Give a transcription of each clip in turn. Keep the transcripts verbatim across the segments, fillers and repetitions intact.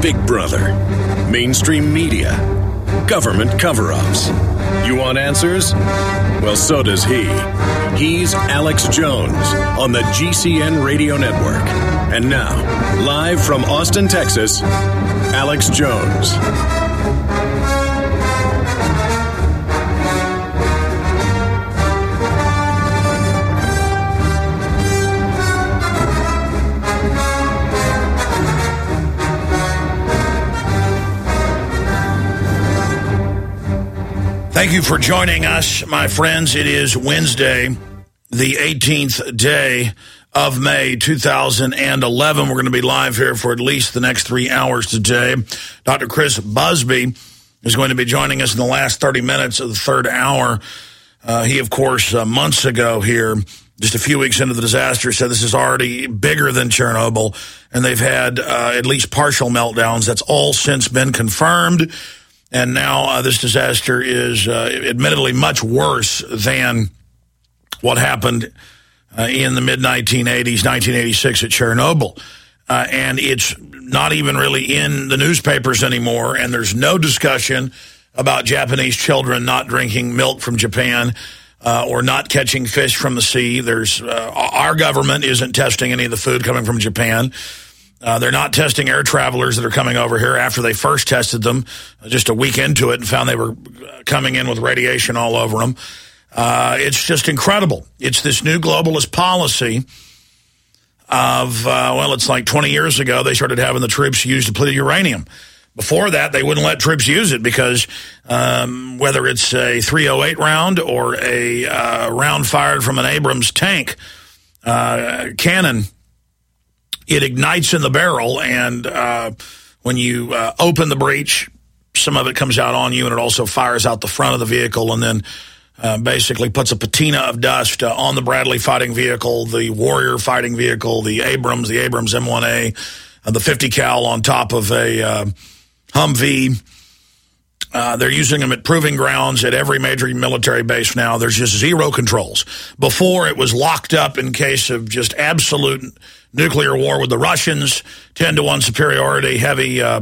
Big Brother, mainstream media, government cover-ups. You want answers? Well, so does he. He's Alex Jones on the G C N Radio Network. And now, live from Austin, Texas, Alex Jones. Thank you for joining us, my friends. It is Wednesday, the eighteenth day of May, two thousand eleven. We're going to be live here for at least the next three hours today. Doctor Chris Busby is going to be joining us in the last thirty minutes of the third hour. Uh, he, of course, uh, months ago here, just a few weeks into the disaster, said this is already bigger than Chernobyl, and they've had uh, at least partial meltdowns. That's all since been confirmed. And now uh, this disaster is uh, admittedly much worse than what happened uh, in the mid nineteen eighties, nineteen eighty-six at Chernobyl. Uh, and it's not even really in the newspapers anymore, and there's no discussion about Japanese children not drinking milk from Japan uh, or not catching fish from the sea. There's uh, our government isn't testing any of the food coming from Japan. Uh, they're not testing air travelers that are coming over here after they first tested them uh, just a week into it and found they were coming in with radiation all over them. Uh, it's just incredible. It's this new globalist policy of, uh, well, it's like twenty years ago they started having the troops use depleted uranium. Before that, they wouldn't let troops use it because um, whether it's a three oh eight round or a uh, round fired from an Abrams tank uh, cannon, it ignites in the barrel, and uh, when you uh, open the breech, some of it comes out on you, and it also fires out the front of the vehicle, and then uh, basically puts a patina of dust uh, on the Bradley fighting vehicle, the Warrior fighting vehicle, the Abrams, the Abrams M one A, uh, the fifty cal on top of a uh, Humvee. Uh, they're using them at proving grounds at every major military base now. There's just zero controls. Before, it was locked up in case of just absolute nuclear war with the Russians, ten to one superiority, heavy uh,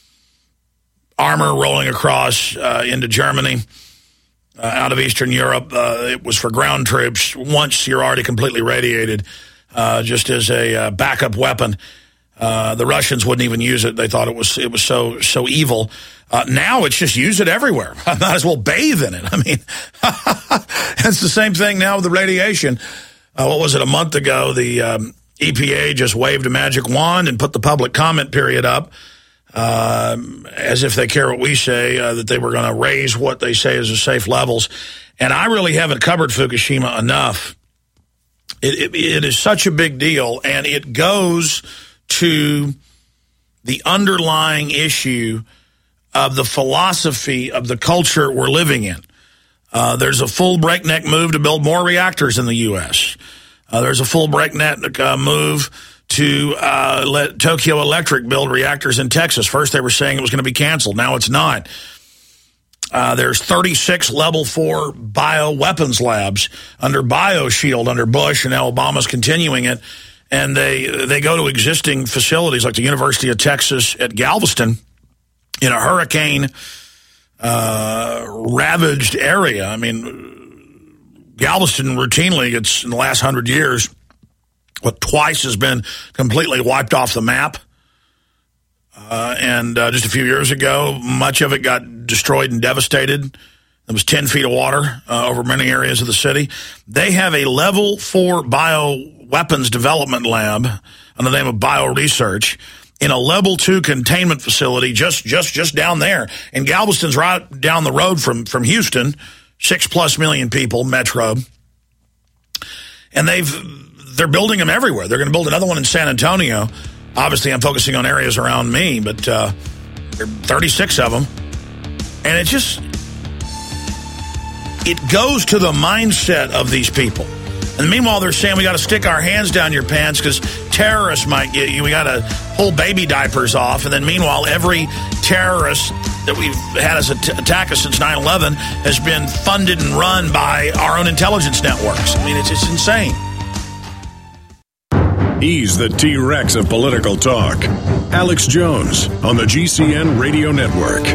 armor rolling across uh, into Germany, uh, out of Eastern Europe. Uh, it was for ground troops. Once you're already completely radiated, uh, just as a uh, backup weapon. Uh, the Russians wouldn't even use it. They thought it was it was so so evil. Uh, now it's just use it everywhere. I might as well bathe in it. I mean, it's the same thing now with the radiation. Uh, what was it, a month ago, the um, E P A just waved a magic wand and put the public comment period up uh, as if they care what we say, uh, that they were going to raise what they say is the safe levels. And I really haven't covered Fukushima enough. It, it, it is such a big deal, and it goes to the underlying issue of the philosophy of the culture we're living in. Uh, there's a full breakneck move to build more reactors in the U S Uh, there's a full breakneck uh, move to uh, let Tokyo Electric build reactors in Texas. First they were saying it was going to be canceled. Now it's not. Uh, there's thirty-six level four bioweapons labs under BioShield under Bush, and now Obama's continuing it. And they they go to existing facilities like the University of Texas at Galveston in a hurricane uh, ravaged area. I mean, Galveston routinely gets, in the last hundred years, what twice has been completely wiped off the map. Uh, and uh, just a few years ago, much of it got destroyed and devastated. There was ten feet of water uh, over many areas of the city. They have a level four bioweapons development lab under the name of BioResearch in a level two containment facility just just just down there. And Galveston's right down the road from, from Houston, six plus million people, metro. And they've, they're building them everywhere. They're going to build another one in San Antonio. Obviously, I'm focusing on areas around me, but uh, there are thirty-six of them. And it just, it goes to the mindset of these people. And meanwhile, they're saying we got to stick our hands down your pants because terrorists might get you. We got to pull baby diapers off. And then meanwhile, every terrorist that we've had as an attack us since nine eleven has been funded and run by our own intelligence networks. I mean, it's, it's insane. He's the T-Rex of political talk. Alex Jones on the G C N Radio Network.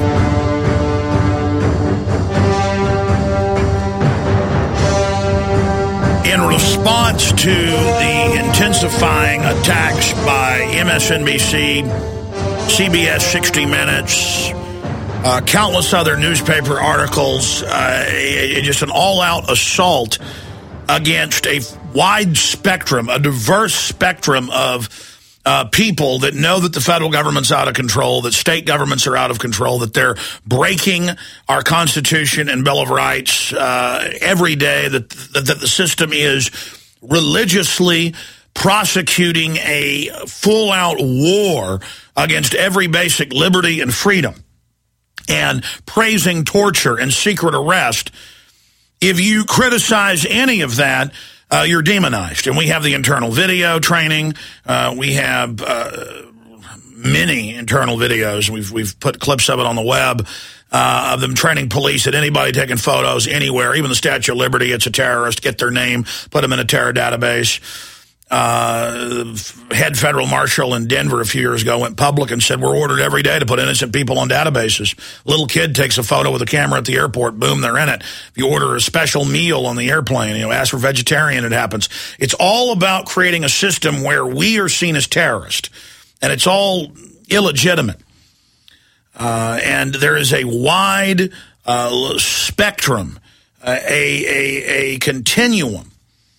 In response to the intensifying attacks by M S N B C, C B S sixty minutes, uh, countless other newspaper articles, uh, it, it, just an all-out assault against a wide spectrum, a diverse spectrum of uh, people that know that the federal government's out of control, that state governments are out of control, that they're breaking our Constitution and Bill of Rights uh, every day, that, that, that the system is religiously prosecuting a full-out war against every basic liberty and freedom, and praising torture and secret arrest. If you criticize any of that, uh, you're demonized. And we have the internal video training. Uh, we have uh, many internal videos. We've we've put clips of it on the web uh, of them training police at anybody taking photos anywhere, even the Statue of Liberty. It's a terrorist. Get their name, put them in a terror database. Uh, head federal marshal in Denver a few years ago went public and said, we're ordered every day to put innocent people on databases. Little kid takes a photo with a camera at the airport, boom, they're in it. If you order a special meal on the airplane, you know, ask for vegetarian, it happens. It's all about creating a system where we are seen as terrorists, and it's all illegitimate. Uh, and there is a wide uh, spectrum, uh, a, a, a continuum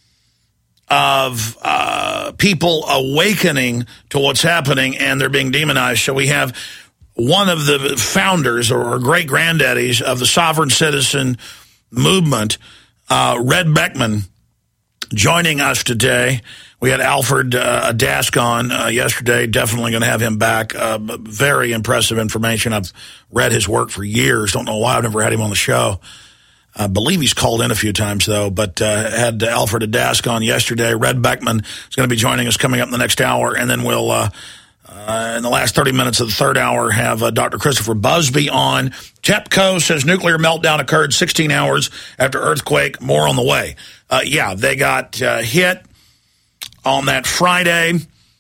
of uh, people awakening to what's happening, and they're being demonized. So we have one of the founders or great-granddaddies of the sovereign citizen movement, uh, Red Beckman, joining us today. We had Alfred uh, Dask on uh, yesterday. Definitely going to have him back. Uh, very impressive information. I've read his work for years. Don't know why I've never had him on the show. I believe he's called in a few times, though, but uh, had Alfred Dask on yesterday. Red Beckman is going to be joining us coming up in the next hour, and then we'll, uh, uh, in the last thirty minutes of the third hour, have uh, Doctor Christopher Busby on. TEPCO says nuclear meltdown occurred sixteen hours after earthquake. More on the way. Uh, yeah, they got uh, hit on that Friday,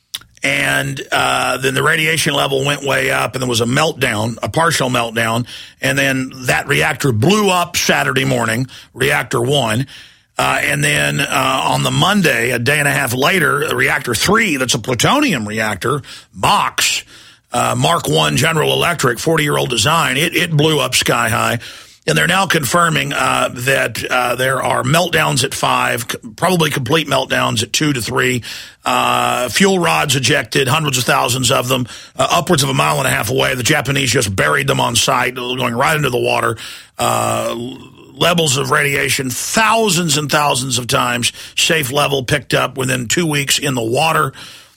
and uh, then the radiation level went way up, and there was a meltdown, a partial meltdown, and then that reactor blew up Saturday morning, reactor one, uh, and then uh, on the Monday, a day and a half later, reactor three, that's a plutonium reactor, MOX, uh, Mark one General Electric, forty-year-old design, it, it blew up sky high. And they're now confirming uh, that uh, there are meltdowns at five, probably complete meltdowns at two to three. Uh, fuel rods ejected, hundreds of thousands of them, uh, upwards of a mile and a half away. The Japanese just buried them on site, going right into the water. Uh, levels of radiation, thousands and thousands of times. Safe level picked up within two weeks in the water.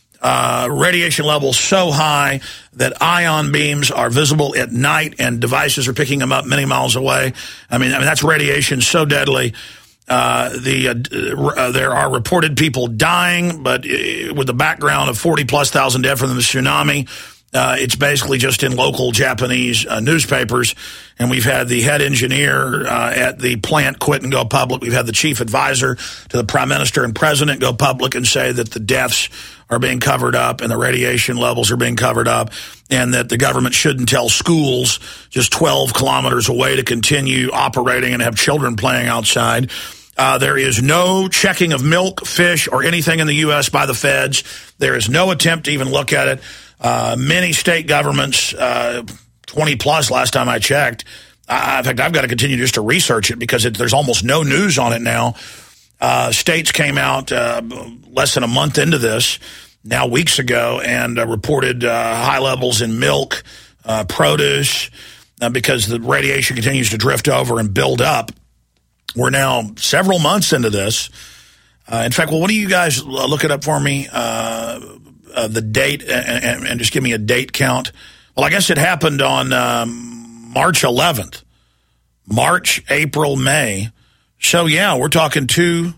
Uh, radiation levels so high that ion beams are visible at night, and devices are picking them up many miles away. I mean, I mean that's radiation so deadly. Uh, the uh, uh, there are reported people dying, but uh, with the background of forty plus thousand dead from the tsunami, uh, it's basically just in local Japanese uh, newspapers. And we've had the head engineer uh, at the plant quit and go public. We've had the chief advisor to the prime minister and president go public and say that the deaths are being covered up and the radiation levels are being covered up, and that the government shouldn't tell schools just twelve kilometers away to continue operating and have children playing outside. Uh, there is no checking of milk, fish, or anything in the U S by the feds. There is no attempt to even look at it. Uh, many state governments, uh, twenty plus last time I checked. I, in fact, I've got to continue just to research it because it, there's almost no news on it now. Uh, states came out uh, less than a month into this, now weeks ago, and uh, reported uh, high levels in milk, uh, produce, uh, because the radiation continues to drift over and build up. We're now several months into this. Uh, in fact, well, what do you guys uh, look it up for me, uh, uh, the date, and, and, and just give me a date count? Well, I guess it happened on um, March eleventh. March, April, May. So, yeah, we're talking two,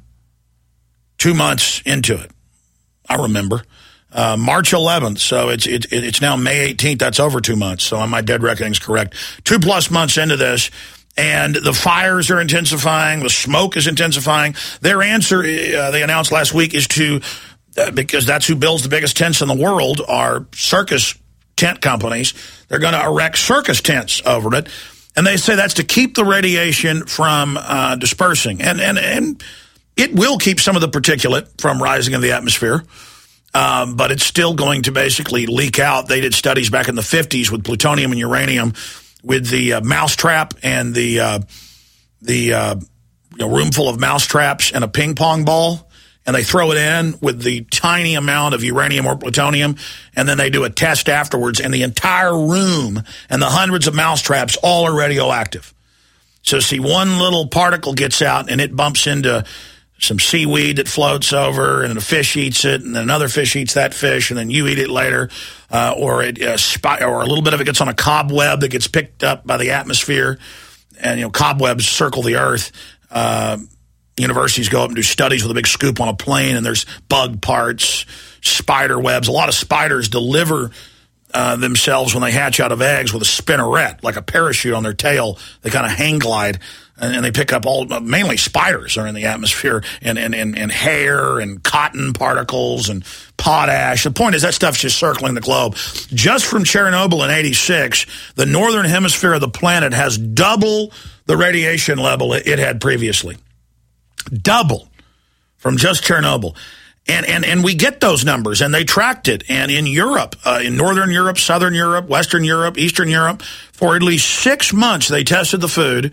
two months into it. I remember. Uh, March eleventh, so it's it, it's now May eighteenth. That's over two months, so my dead reckoning is correct. Two plus months into this, and the fires are intensifying. The smoke is intensifying. Their answer, uh, they announced last week, is to uh, because that's who builds the biggest tents in the world, are circus tent companies. They're going to erect circus tents over it. And they say that's to keep the radiation from uh, dispersing. And, and, and it will keep some of the particulate from rising in the atmosphere. Um, but it's still going to basically leak out. They did studies back in the fifties with plutonium and uranium with the uh, mousetrap and the uh, the uh, you know, room full of mousetraps and a ping pong ball. And they throw it in with the tiny amount of uranium or plutonium, and then they do a test afterwards, and the entire room and the hundreds of mousetraps all are radioactive. So see, one little particle gets out, and it bumps into some seaweed that floats over, and a fish eats it, and then another fish eats that fish, and then you eat it later, uh, or, it, uh, spy, or a little bit of it gets on a cobweb that gets picked up by the atmosphere, and, you know, cobwebs circle the Earth. Uh Universities go up and do studies with a big scoop on a plane, and there's bug parts, spider webs. A lot of spiders deliver uh, themselves when they hatch out of eggs with a spinneret, like a parachute on their tail. They kind of hang glide, and, and they pick up all, mainly spiders are in the atmosphere, and, and, and, and hair and cotton particles and potash. The point is that stuff's just circling the globe. Just from Chernobyl in eighty-six, the northern hemisphere of the planet has double the radiation level it, it had previously. Double from just Chernobyl. And, and, and we get those numbers, and they tracked it. And in Europe, uh, in Northern Europe, Southern Europe, Western Europe, Eastern Europe, for at least six months, they tested the food,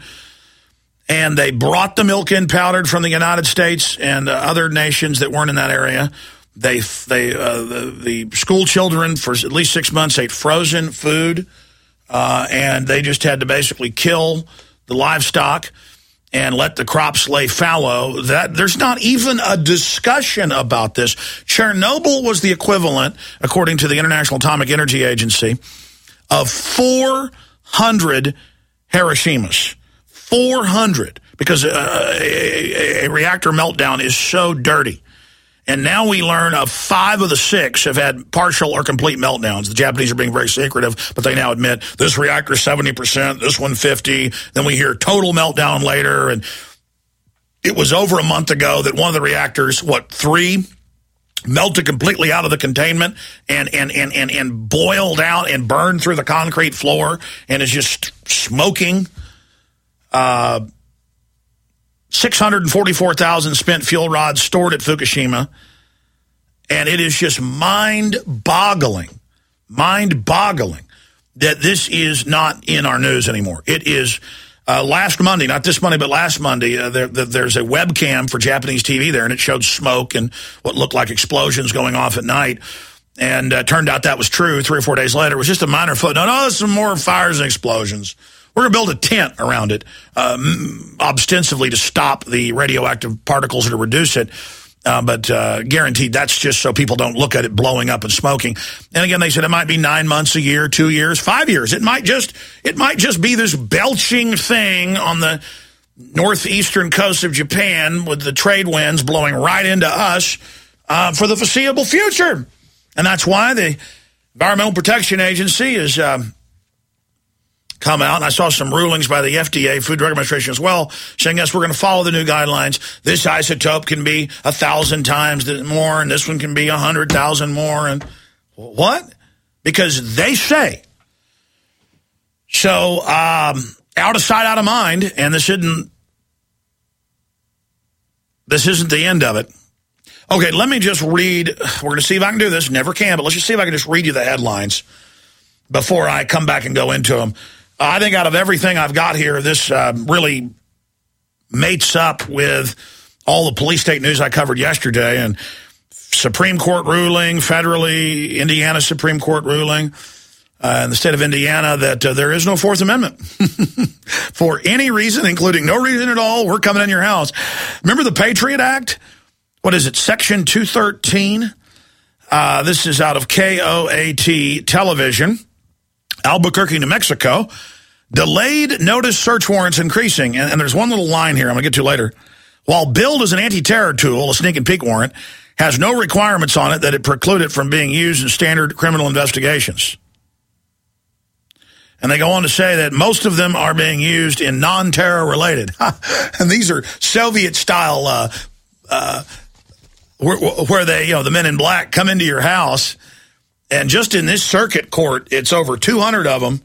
and they brought the milk in powdered from the United States and uh, other nations that weren't in that area. They, they, uh, the, the school children for at least six months ate frozen food, uh, and they just had to basically kill the livestock and let the crops lay fallow. That there's not even a discussion about this. Chernobyl was the equivalent, according to the International Atomic Energy Agency, of four hundred Hiroshimas. four hundred, because a, a, a reactor meltdown is so dirty. And now we learn of five of the six have had partial or complete meltdowns. The Japanese are being very secretive, but they now admit this reactor seventy percent, this one fifty. Then we hear total meltdown later. And it was over a month ago that one of the reactors, what, three, melted completely out of the containment and, and, and, and, and boiled out and burned through the concrete floor and is just smoking. Uh... six hundred forty-four thousand spent fuel rods stored at Fukushima. And it is just mind-boggling, mind-boggling that this is not in our news anymore. It is uh, last Monday, not this Monday, but last Monday, uh, there, there's a webcam for Japanese T V there, and it showed smoke and what looked like explosions going off at night. And uh, turned out that was true. Three or four days later, it was just a minor footnote. No, there's some more fires and explosions. We're going to build a tent around it, um, ostensibly to stop the radioactive particles or to reduce it. Uh, but uh, guaranteed that's just so people don't look at it blowing up and smoking. And again, they said it might be nine months, a year, two years, five years. It might just it might just be this belching thing on the northeastern coast of Japan with the trade winds blowing right into us uh, for the foreseeable future. And that's why the Environmental Protection Agency is um, come out, and I saw some rulings by the F D A, Food Drug Administration as well, saying, yes, we're going to follow the new guidelines. This isotope can be a thousand times more, and this one can be a hundred thousand more. And what? Because they say. So, um, out of sight, out of mind, and this isn't, this isn't the end of it. Okay, let me just read. We're going to see if I can do this. Never can, but let's just see if I can just read you the headlines before I come back and go into them. I think out of everything I've got here, this uh, really mates up with all the police state news I covered yesterday. And Supreme Court ruling, federally, Indiana Supreme Court ruling uh, in the state of Indiana that uh, there is no Fourth Amendment. For any reason, including no reason at all, we're coming in your house. Remember the Patriot Act? What is it, Section two thirteen? Uh, this is out of K O A T television. Albuquerque, New Mexico, delayed notice search warrants increasing. And, and there's one little line here I'm going to get to later. While billed as an anti-terror tool, a sneak and peek warrant has no requirements on it that it preclude it from being used in standard criminal investigations. And they go on to say that most of them are being used in non-terror related. And these are Soviet-style uh, uh, where, where they, you know, the men in black come into your house, and just in this circuit court, it's over two hundred of them.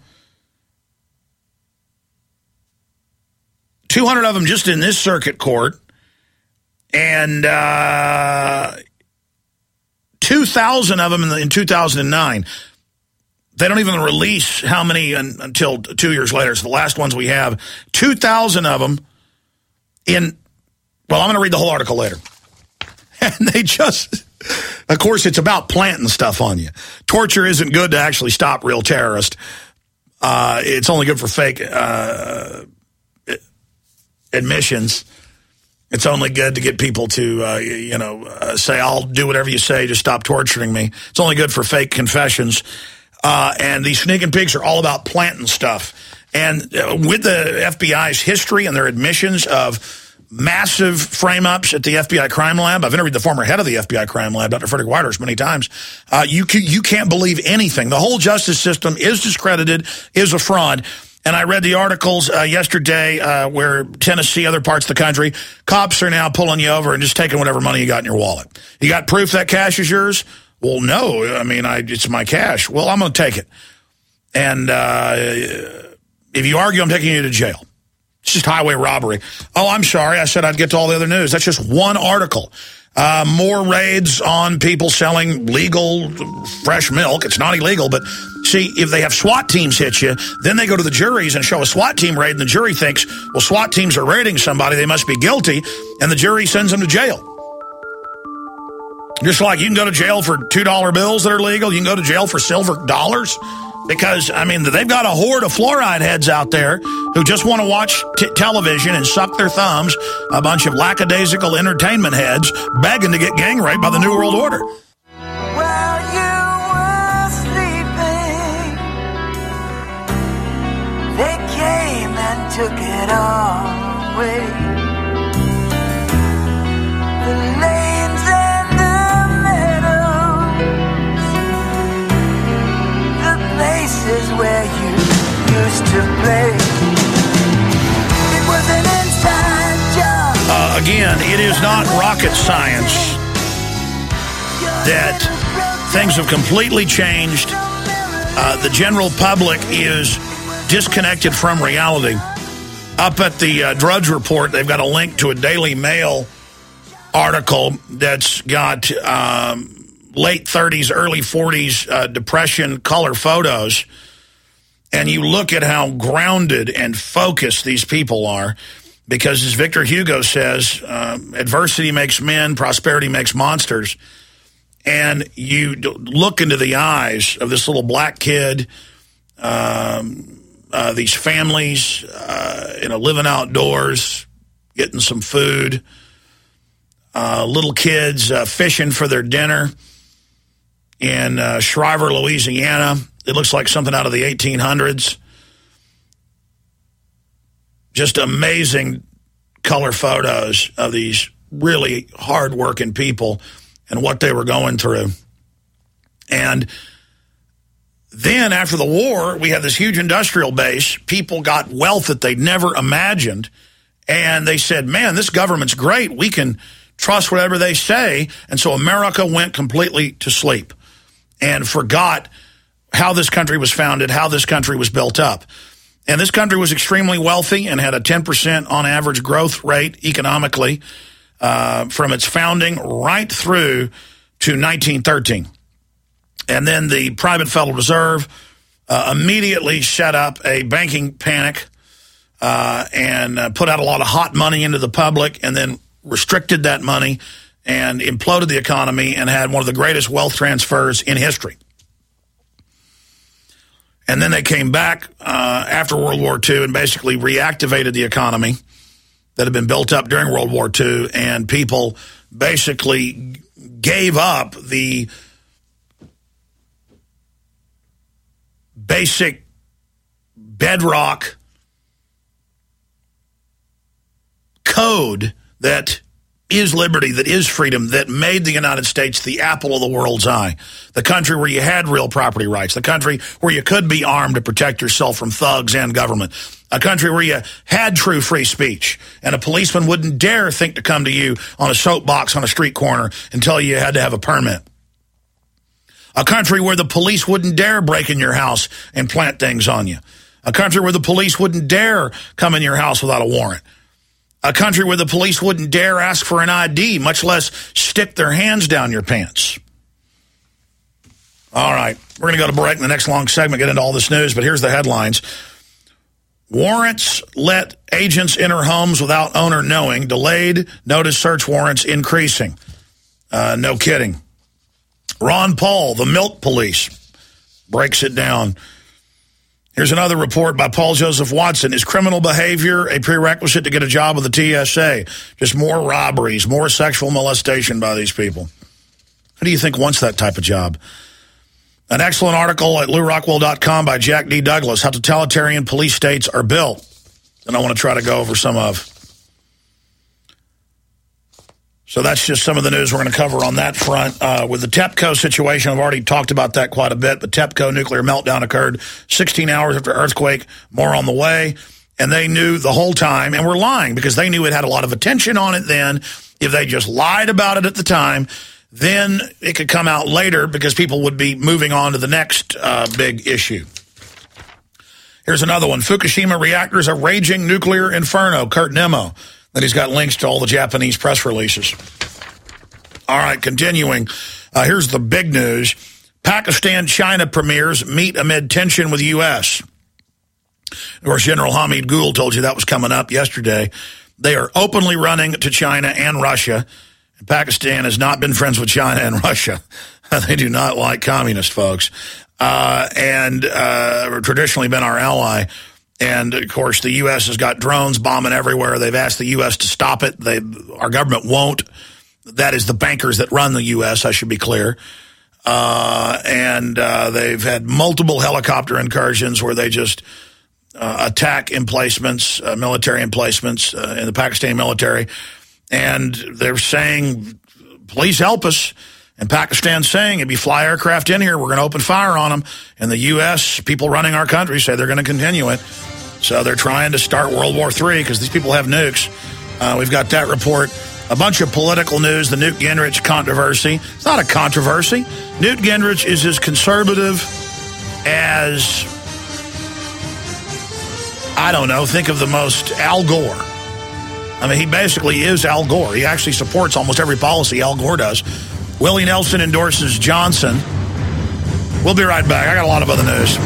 two hundred of them just in this circuit court, and uh, two thousand of them in, the, in two thousand nine. They don't even release how many un, until two years later. It's the last ones we have. two thousand of them in, well, I'm going to read the whole article later. And they just, of course, it's about planting stuff on you. Torture isn't good to actually stop real terrorists. Uh, it's only good for fake uh, admissions. It's only good to get people to, uh, you know, uh, say, I'll do whatever you say to stop torturing me. It's only good for fake confessions. Uh, and these sneaking pigs are all about planting stuff. And uh, with the F B I's history and their admissions of massive frame-ups at the F B I crime lab, I've interviewed the former head of the F B I crime lab, Doctor Frederick Whitehurst, many times. Uh, you, can, you can't believe anything. The whole justice system is discredited, is a fraud. And I read the articles uh, yesterday uh, where Tennessee, other parts of the country, cops are now pulling you over and just taking whatever money you got in your wallet. You got proof that cash is yours? Well, no. I mean, I, it's my cash. Well, I'm going to take it. And uh, if you argue, I'm taking you to jail. It's just highway robbery. Oh, I'm sorry. I said I'd get to all the other news. That's just one article. Uh, more raids on people selling legal fresh milk. It's not illegal, but see, if they have SWAT teams hit you, then they go to the juries and show a SWAT team raid, and the jury thinks, well, SWAT teams are raiding somebody, they must be guilty, and the jury sends them to jail. Just like you can go to jail for two dollar bills that are legal, you can go to jail for silver dollars. Because, I mean, they've got a horde of fluoride heads out there who just want to watch t television and suck their thumbs, a bunch of lackadaisical entertainment heads begging to get gang raped by the New World Order. While you were sleeping, they came and took it all away. The lanes and the meadows, the places where you used to play. It was an inside job. Uh, again, it is not rocket science that things have completely changed. Uh, the general public is disconnected from reality. Up at the uh, Drudge Report, they've got a link to a Daily Mail article that's got um, late thirties, early forties uh, depression color photos. And you look at how grounded and focused these people are. Because as Victor Hugo says, um, adversity makes men, prosperity makes monsters. And you look into the eyes of this little black kid, um, uh, these families, uh, you know, living outdoors, getting some food, uh, little kids uh, fishing for their dinner in uh, Shriver, Louisiana. It looks like something out of the eighteen hundreds. Just amazing color photos of these really hard-working people and what they were going through. And then after the war, we had this huge industrial base. People got wealth that they'd never imagined. And they said, man, this government's great. We can trust whatever they say. And so America went completely to sleep and forgot how this country was founded, how this country was built up. And this country was extremely wealthy and had a ten percent on average growth rate economically uh, from its founding right through to nineteen thirteen. And then the private Federal Reserve uh, immediately set up a banking panic uh, and uh, put out a lot of hot money into the public and then restricted that money and imploded the economy and had one of the greatest wealth transfers in history. And then they came back uh, after World War Two and basically reactivated the economy that had been built up during World War Two, and people basically gave up the basic bedrock code that is liberty, that is freedom, that made the United States the apple of the world's eye, the country where you had real property rights, the country where you could be armed to protect yourself from thugs and government, a country where you had true free speech, and a policeman wouldn't dare think to come to you on a soapbox on a street corner and tell you you had to have a permit. A country where the police wouldn't dare break in your house and plant things on you. A country where the police wouldn't dare come in your house without a warrant. A country where the police wouldn't dare ask for an I D, much less stick their hands down your pants. All right, we're going to go to break in the next long segment, get into all this news, but here's the headlines. Warrants let agents enter homes without owner knowing. Delayed notice search warrants increasing. Uh, no kidding. Ron Paul, the milk police, breaks it down. Here's another report by Paul Joseph Watson. Is criminal behavior a prerequisite to get a job with the T S A? Just more robberies, more sexual molestation by these people. Who do you think wants that type of job? An excellent article at Lew Rockwell dot com by Jack D. Douglas, How Totalitarian Police States Are Built. And I want to try to go over some of. So that's just some of the news we're going to cover on that front. Uh, with the TEPCO situation, I've already talked about that quite a bit, but TEPCO nuclear meltdown occurred sixteen hours after earthquake, more on the way, and they knew the whole time, and were lying because they knew it had a lot of attention on it then. If they just lied about it at the time, then it could come out later because people would be moving on to the next uh, big issue. Here's another one. Fukushima reactors, a raging nuclear inferno. Kurt Nimmo. That he's got links to all the Japanese press releases. All right, continuing. Uh, here's the big news. Pakistan-China premiers meet amid tension with the U S. Of course, General Hamid Gul told you that was coming up yesterday. They are openly running to China and Russia. And Pakistan has not been friends with China and Russia. They do not like communist folks. Uh, and uh, traditionally been our ally. And, of course, the U S has got drones bombing everywhere. They've asked the U S to stop it. They, our government won't. That is the bankers that run the U S, I should be clear. Uh, and uh, they've had multiple helicopter incursions where they just uh, attack emplacements, uh, military emplacements uh, in the Pakistani military. And they're saying, please help us. And Pakistan's saying, if you fly aircraft in here, we're going to open fire on them. And the U S, people running our country, say they're going to continue it. So they're trying to start World War Three because these people have nukes. Uh, we've got that report. A bunch of political news, the Newt Gingrich controversy. It's not a controversy. Newt Gingrich is as conservative as, I don't know, think of the most Al Gore. I mean, he basically is Al Gore. He actually supports almost every policy Al Gore does. Willie Nelson endorses Johnson. We'll be right back. I got a lot of other news.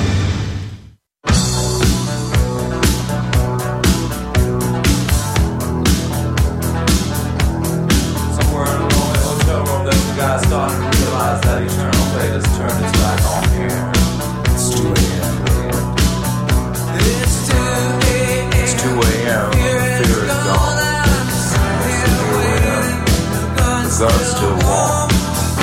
Somewhere in a lonely hotel room, there's a guy starting to realize that eternal fate has turned his back on here. It's two a.m. It's two a.m. It's two a.m. Fear is gone. The gun's still warm.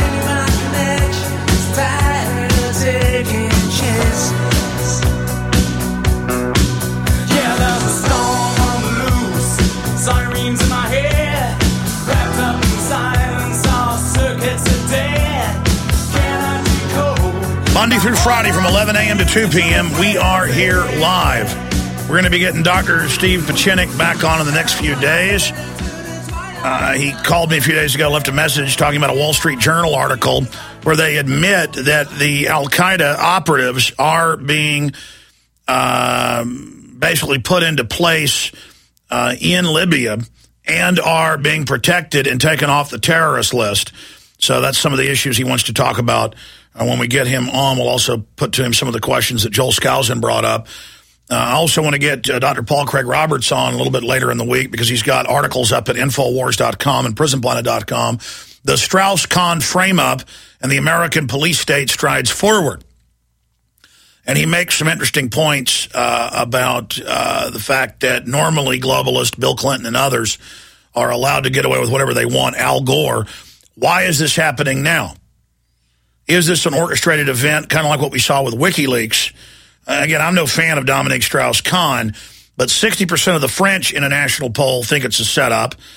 Yeah, there's a storm on the loose. Sirens in my head. Wrapped up in silence, all circuits are dead. Can I be cold? Monday through Friday from eleven a.m. to two p.m. we are here live. We're going to be getting Doctor Steve Pieczenik back on in the next few days. Uh, he called me a few days ago, left a message talking about a Wall Street Journal article where they admit that the Al-Qaeda operatives are being uh, basically put into place uh, in Libya and are being protected and taken off the terrorist list. So that's some of the issues he wants to talk about. Uh, when we get him on, we'll also put to him some of the questions that Joel Skousen brought up. Uh, I also want to get uh, Doctor Paul Craig Roberts on a little bit later in the week because he's got articles up at Infowars dot com and Prison Planet dot com. The Strauss-Kahn frame-up and the American police state strides forward. And he makes some interesting points uh, about uh, the fact that normally globalists, Bill Clinton and others, are allowed to get away with whatever they want. Al Gore. Why is this happening now? Is this an orchestrated event, kind of like what we saw with WikiLeaks? Again, I'm no fan of Dominique Strauss-Kahn, but sixty percent of the French in a national poll think it's a setup.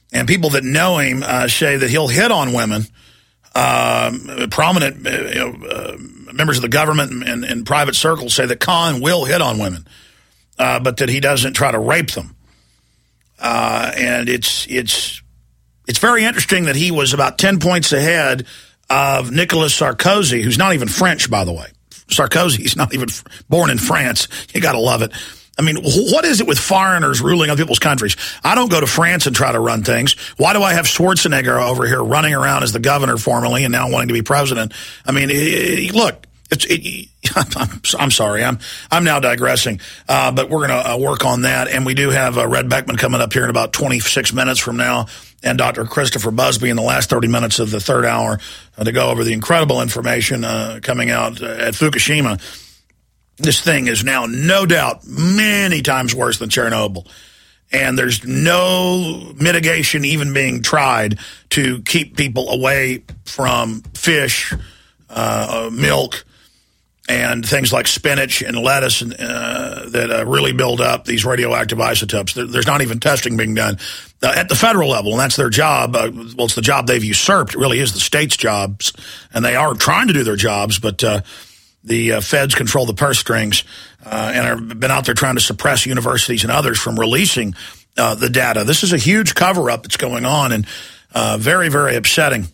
And people that know him uh, say that he'll hit on women. Uh, prominent uh, you know, uh, members of the government and, and, and private circles say that Khan will hit on women, uh, but that he doesn't try to rape them. Uh, and it's it's it's very interesting that he was about ten points ahead of Nicolas Sarkozy, who's not even French, by the way. Sarkozy, he's not even born in France. You got to love it. I mean, what is it with foreigners ruling other people's countries? I don't go to France and try to run things. Why do I have Schwarzenegger over here running around as the governor formerly and now wanting to be president? I mean, it, look, it's, it, I'm, I'm sorry, I'm I'm now digressing, uh, but we're going to uh, work on that. And we do have uh, Red Beckman coming up here in about twenty-six minutes from now, and Doctor Christopher Busby in the last thirty minutes of the third hour uh, to go over the incredible information uh, coming out uh, at Fukushima. This thing is now, no doubt, many times worse than Chernobyl. And there's no mitigation even being tried to keep people away from fish, uh, milk, and things like spinach and lettuce and, uh, that uh, really build up these radioactive isotopes. There, there's not even testing being done uh, at the federal level, and that's their job. Uh, well, it's the job they've usurped. It really is the state's jobs, and they are trying to do their jobs, but uh, the uh, feds control the purse strings uh, and have been out there trying to suppress universities and others from releasing uh, the data. This is a huge cover-up that's going on, and uh, very, very upsetting.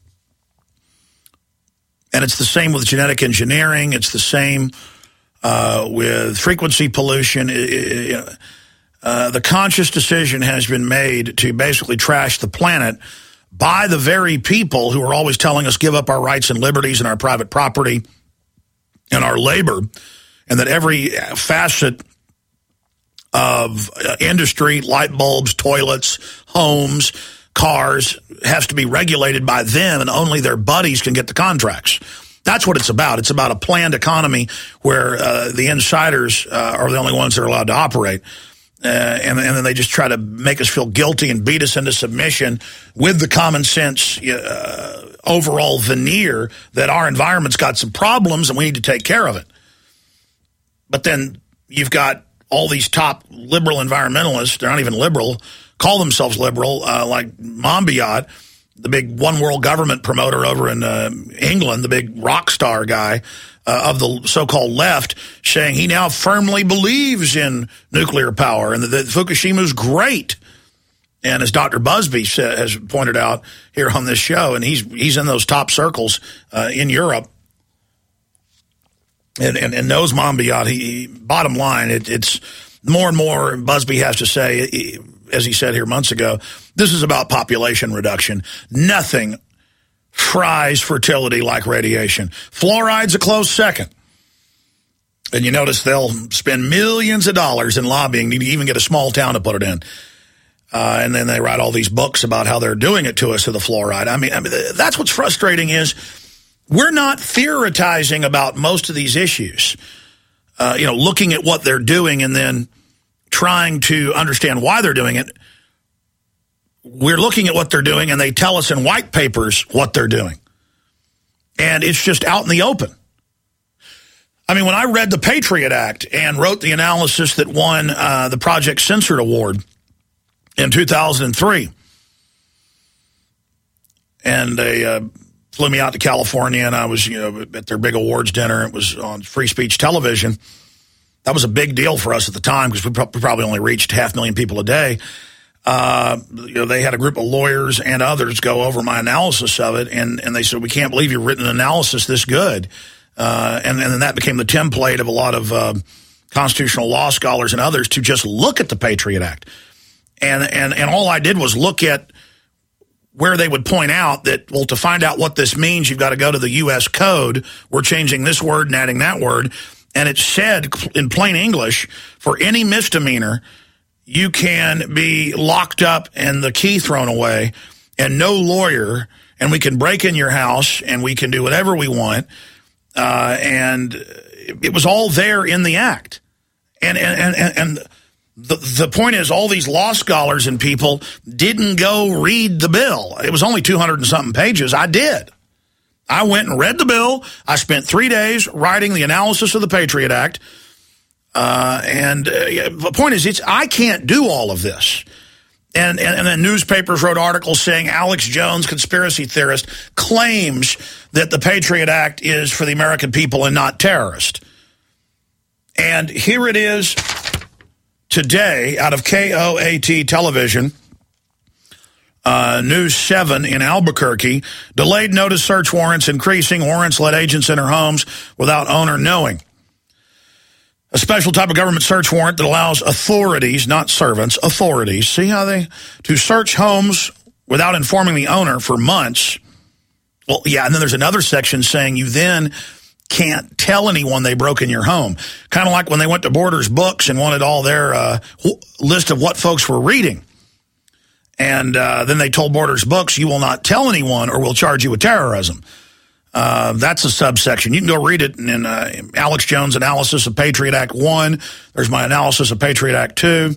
And it's the same with genetic engineering. It's the same uh, with frequency pollution. It, it, uh, the conscious decision has been made to basically trash the planet by the very people who are always telling us give up our rights and liberties and our private property and our labor, and that every facet of uh, industry, light bulbs, toilets, homes, cars, has to be regulated by them, and only their buddies can get the contracts. That's what it's about. It's about a planned economy where uh, the insiders uh, are the only ones that are allowed to operate. Uh, and, and then they just try to make us feel guilty and beat us into submission with the common sense uh, overall veneer that our environment's got some problems and we need to take care of it. But then you've got all these top liberal environmentalists, they're not even liberal, call themselves liberal, uh, like Monbiot, the big one world government promoter over in uh, England, the big rock star guy uh, of the so-called left, saying he now firmly believes in nuclear power and that, that Fukushima's great. And as Doctor Busby sa- has pointed out here on this show, and he's he's in those top circles uh, in Europe, and, and, and knows Monbiot, he, he, bottom line, it, it's more and more Busby has to say, he, as he said here months ago, this is about population reduction. Nothing fries fertility like radiation. Fluoride's a close second. And you notice they'll spend millions of dollars in lobbying to even get a small town to put it in. Uh, and then they write all these books about how they're doing it to us to the fluoride. I mean, I mean, that's what's frustrating is we're not theoretizing about most of these issues. Uh, you know, looking at what they're doing and then trying to understand why they're doing it. We're looking at what they're doing, and they tell us in white papers what they're doing. And it's just out in the open. I mean, when I read the Patriot Act and wrote the analysis that won uh, the Project Censored Award in two thousand three, and they uh, flew me out to California, and I was, you know, at their big awards dinner. It was on free speech television. That was a big deal for us at the time because we probably only reached half a million people a day. Uh, you know, they had a group of lawyers and others go over my analysis of it, and, and they said, we can't believe you've written an analysis this good. Uh, and, and then that became the template of a lot of uh, constitutional law scholars and others to just look at the Patriot Act. And, and, and all I did was look at where they would point out that, well, to find out what this means, you've got to go to the U S code. We're changing this word and adding that word. And it said in plain English, for any misdemeanor, you can be locked up and the key thrown away and no lawyer, and we can break in your house and we can do whatever we want. Uh, and it was all there in the act. And, and, and, and the, the point is all these law scholars and people didn't go read the bill. It was only two hundred and something pages. I did. I went and read the bill. I spent three days writing the analysis of the Patriot Act. Uh, and uh, the point is, it's I can't do all of this. And, and, and then newspapers wrote articles saying Alex Jones, conspiracy theorist, claims that the Patriot Act is for the American people and not terrorist. And here it is today out of K O A T television, uh, News seven in Albuquerque. Delayed notice search warrants increasing. Warrants let agents enter homes without owner knowing. A special type of government search warrant that allows authorities, not servants, authorities, see how they, to search homes without informing the owner for months. Well, yeah, and then there's another section saying you then can't tell anyone they broke in your home. Kind of like when they went to Borders Books and wanted all their uh, list of what folks were reading. And uh, then they told Borders Books, you will not tell anyone or we'll charge you with terrorism. Uh, that's a subsection. You can go read it in uh, Alex Jones' analysis of Patriot Act one. There's my analysis of Patriot Act two.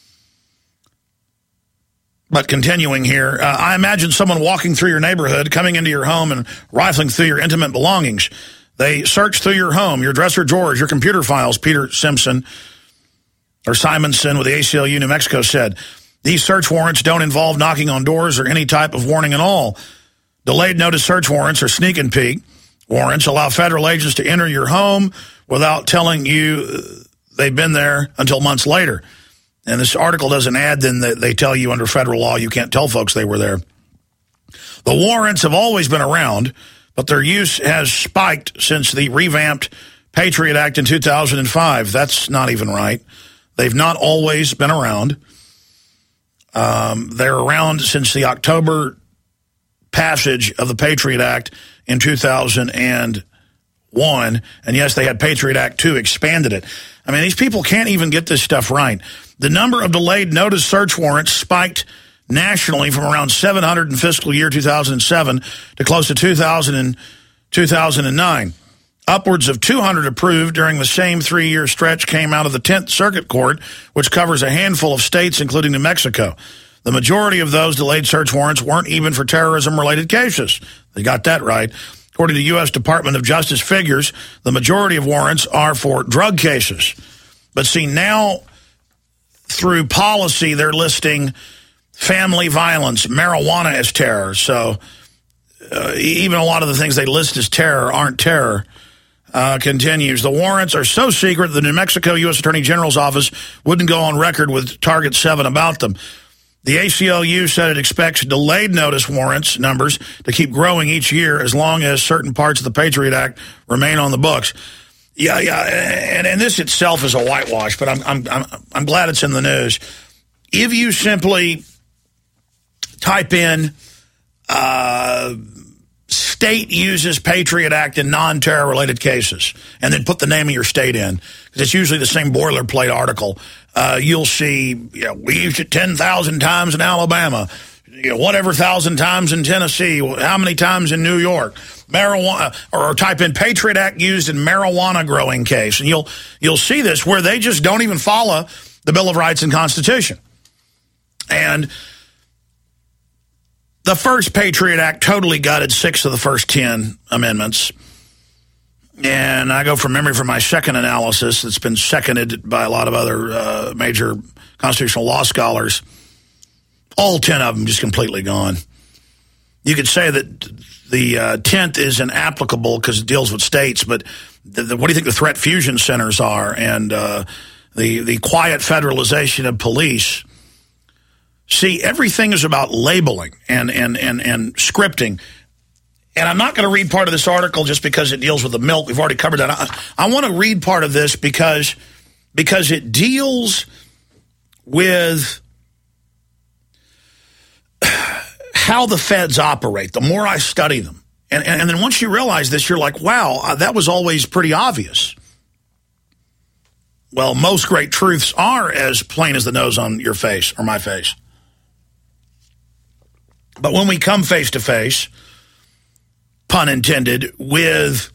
But continuing here, uh, I imagine someone walking through your neighborhood, coming into your home and rifling through your intimate belongings. They search through your home, your dresser drawers, your computer files, Peter Simpson, or Simonson with the A C L U New Mexico said. These search warrants don't involve knocking on doors or any type of warning at all. Delayed notice search warrants or sneak and peek warrants allow federal agents to enter your home without telling you they've been there until months later. And this article doesn't add then that they tell you under federal law you can't tell folks they were there. The warrants have always been around, but their use has spiked since the revamped Patriot Act in two thousand five. That's not even right. They've not always been around. Um, they're around since the October passage of the Patriot Act in two thousand one. And yes, they had Patriot Act two, expanded it. I mean, these people can't even get this stuff right. The number of delayed notice search warrants spiked nationally from around seven hundred in fiscal year two thousand seven to close to two thousand in two thousand nine. Upwards of two hundred approved during the same three-year stretch came out of the tenth Circuit Court, which covers a handful of states, including New Mexico. The majority of those delayed search warrants weren't even for terrorism-related cases. They got that right. According to U S Department of Justice figures, the majority of warrants are for drug cases. But see, now through policy, they're listing family violence, marijuana as terror. So uh, even a lot of the things they list as terror aren't terror. Uh, continues. The warrants are so secret the New Mexico U S Attorney General's office wouldn't go on record with Target seven about them. The A C L U said it expects delayed notice warrants numbers to keep growing each year as long as certain parts of the Patriot Act remain on the books. Yeah, yeah, and, and this itself is a whitewash, but I'm, I'm, I'm, I'm glad it's in the news. If you simply type in uh, state uses Patriot Act in non-terror related cases and then put the name of your state in, because it's usually the same boilerplate article, uh, you'll see, you know, we used it ten thousand times in Alabama, you know, whatever thousand times in Tennessee, how many times in New York, marijuana, or type in Patriot Act used in marijuana growing case, and you'll you'll see this where they just don't even follow the Bill of Rights and Constitution. And the first Patriot Act totally gutted six of the first ten amendments. And I go from memory for my second analysis that's been seconded by a lot of other uh, major constitutional law scholars. All ten of them just completely gone. You could say that the uh, tenth is inapplicable because it deals with states, but the, the, what do you think the threat fusion centers are, and uh, the, the quiet federalization of police? See, everything is about labeling and, and, and, and scripting. And I'm not going to read part of this article just because it deals with the milk. We've already covered that. I, I want to read part of this because, because it deals with how the feds operate. The more I study them. And, and, and then once you realize this, you're like, wow, uh, that was always pretty obvious. Well, most great truths are as plain as the nose on your face or my face. But when we come face to face, pun intended, with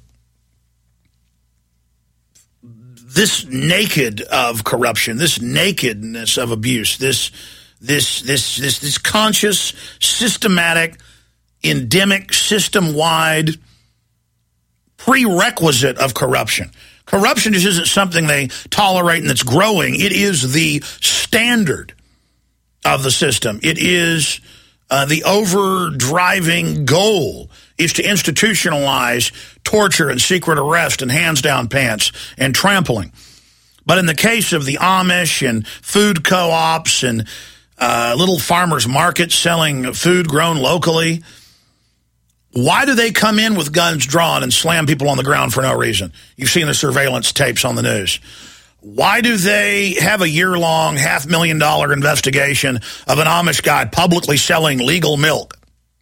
this naked of corruption, this nakedness of abuse, this this this this this conscious, systematic, endemic, system-wide prerequisite of corruption. Corruption just isn't something they tolerate and that's growing. It is the standard of the system. It is uh, the overdriving goal is to institutionalize torture and secret arrest and hands down pants and trampling. But in the case of the Amish and food co-ops and uh, little farmers markets selling food grown locally, why do they come in with guns drawn and slam people on the ground for no reason? You've seen the surveillance tapes on the news. Why do they have a year-long, half-million dollar investigation of an Amish guy publicly selling legal milk?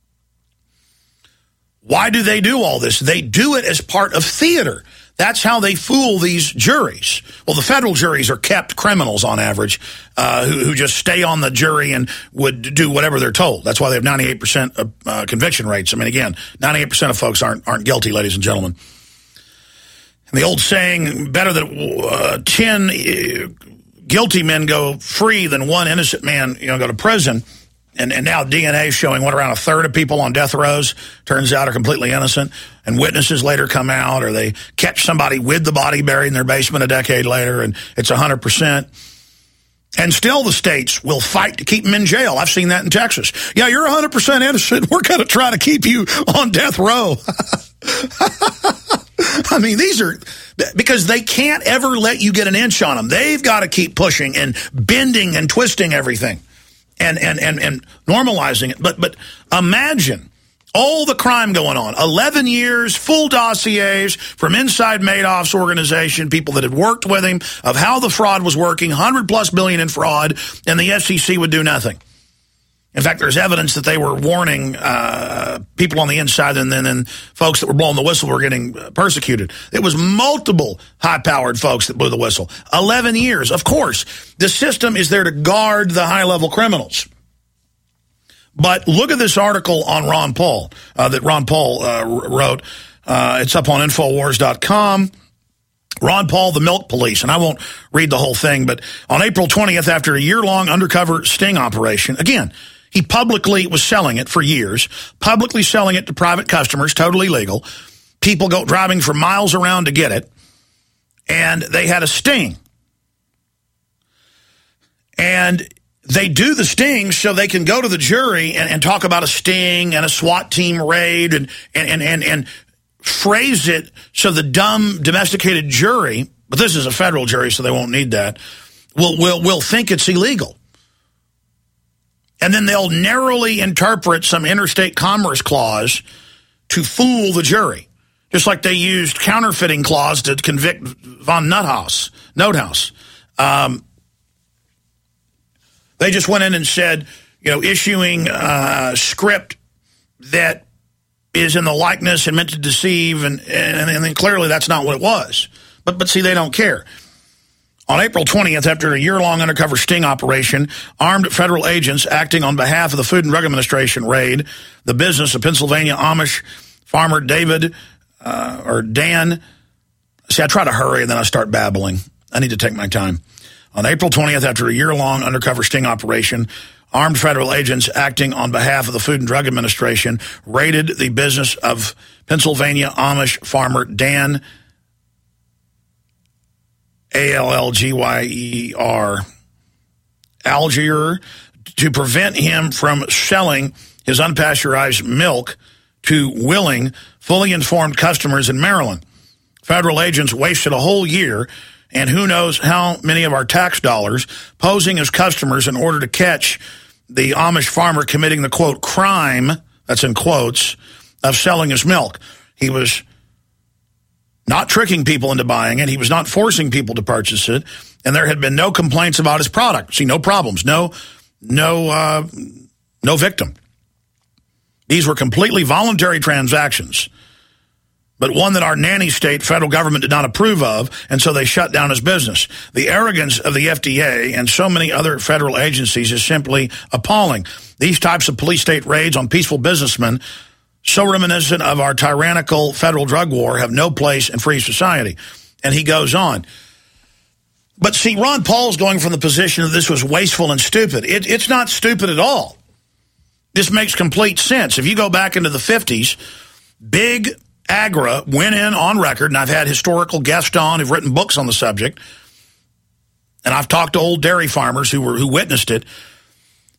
Why do they do all this? They do it as part of theater. That's how they fool these juries. Well, the federal juries are kept criminals on average uh, who, who just stay on the jury and would do whatever they're told. That's why they have ninety-eight percent of, uh, conviction rates. I mean, again, ninety-eight percent of folks aren't aren't guilty, ladies and gentlemen. And the old saying, better that uh, ten uh, guilty men go free than one innocent man, you know, go to prison. And, and now D N A is showing what around a third of people on death rows turns out are completely innocent. And witnesses later come out, or they catch somebody with the body buried in their basement a decade later, and it's one hundred percent. And still the states will fight to keep them in jail. I've seen that in Texas. Yeah, you're one hundred percent innocent. We're going to try to keep you on death row. I mean, these are, because they can't ever let you get an inch on them. They've got to keep pushing and bending and twisting everything. And, and, and, and normalizing it. But but imagine all the crime going on. eleven years, full dossiers from inside Madoff's organization, people that had worked with him, of how the fraud was working, one hundred plus billion in fraud, and the S E C would do nothing. In fact, there's evidence that they were warning uh, people on the inside, and then and folks that were blowing the whistle were getting persecuted. It was multiple high-powered folks that blew the whistle. eleven years. Of course, the system is there to guard the high-level criminals. But look at this article on Ron Paul uh, that Ron Paul uh, wrote. Uh, it's up on Infowars dot com. Ron Paul, the Milk Police, and I won't read the whole thing, but on April twentieth, after a year-long undercover sting operation, again, he publicly was selling it for years, publicly selling it to private customers, totally legal. People go driving for miles around to get it, and they had a sting. And they do the sting so they can go to the jury and, and talk about a sting and a SWAT team raid and and and and, and phrase it so the dumb domesticated jury, but this is a federal jury, so they won't need that, will will will think it's illegal. And then they'll narrowly interpret some interstate commerce clause to fool the jury, just like they used counterfeiting clause to convict von Nuthouse, Notehouse. Um, they just went in and said, you know, issuing a script that is in the likeness and meant to deceive, and, and, and then clearly that's not what it was. But, but see, they don't care. On April twentieth, after a year-long undercover sting operation, armed federal agents acting on behalf of the Food and Drug Administration raid the business of Pennsylvania Amish farmer David, uh, or Dan. See, I try to hurry and then I start babbling. I need to take my time. On April twentieth, after a year-long undercover sting operation, armed federal agents acting on behalf of the Food and Drug Administration raided the business of Pennsylvania Amish farmer Dan, A L L G Y E R, Algier, to prevent him from selling his unpasteurized milk to willing, fully informed customers in Maryland. Federal agents wasted a whole year and who knows how many of our tax dollars posing as customers in order to catch the Amish farmer committing the, quote, crime, that's in quotes, of selling his milk. He was not tricking people into buying it. He was not forcing people to purchase it. And there had been no complaints about his product. See, no problems, no, no, uh, no victim. These were completely voluntary transactions, but one that our nanny state federal government did not approve of, and so they shut down his business. The arrogance of the F D A and so many other federal agencies is simply appalling. These types of police state raids on peaceful businessmen, so reminiscent of our tyrannical federal drug war, have no place in free society. And he goes on. But see, Ron Paul's going from the position that this was wasteful and stupid. It, it's not stupid at all. This makes complete sense. If you go back into the fifties, Big Agra went in on record, and I've had historical guests on who've written books on the subject, and I've talked to old dairy farmers who were who witnessed it.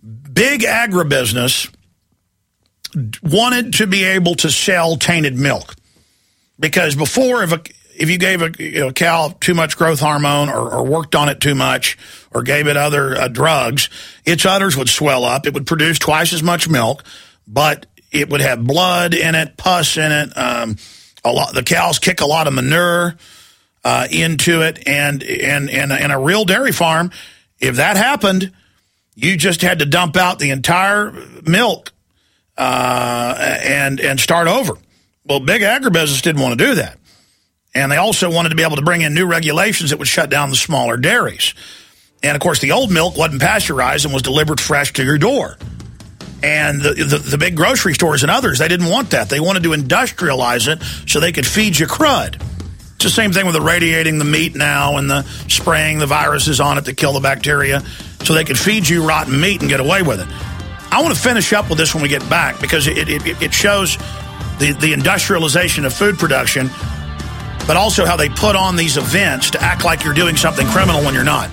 big agribusiness wanted to be able to sell tainted milk. Because before, if a, if you gave a, you know, cow too much growth hormone or, or worked on it too much or gave it other uh, drugs, its udders would swell up. It would produce twice as much milk, but it would have blood in it, pus in it. Um, a lot, the cows kick a lot of manure uh, into it. And in and, and a real dairy farm, if that happened, you just had to dump out the entire milk uh, and and start over. Well, big agribusiness didn't want to do that. And they also wanted to be able to bring in new regulations that would shut down the smaller dairies. And, of course, the old milk wasn't pasteurized and was delivered fresh to your door. And the, the, the big grocery stores and others, they didn't want that. They wanted to industrialize it so they could feed you crud. It's the same thing with irradiating the meat now and the spraying the viruses on it to kill the bacteria so they could feed you rotten meat and get away with it. I want to finish up with this when we get back because it, it, it shows the, the industrialization of food production, but also how they put on these events to act like you're doing something criminal when you're not.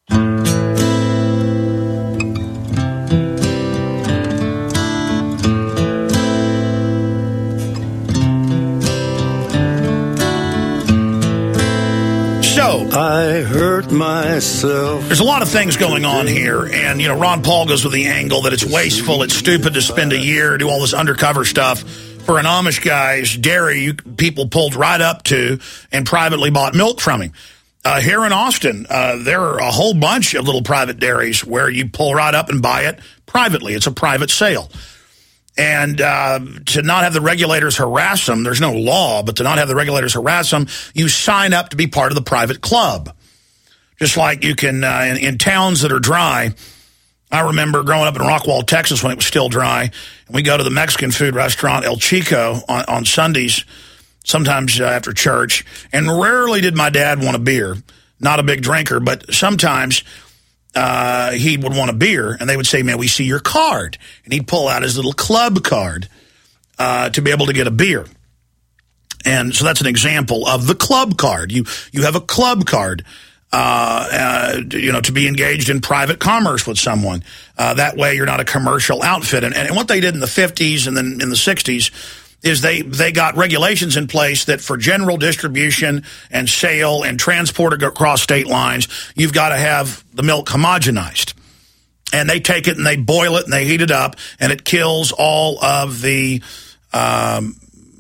So, I hurt myself. There's a lot of things going on here, and, you know, Ron Paul goes with the angle that it's wasteful, it's stupid to spend a year, do all this undercover stuff for an Amish guy's dairy you, people pulled right up to and privately bought milk from him. Uh, here in Austin, uh, there are a whole bunch of little private dairies where you pull right up and buy it privately. It's a private sale. And uh, to not have the regulators harass them, there's no law, but to not have the regulators harass them, you sign up to be part of the private club. Just like you can, uh, in, in towns that are dry, I remember growing up in Rockwall, Texas, when it was still dry, and we go to the Mexican food restaurant El Chico on, on Sundays, sometimes uh, after church, and rarely did my dad want a beer. Not a big drinker, but sometimes uh, he would want a beer, and they would say, man, we see your card. And he'd pull out his little club card uh, to be able to get a beer. And so that's an example of the club card. You, you have a club card. Uh, uh, you know, to be engaged in private commerce with someone. Uh, that way you're not a commercial outfit. And, and what they did in the fifties and then in the sixties is they, they got regulations in place that for general distribution and sale and transport across state lines, you've got to have the milk homogenized. And they take it and they boil it and they heat it up, and it kills all of the um,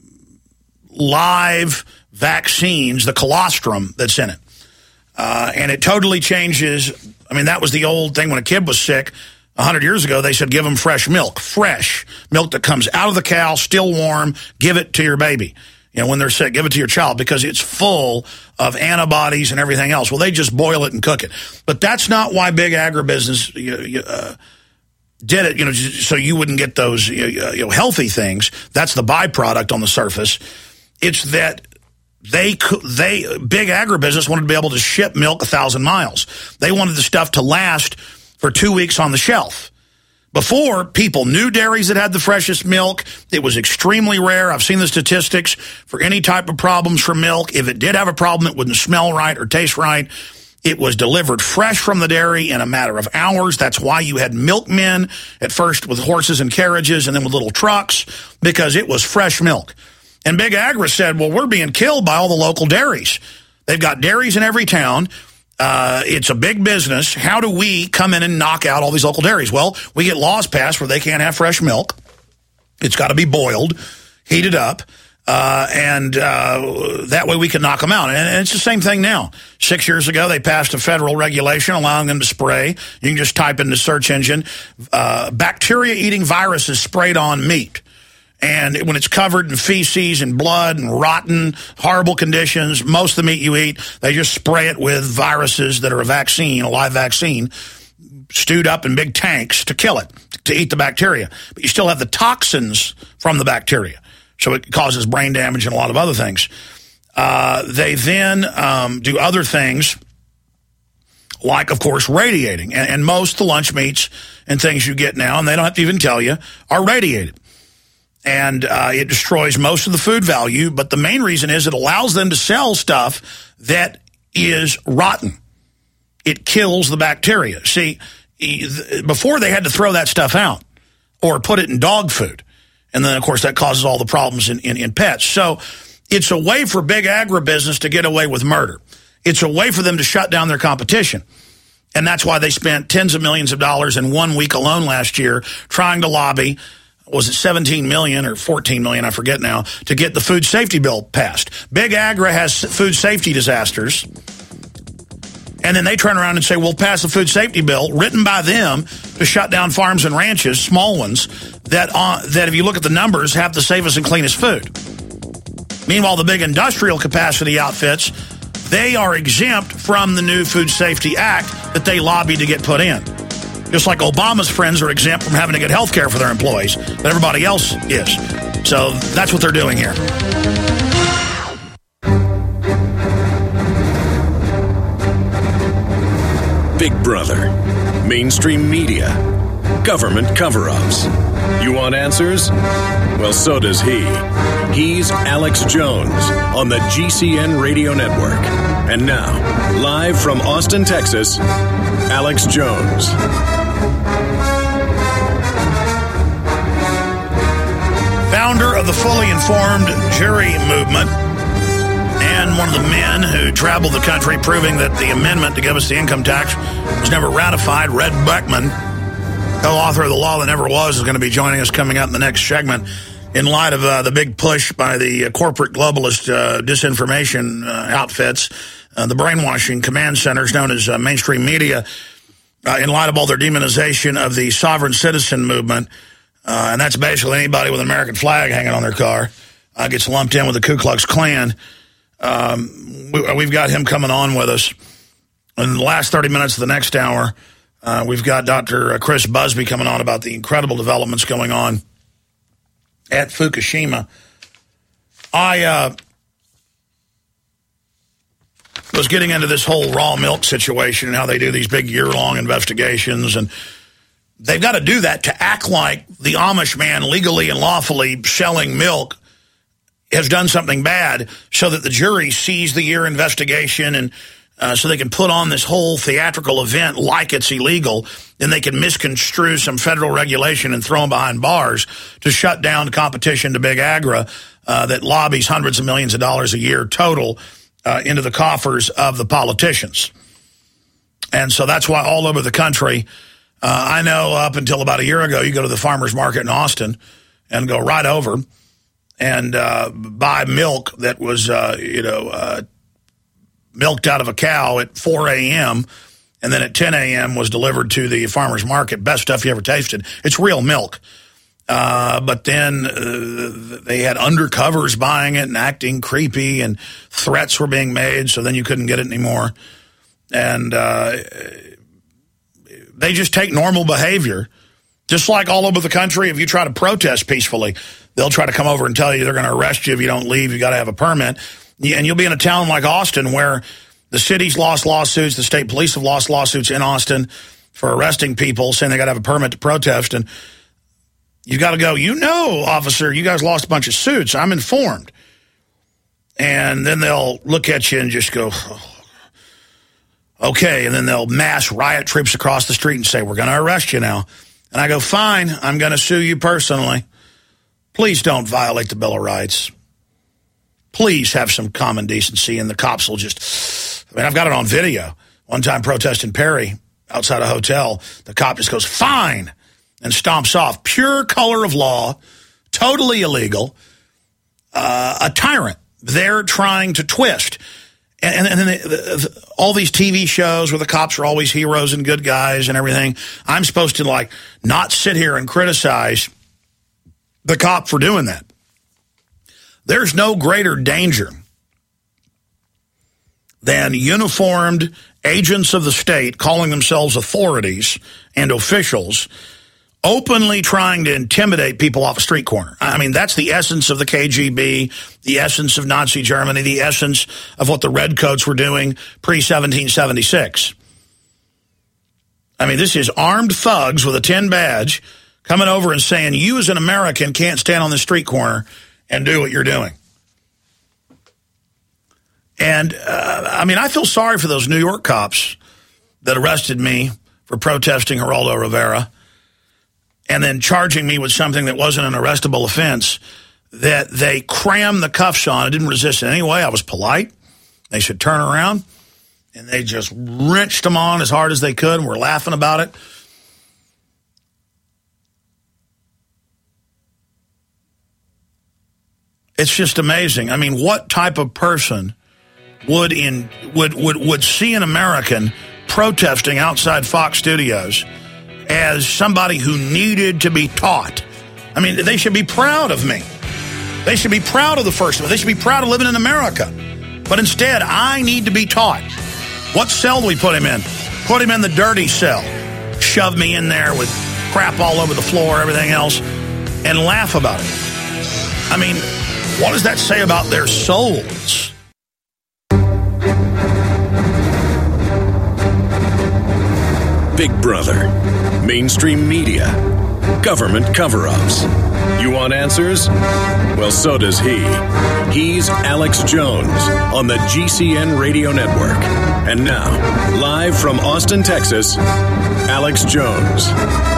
live vaccines, the colostrum that's in it. Uh, and it totally changes. I mean, that was the old thing when a kid was sick a hundred years ago. They said, give them fresh milk, fresh milk that comes out of the cow, still warm. Give it to your baby. You know, when they're sick, give it to your child because it's full of antibodies and everything else. Well, they just boil it and cook it. But that's not why big agribusiness uh, did it, you know, so you wouldn't get those you know, healthy things. That's the byproduct on the surface. It's that They, they, big agribusiness wanted to be able to ship milk a thousand miles. They wanted the stuff to last for two weeks on the shelf. Before, people knew dairies that had the freshest milk. It was extremely rare. I've seen the statistics for any type of problems for milk. If it did have a problem, it wouldn't smell right or taste right. It was delivered fresh from the dairy in a matter of hours. That's why you had milkmen at first with horses and carriages and then with little trucks, because it was fresh milk. And Big Agri said, well, we're being killed by all the local dairies. They've got dairies in every town. Uh, it's a big business. How do we come in and knock out all these local dairies? Well, we get laws passed where they can't have fresh milk. It's got to be boiled, heated up, uh, and uh, that way we can knock them out. And, and it's the same thing now. Six years ago, they passed a federal regulation allowing them to spray. You can just type in the search engine, uh, bacteria-eating viruses sprayed on meat. And when it's covered in feces and blood and rotten, horrible conditions, most of the meat you eat, they just spray it with viruses that are a vaccine, a live vaccine, stewed up in big tanks to kill it, to eat the bacteria. But you still have the toxins from the bacteria. So it causes brain damage and a lot of other things. Uh, they then um, do other things like, of course, radiating. And, and most of the lunch meats and things you get now, and they don't have to even tell you, are radiated. And uh, it destroys most of the food value, but the main reason is it allows them to sell stuff that is rotten. It kills the bacteria. See, before they had to throw that stuff out or put it in dog food. And then, of course, that causes all the problems in, in, in pets. So it's a way for big agribusiness to get away with murder. It's a way for them to shut down their competition. And that's why they spent tens of millions of dollars in one week alone last year trying to lobby, was it seventeen million or fourteen million, I forget now, to get the food safety bill passed. Big Agra has food safety disasters. And then they turn around and say, we'll pass a food safety bill written by them to shut down farms and ranches, small ones, that, uh, that if you look at the numbers, have the safest and cleanest food. Meanwhile, the big industrial capacity outfits, they are exempt from the new Food Safety Act that they lobbied to get put in. Just like Obama's friends are exempt from having to get health care for their employees, but everybody else is. So that's what they're doing here. Big Brother, mainstream media, government cover-ups. You want answers? Well, so does he. He's Alex Jones on the G C N Radio Network. And now, live from Austin, Texas, Alex Jones. Founder of the Fully Informed Jury Movement, and one of the men who traveled the country proving that the amendment to give us the income tax was never ratified, Red Beckman, co-author of The Law That Never Was, is going to be joining us coming up in the next segment in light of uh, the big push by the uh, corporate globalist uh, disinformation uh, outfits, uh, the brainwashing command centers known as uh, mainstream media, uh, in light of all their demonization of the sovereign citizen movement. Uh, and that's basically anybody with an American flag hanging on their car uh, gets lumped in with the Ku Klux Klan. Um, we, we've got him coming on with us. In the last thirty minutes of the next hour, uh, we've got Doctor Chris Busby coming on about the incredible developments going on at Fukushima. I uh, was getting into this whole raw milk situation and how they do these big year-long investigations, and they've got to do that to act like the Amish man legally and lawfully selling milk has done something bad so that the jury sees the year investigation and uh, so they can put on this whole theatrical event like it's illegal, and they can misconstrue some federal regulation and throw them behind bars to shut down competition to Big Agra uh, that lobbies hundreds of millions of dollars a year total uh, into the coffers of the politicians. And so that's why all over the country, uh, I know up until about a year ago, you go to the farmer's market in Austin and go right over and uh, buy milk that was, uh, you know, uh, milked out of a cow at four a.m., and then at ten a.m. was delivered to the farmer's market. Best stuff you ever tasted. It's real milk. Uh, but then uh, they had undercovers buying it and acting creepy, and threats were being made, so then you couldn't get it anymore. And uh, they just take normal behavior. Just like all over the country, if you try to protest peacefully, they'll try to come over and tell you they're going to arrest you if you don't leave. You got to have a permit. And you'll be in a town like Austin where the city's lost lawsuits, the state police have lost lawsuits in Austin for arresting people, saying they got to have a permit to protest. And you got to go, you know, officer, you guys lost a bunch of suits. I'm informed. And then they'll look at you and just go, oh, okay. And then they'll mass riot troops across the street and say, we're going to arrest you now. And I go, fine, I'm going to sue you personally. Please don't violate the Bill of Rights. Please have some common decency, and the cops will just, I mean, I've got it on video. One time protest in Perry, outside a hotel, the cop just goes, fine, and stomps off. Pure color of law, totally illegal, uh, a tyrant. They're trying to twist. And, and then the, the, all these T V shows where the cops are always heroes and good guys and everything, I'm supposed to, like, not sit here and criticize the cop for doing that. There's no greater danger than uniformed agents of the state calling themselves authorities and officials openly trying to intimidate people off a street corner. I mean, that's the essence of the K G B, the essence of Nazi Germany, the essence of what the Redcoats were doing pre seventeen seventy-six. I mean, this is armed thugs with a tin badge coming over and saying, you as an American can't stand on the street corner and do what you're doing. And, uh, I mean, I feel sorry for those New York cops that arrested me for protesting Geraldo Rivera, and then charging me with something that wasn't an arrestable offense, that they crammed the cuffs on. I didn't resist in any way. I was polite. They should turn around, and they just wrenched them on as hard as they could, and we're laughing about it. It's just amazing. I mean, what type of person would in would would would see an American protesting outside Fox Studios as somebody who needed to be taught? I mean, they should be proud of me. They should be proud of the First Amendment. They should be proud of living in America. But instead, I need to be taught. What cell do we put him in? Put him in the dirty cell. Shove me in there with crap all over the floor, everything else, and laugh about it. I mean, what does that say about their souls? Big Brother, mainstream media, government cover-ups. You want answers? Well, so does he. He's Alex Jones on the G C N Radio Network. And now, live from Austin, Texas, Alex Jones.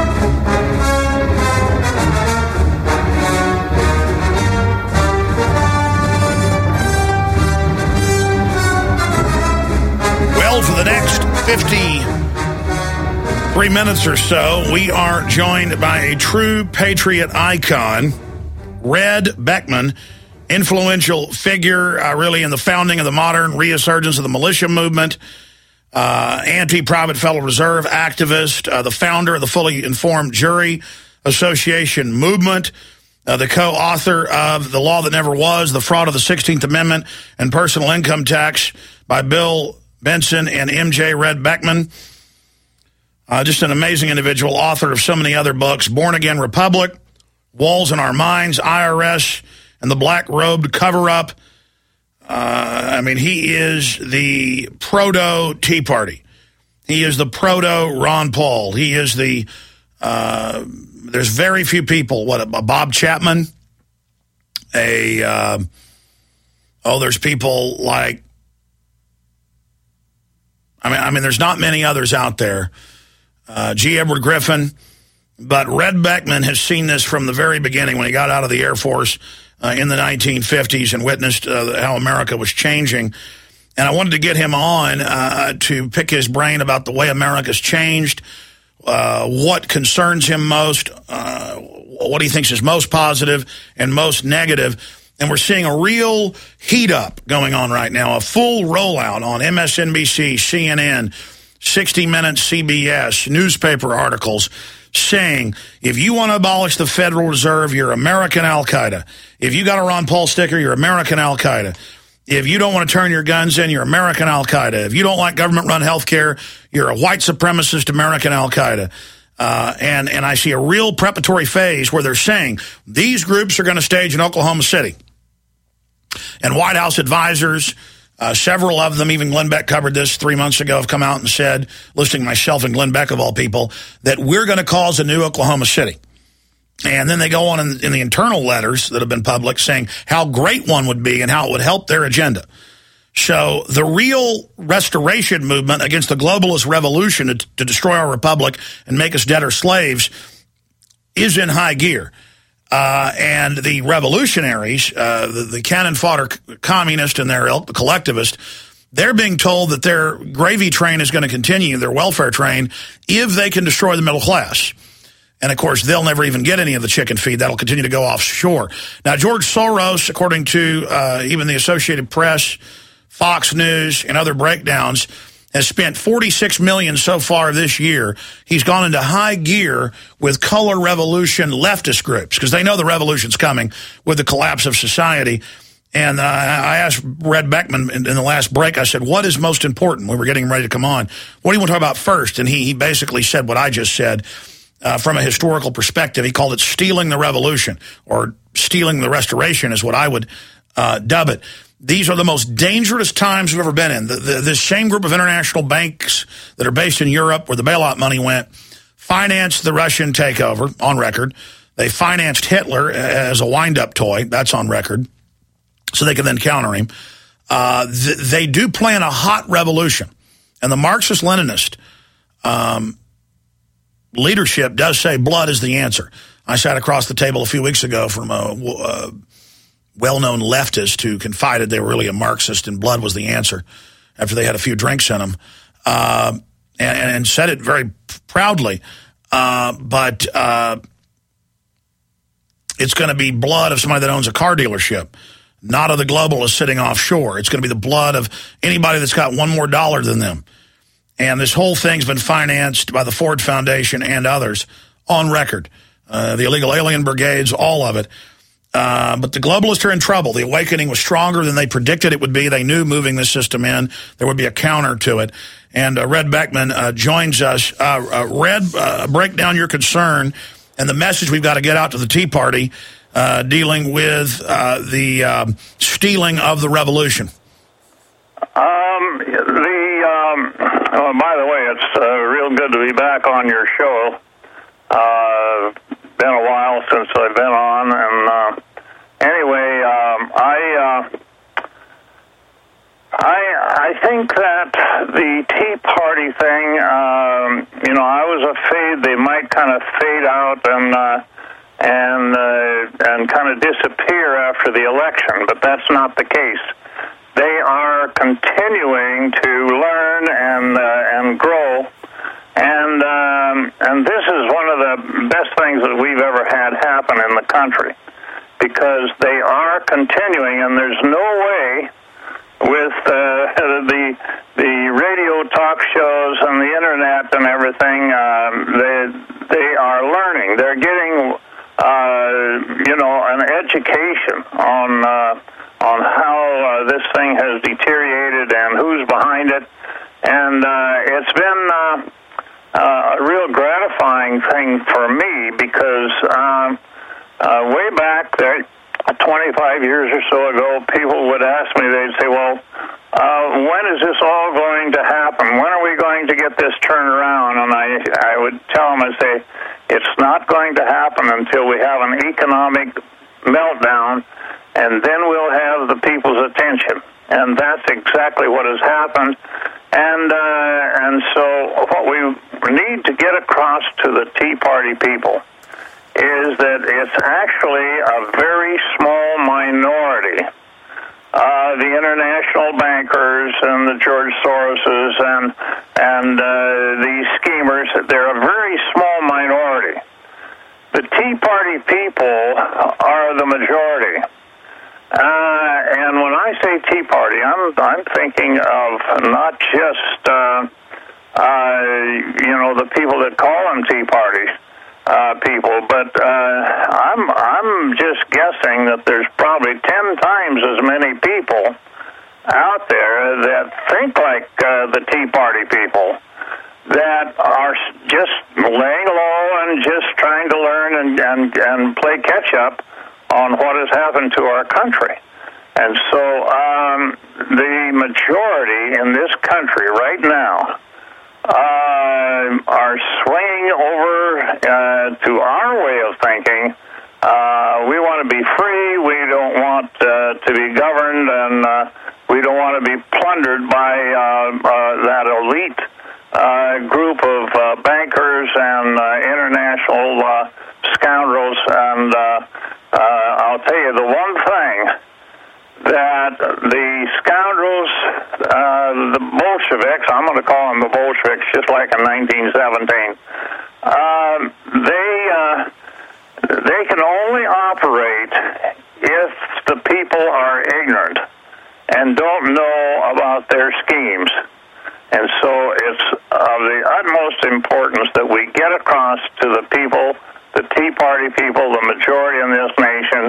Well, for the next fifty-three minutes or so, we are joined by a true patriot icon, Red Beckman, influential figure uh, really in the founding of the modern resurgence of the militia movement, uh, anti-private Federal Reserve activist, uh, the founder of the Fully Informed Jury Association movement, uh, the co-author of The Law That Never Was, The Fraud of the sixteenth Amendment, and Personal Income Tax by Bill Benson and M J Red Beckman. Uh, just an amazing individual, author of so many other books, Born Again Republic, Walls in Our Minds, I R S, and the Black-Robed Cover-Up. Uh, I mean, he is the proto-Tea Party. He is the proto-Ron Paul. He is the, uh, there's very few people, what, a Bob Chapman, a, uh, oh, there's people like, I mean, I mean, there's not many others out there. Uh, G. Edward Griffin. But Red Beckman has seen this from the very beginning when he got out of the Air Force uh, in the nineteen fifties and witnessed uh, how America was changing. And I wanted to get him on uh, to pick his brain about the way America's changed, uh, what concerns him most, uh, what he thinks is most positive and most negative. And we're seeing a real heat up going on right now, a full rollout on M S N B C, C N N, sixty minutes, C B S, newspaper articles saying, if you want to abolish the Federal Reserve, you're American Al-Qaeda. If you got a Ron Paul sticker, you're American Al-Qaeda. If you don't want to turn your guns in, you're American Al-Qaeda. If you don't like government-run health care, you're a white supremacist American Al-Qaeda. Uh, and, and I see a real preparatory phase where they're saying these groups are going to stage in Oklahoma City. And White House advisors, uh, several of them, even Glenn Beck covered this three months ago, have come out and said, listing myself and Glenn Beck of all people, that we're going to cause a new Oklahoma City. And then they go on in, in the internal letters that have been public saying how great one would be and how it would help their agenda. So the real restoration movement against the globalist revolution to, to destroy our republic and make us debtor slaves is in high gear. Uh, and the revolutionaries, uh, the, the cannon fodder communist and their ilk, the collectivist, they're being told that their gravy train is going to continue, their welfare train, if they can destroy the middle class. And, of course, they'll never even get any of the chicken feed. That'll continue to go offshore. Now, George Soros, according to uh, even the Associated Press, Fox News, and other breakdowns, has spent forty-six million dollars so far this year. He's gone into high gear with color revolution leftist groups because they know the revolution's coming with the collapse of society. And uh, I asked Red Beckman in, in the last break, I said, what is most important? We were getting ready to come on. What do you want to talk about first? And he, he basically said what I just said uh, from a historical perspective. He called it stealing the revolution, or stealing the restoration is what I would uh, dub it. These are the most dangerous times we've ever been in. The, the, this same group of international banks that are based in Europe where the bailout money went financed the Russian takeover, on record. They financed Hitler as a wind-up toy. That's on record. So they can then counter him. Uh, th they do plan a hot revolution. And the Marxist-Leninist um, leadership does say blood is the answer. I sat across the table a few weeks ago from a, a well-known leftist who confided they were really a Marxist and blood was the answer after they had a few drinks in them, uh, and, and said it very proudly. Uh, but uh, it's going to be blood of somebody that owns a car dealership, not of the globalists sitting offshore. It's going to be the blood of anybody that's got one more dollar than them. And this whole thing's been financed by the Ford Foundation and others on record. Uh, the illegal alien brigades, all of it. Uh, but the globalists are in trouble. The awakening was stronger than they predicted it would be. They knew moving this system in, there would be a counter to it. And uh, Red Beckman uh, joins us. Uh, uh, Red, uh, break down your concern and the message we've got to get out to the Tea Party uh, dealing with uh, the uh, stealing of the revolution. Um, the um, oh, by the way, it's uh, real good to be back on your show. Uh, been a while since I've been on, and uh, anyway, um, I uh, I I think that the Tea Party thing, um, you know, I was afraid they might kind of fade out and uh, and uh, and kind of disappear after the election, but that's not the case. They are continuing to learn and uh, and grow. And um, and this is one of the best things that we've ever had happen in the country, because they are continuing, and there's no way with uh, the the radio talk shows and the internet and everything. Um, they they are learning. They're getting uh, you know an education on uh, on how uh, this thing has deteriorated and who's behind it, and uh, it's been. Uh, Uh, a real gratifying thing for me, because um, uh, way back there, twenty-five years or so ago, people would ask me, they'd say, well, uh, when is this all going to happen? When are we going to get this turned around? And I, I would tell them, I'd say, it's not going to happen until we have an economic meltdown, and then we'll have the people's attention. And that's exactly what has happened. And uh, and so what we need to get across to the Tea Party people is that it's actually a very small minority. Uh, the international bankers and the George Soroses and and uh, the schemers, they're a very small minority. The Tea Party people are the majority. Uh, and when I say Tea Party, I'm I'm thinking of not just uh, uh, you know the people that call them Tea Party uh, people, but uh, I'm I'm just guessing that there's probably ten times as many people out there that think like uh, the Tea Party people, that are just laying low and just trying to learn and and, and play catch up on what has happened to our country. And so um, the majority in this country right now uh, are swinging over uh, to our way of thinking. Uh, we want to be free. We don't want uh, to be governed, and uh, we don't want to be plundered by uh, uh, that elite uh, group of uh, bankers and uh, international uh, scoundrels. And uh, Uh, I'll tell you the one thing, that the scoundrels, uh, the Bolsheviks, I'm going to call them the Bolsheviks, just like in nineteen seventeen, um, they uh, they can only operate if the people are ignorant and don't know about their schemes. And so it's of the utmost importance that we get across to the people, the Tea Party people, the majority in this nation,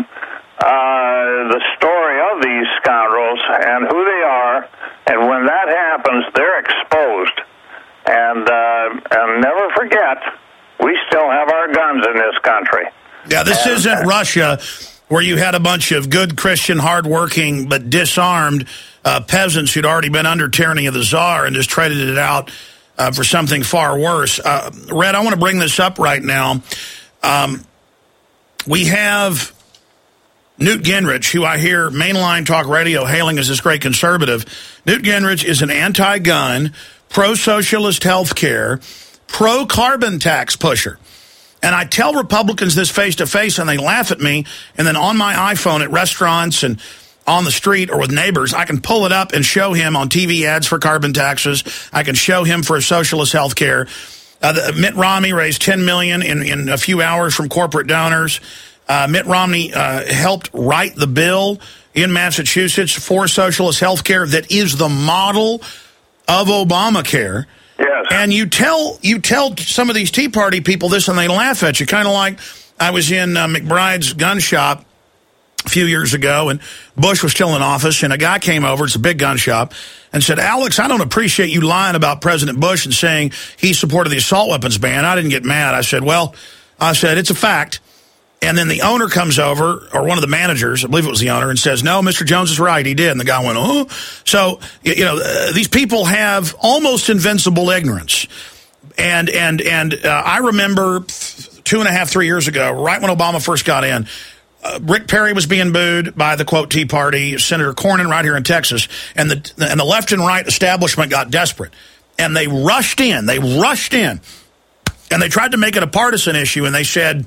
uh, the story of these scoundrels and who they are, and when that happens, they're exposed. And uh, and never forget, we still have our guns in this country. Yeah, this and, isn't uh, Russia, where you had a bunch of good Christian, hardworking, but disarmed uh, peasants who'd already been under tyranny of the Tsar and just traded it out uh, for something far worse. Uh, Red, I want to bring this up right now. Um, we have Newt Gingrich, who I hear mainline talk radio hailing as this great conservative. Newt Gingrich is an anti-gun, pro-socialist health care, pro-carbon tax pusher. And I tell Republicans this face-to-face, and they laugh at me, and then on my iPhone at restaurants and on the street or with neighbors, I can pull it up and show him on T V ads for carbon taxes. I can show him for socialist health care. Uh, the, Mitt Romney raised ten million dollars in, in a few hours from corporate donors. Uh, Mitt Romney uh, helped write the bill in Massachusetts for socialist health care that is the model of Obamacare. Yes. And you tell you tell some of these Tea Party people this, and they laugh at you, kind of like I was in uh, McBride's gun shop a few years ago, and Bush was still in office, and a guy came over, it's a big gun shop, and said, Alex, I don't appreciate you lying about President Bush and saying he supported the assault weapons ban. I didn't get mad. I said, well, I said, it's a fact. And then the owner comes over, or one of the managers, I believe it was the owner, and says, no, Mister Jones is right, he did. And the guy went, oh. So, you know, uh, these people have almost invincible ignorance. And, and, and uh, I remember two and a half, three years ago, right when Obama first got in, Uh, Rick Perry was being booed by the, quote, Tea Party, Senator Cornyn right here in Texas, and the and the left and right establishment got desperate. And they rushed in. They rushed in. And they tried to make it a partisan issue, and they said,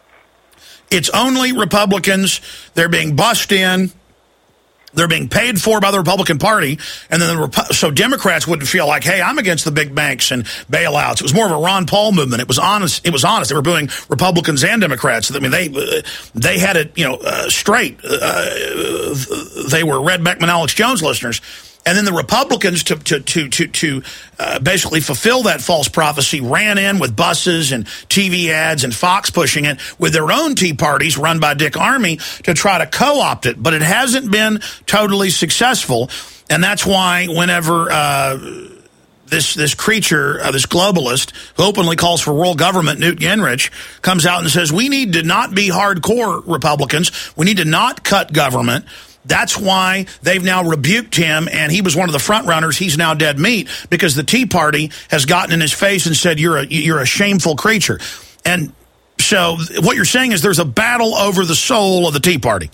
it's only Republicans. They're being bussed in. They're being paid for by the Republican Party, and then the Repu- so Democrats wouldn't feel like, hey, I'm against the big banks and bailouts. It was more of a Ron Paul movement. It was honest. It was honest. They were booing Republicans and Democrats. I mean, they uh, they had it, you know, uh, straight. Uh, they were Red Beckman, Alex Jones listeners. And then the Republicans, to to to to, to uh, basically fulfill that false prophecy, ran in with buses and T V ads and Fox pushing it with their own Tea Parties run by Dick Armey to try to co-opt it. But it hasn't been totally successful. And that's why whenever uh, this this creature, uh, this globalist, who openly calls for world government, Newt Gingrich, comes out and says, we need to not be hardcore Republicans. We need to not cut government. That's why they've now rebuked him, and he was one of the front runners. He's now dead meat because the Tea Party has gotten in his face and said, you're a, you're a shameful creature. And so what you're saying is there's a battle over the soul of the Tea Party.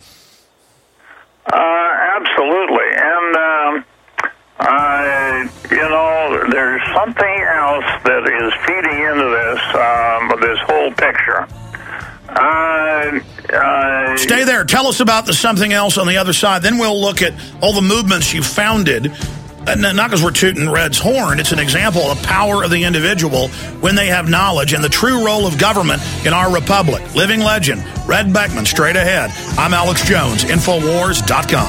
Uh, absolutely. And, um, uh, you know, there's something else that is feeding into this, um, this whole picture. Uh, uh, Stay there. Tell us about the something else on the other side. Then we'll look at all the movements you founded. And not because we're tooting Red's horn. It's an example of the power of the individual when they have knowledge and the true role of government in our republic. Living legend, Red Beckman, straight ahead. I'm Alex Jones, Infowars dot com.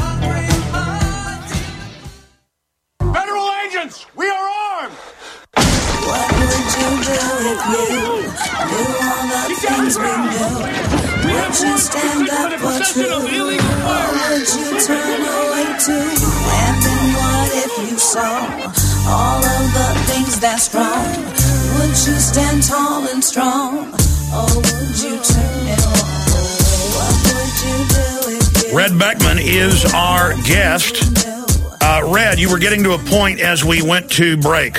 Federal agents, we are armed! What would you do if you knew all the things we knew? Would you stand up for truth? Or would you turn away too? And then what if you saw all of the things that's wrong? Would you stand tall and strong? Or would you turn it away? What would you do if you Red Beckman is our guest. Uh, Red, you were getting to a point as we went to break.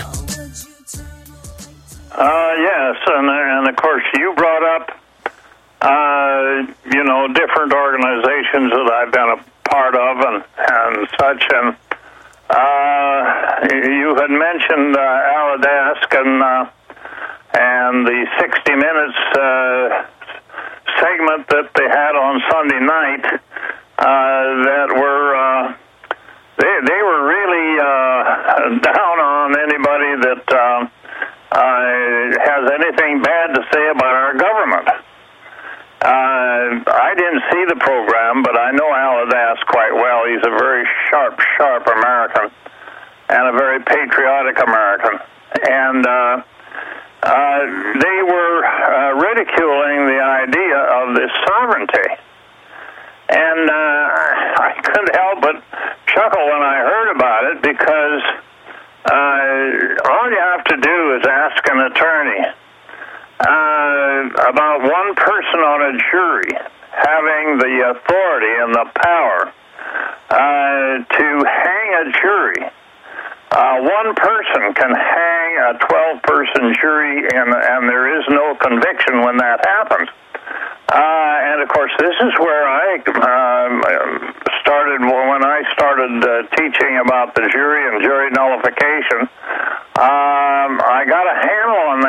Uh, yes, and, and of course you brought up, uh, you know, different organizations that I've been a part of and, and such, and uh, you had mentioned uh, Aladask and, uh, and the sixty minutes uh, segment that they had on Sunday night uh, that were, uh, they, they were really uh, down on anybody that... Uh, Uh, has anything bad to say about our government. Uh, I didn't see the program, but I know Aladask quite well. He's a very sharp, sharp American and a very patriotic American. And uh, uh, they were uh, ridiculing the idea of this sovereignty. And uh, I couldn't help but chuckle when I heard about it because Uh, all you have to do is ask an attorney uh, about one person on a jury having the authority and the power uh, to hang a jury. Uh, one person can hang a twelve-person jury, and, and there is no conviction when that happens. Uh, and, of course, this is where I um, started, when I started uh, teaching about the jury and jury nullification. Um, I got a handle on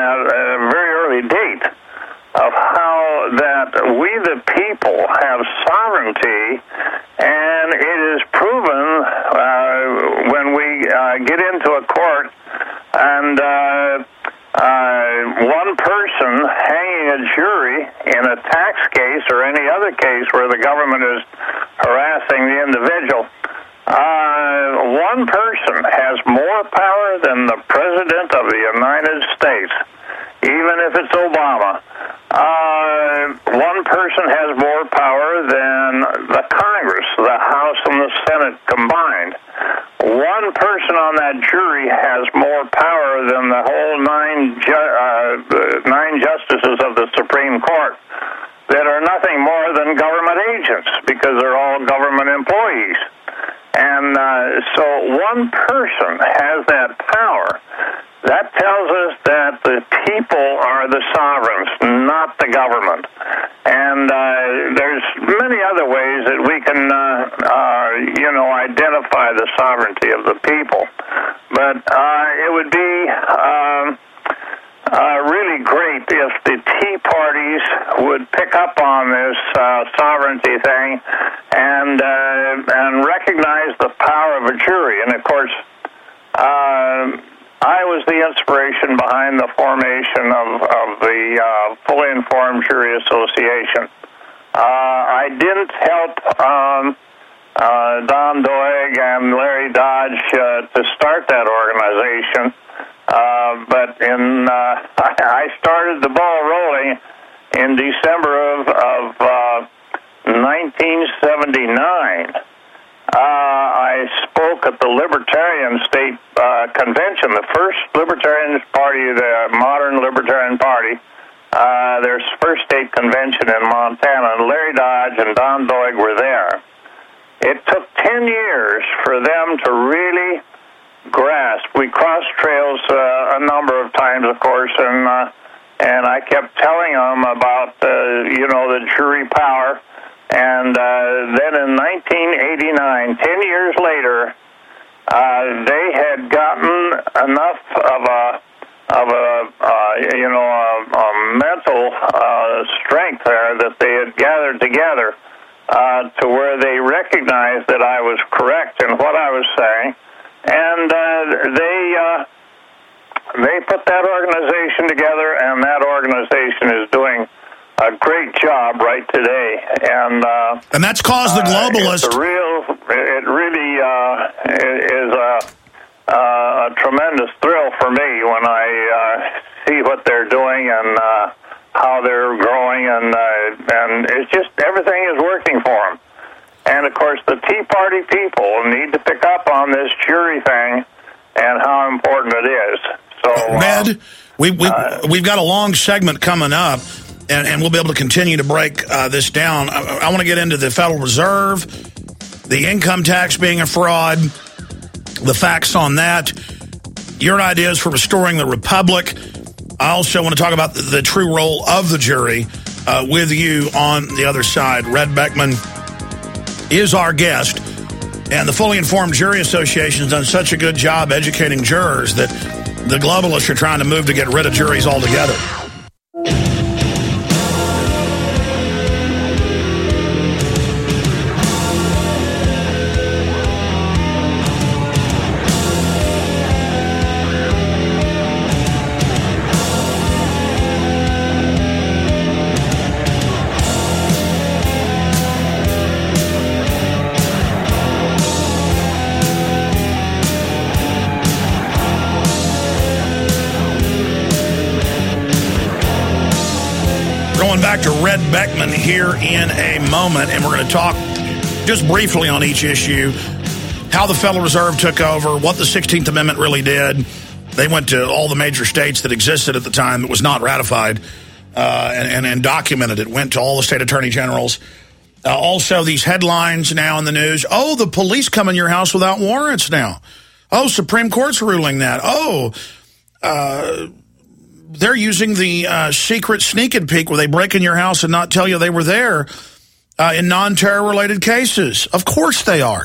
uh, get into a court and uh, uh, one person hanging a jury in a tax case or any other case where the government is harassing the individual, uh, one person has more power than the President of the United States, even if it's Obama. Uh, one person has more power than the Congress, the House and the Senate combined. One person on that jury has more power than the whole nine ju- uh, nine justices of the Supreme Court that are nothing more than government agents because they're all government employees. And uh, so one person has that power. That tells us that the people are the sovereigns, not the government. And uh, there's many other ways that we can, uh, uh, you know, identify the sovereignty of the people. But uh, it would be um, uh, really great if the Tea Parties would pick up on this uh, sovereignty thing and uh, and recognize the power of a jury. And of course, uh, I was the inspiration behind the formation of, of the uh, Fully Informed Jury Association. Uh, I didn't help um, uh, Don Doig and Larry Dodge uh, to start that organization, uh, but in uh, I started the ball rolling in December of, of uh, nineteen seventy-nine. Uh, I spoke at the Libertarian State uh, Convention, the first Libertarian Party, the modern Libertarian Party, uh, their first state convention in Montana, and Larry Dodge and Don Doig were there. It took ten years for them to really grasp. We crossed trails uh, a number of times, of course, and uh, and I kept telling them about, uh, you know, the jury power. And uh, then in nineteen eighty-nine, ten years later, uh, they had gotten enough of a of a uh, you know a, a mental uh, strength there that they had gathered together uh, to where they recognized that I was correct in what I was saying, and uh, they uh, they put that organization together, and that organization is doing a great job right today, and uh, and that's caused the globalists. Uh, it's a real, it really uh, is a, uh, a tremendous thrill for me when I uh, see what they're doing and uh, how they're growing, and uh, and it's just everything is working for them. And of course, the Tea Party people need to pick up on this jury thing and how important it is. So, Red, uh, we we uh, we've got a long segment coming up. And, and we'll be able to continue to break uh, this down. I, I want to get into the Federal Reserve, the income tax being a fraud, the facts on that, your ideas for restoring the republic. I also want to talk about the, the true role of the jury uh, with you on the other side. Red Beckman is our guest. And the Fully Informed Jury Association has done such a good job educating jurors that the globalists are trying to move to get rid of juries altogether. Back to Red Beckman here in a moment, and we're going to talk just briefly on each issue, how the Federal Reserve took over, what the sixteenth Amendment really did. They went to all the major states that existed at the time that was not ratified uh, and, and, and documented it, went to all the state attorney generals. Uh, also, these headlines now in the news, oh, the police come in your house without warrants now. Oh, Supreme Court's ruling that. Oh, uh... they're using the uh, secret sneak and peek where they break in your house and not tell you they were there uh, in non-terror-related cases. Of course they are.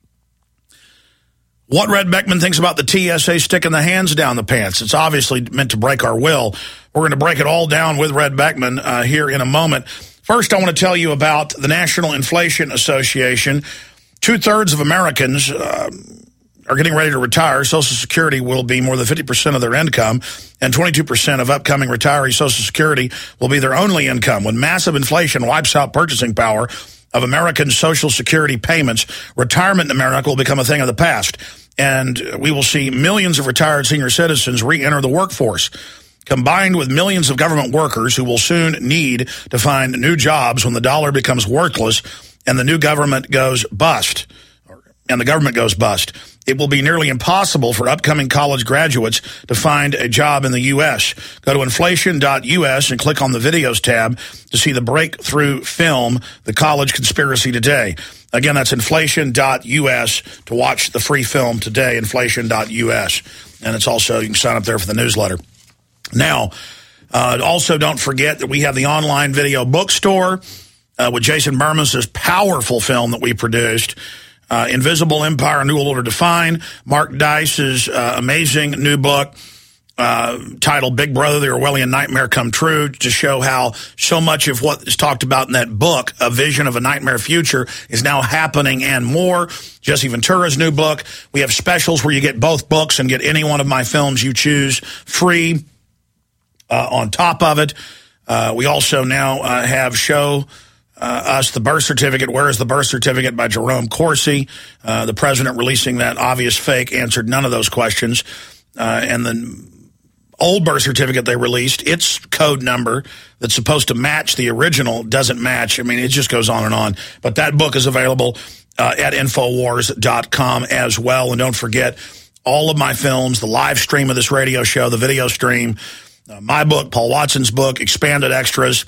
What Red Beckman thinks about the T S A sticking the hands down the pants. It's obviously meant to break our will. We're going to break it all down with Red Beckman uh, here in a moment. First, I want to tell you about the National Inflation Association. Two-thirds of Americans uh, are getting ready to retire, Social Security will be more than fifty percent of their income, and twenty-two percent of upcoming retirees' Social Security will be their only income. When massive inflation wipes out purchasing power of American Social Security payments, retirement in America will become a thing of the past, and we will see millions of retired senior citizens re-enter the workforce, combined with millions of government workers who will soon need to find new jobs when the dollar becomes worthless and the new government goes bust, and the government goes bust. It will be nearly impossible for upcoming college graduates to find a job in the U S Go to inflation dot U S and click on the videos tab to see the breakthrough film, The College Conspiracy Today. Again, that's inflation dot U S to watch the free film today, inflation dot U S. And it's also, you can sign up there for the newsletter. Now, uh, also don't forget that we have the online video bookstore uh, with Jason Bermas's powerful film that we produced, Uh, Invisible Empire, A New Order Defined, Mark Dice's uh, amazing new book uh, titled Big Brother, The Orwellian Nightmare Come True, to show how so much of what is talked about in that book, A Vision of a Nightmare Future, is now happening and more. Jesse Ventura's new book. We have specials where you get both books and get any one of my films you choose free uh, on top of it. Uh, we also now uh, have show... Uh, us, the birth certificate, Where is the Birth Certificate by Jerome Corsi. Uh, the president releasing that obvious fake answered none of those questions. Uh, and the old birth certificate they released, its code number that's supposed to match the original doesn't match. I mean, it just goes on and on. But that book is available uh, at Infowars dot com as well. And don't forget, all of my films, the live stream of this radio show, the video stream, uh, my book, Paul Watson's book, expanded extras,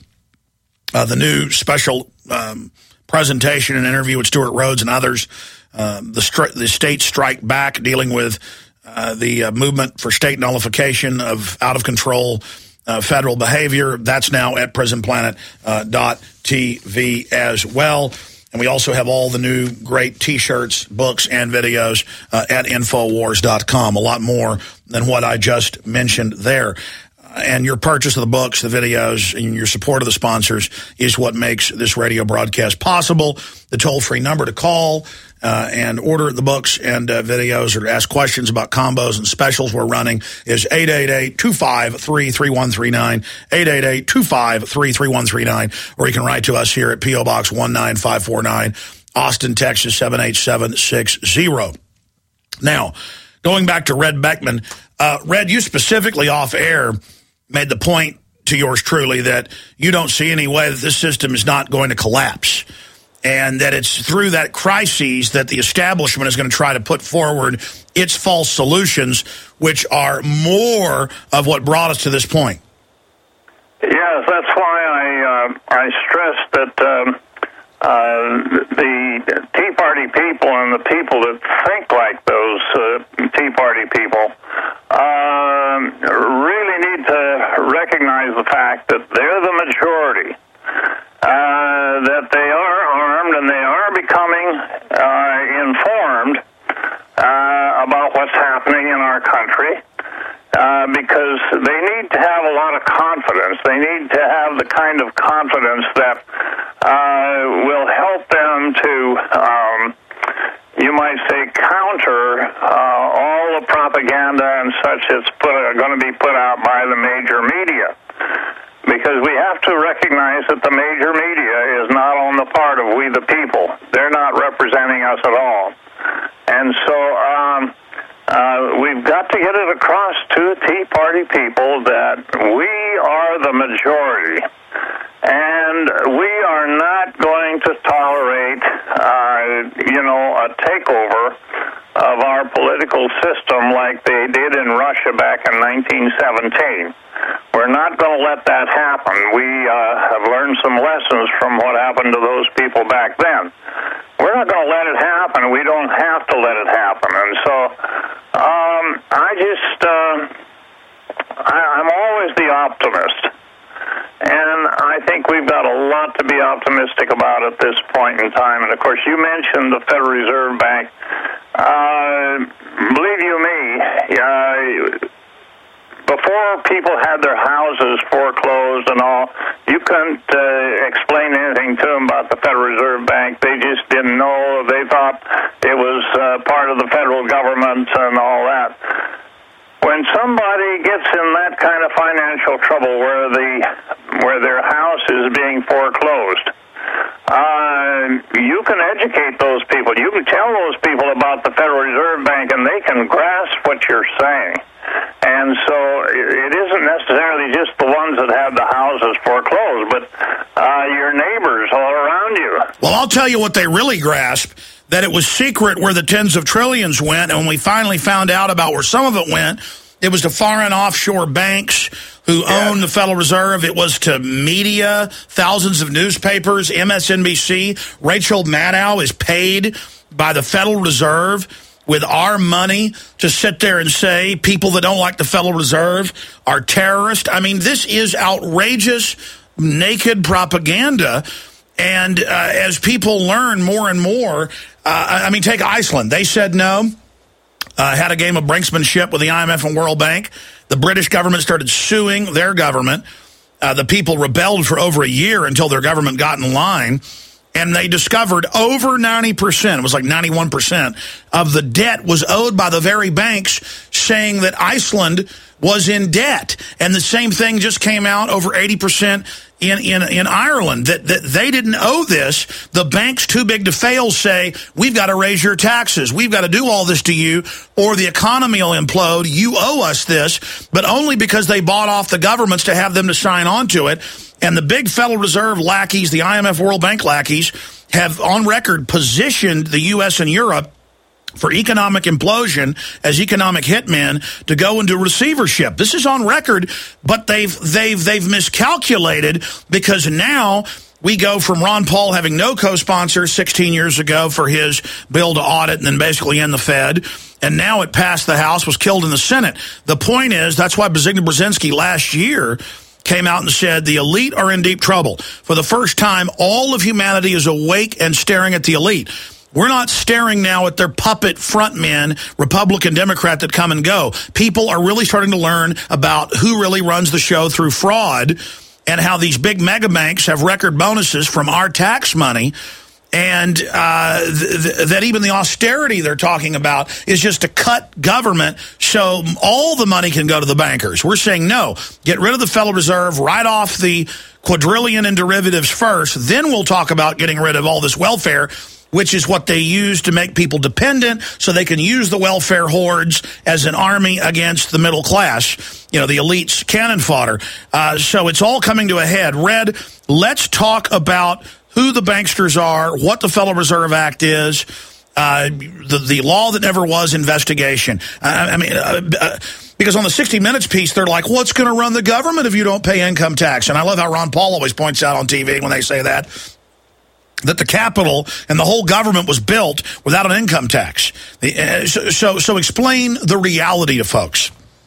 Uh, the new special um, presentation and interview with Stuart Rhodes and others, uh, the, stri- the state strike back, dealing with uh, the uh, movement for state nullification of out-of-control uh, federal behavior. That's now at prison planet dot T V as well. And we also have all the new great T-shirts, books, and videos uh, at Infowars dot com. A lot more than what I just mentioned there. And your purchase of the books, the videos, and your support of the sponsors is what makes this radio broadcast possible. The toll-free number to call uh, and order the books and uh, videos or ask questions about combos and specials we're running is eight eight eight, two five three, three one three nine, eight eight eight, two five three, three one three nine, or you can write to us here at P O Box one nine five four nine, Austin, Texas seven eight seven six zero. Now, going back to Red Beckman, uh, Red, you specifically off air made the point to yours truly that you don't see any way that this system is not going to collapse, and that it's through that crisis that the establishment is going to try to put forward its false solutions, which are more of what brought us to this point. Yes, that's why I uh, I stressed that um, uh, the Tea Party people and the people that think like those uh, Tea Party people uh, really need to recognize the fact that they're the majority, uh, that they are armed and they are becoming uh, informed uh, about what's happening in our country, uh, because they need to have a lot of confidence. They need to have the kind of confidence that uh, will help them to, um, you might say, counter uh, all the propaganda and such that's put, uh, going to be put out by the major media. Because we have to recognize that the major media is not on the part of we the people. They're not representing us at all. And so um, uh, we've got to get it across to the Tea Party people that we are the majority. And we are not going to tolerate, uh, you know, a takeover of our political system like they did in Russia back in nineteen seventeen. We're not going to let that happen. We uh, have learned some lessons from what happened to those people back then. We're not going to let it happen. We don't have to let it happen. And so um, I just, uh, I, I'm always the optimist. And I think we've got a lot to be optimistic about at this point in time. And, of course, you mentioned the Federal Reserve Bank. Uh, believe you me, uh, before people had their houses foreclosed and all, you couldn't uh, explain anything to them about the Federal Reserve Bank. They just didn't know. They thought it was uh, part of the federal government and all that. When somebody gets in that kind of financial trouble where the where their house is being foreclosed, uh, you can educate those people. You can tell those people about the Federal Reserve Bank, and they can grasp what you're saying. And so it isn't necessarily just the ones that have the houses foreclosed, but uh, your neighbors all around you. Well, I'll tell you what they really grasp, that it was secret where the tens of trillions went, and when we finally found out about where some of it went, it was to foreign offshore banks who yes. own the Federal Reserve. It was to media, thousands of newspapers, M S N B C. Rachel Maddow is paid by the Federal Reserve with our money to sit there and say people that don't like the Federal Reserve are terrorists. I mean, this is outrageous, naked propaganda. And uh, as people learn more and more, uh, I mean, take Iceland. They said no, uh, had a game of brinksmanship with the I M F and World Bank. The British government started suing their government. Uh, the people rebelled for over a year until their government got in line. And they discovered over ninety percent, it was like ninety-one percent, of the debt was owed by the very banks, saying that Iceland was in debt. And the same thing just came out, over eighty percent in, in, in Ireland, that, that they didn't owe this. The banks too big to fail say, we've got to raise your taxes. We've got to do all this to you, or the economy will implode. You owe us this, but only because they bought off the governments to have them to sign on to it. And the big Federal Reserve lackeys, the I M F World Bank lackeys, have on record positioned the U S and Europe for economic implosion as economic hitmen to go into receivership. This is on record, but they've they've they've miscalculated, because now we go from Ron Paul having no co-sponsor sixteen years ago for his bill to audit and then basically end the Fed, and now it passed the House, was killed in the Senate. The point is, that's why Zbigniew Brzezinski last year came out and said the elite are in deep trouble. For the first time, all of humanity is awake and staring at the elite. We're not staring now at their puppet front men, Republican, Democrat, that come and go. People are really starting to learn about who really runs the show through fraud, and how these big mega banks have record bonuses from our tax money. And uh, th th that even the austerity they're talking about is just to cut government so all the money can go to the bankers. We're saying, no, get rid of the Federal Reserve, write off the quadrillion in derivatives first, then we'll talk about getting rid of all this welfare, which is what they use to make people dependent so they can use the welfare hordes as an army against the middle class, you know, the elite's cannon fodder. Uh, so it's all coming to a head. Red, let's talk about who the banksters are, what the Federal Reserve Act is, uh, the, the law that never was investigation. I, I mean, uh, uh, because on the sixty minutes piece, they're like, what's going to run the government if you don't pay income tax? And I love how Ron Paul always points out on T V when they say that, that the Capitol and the whole government was built without an income tax. The, uh, so, so, so explain the reality to folks.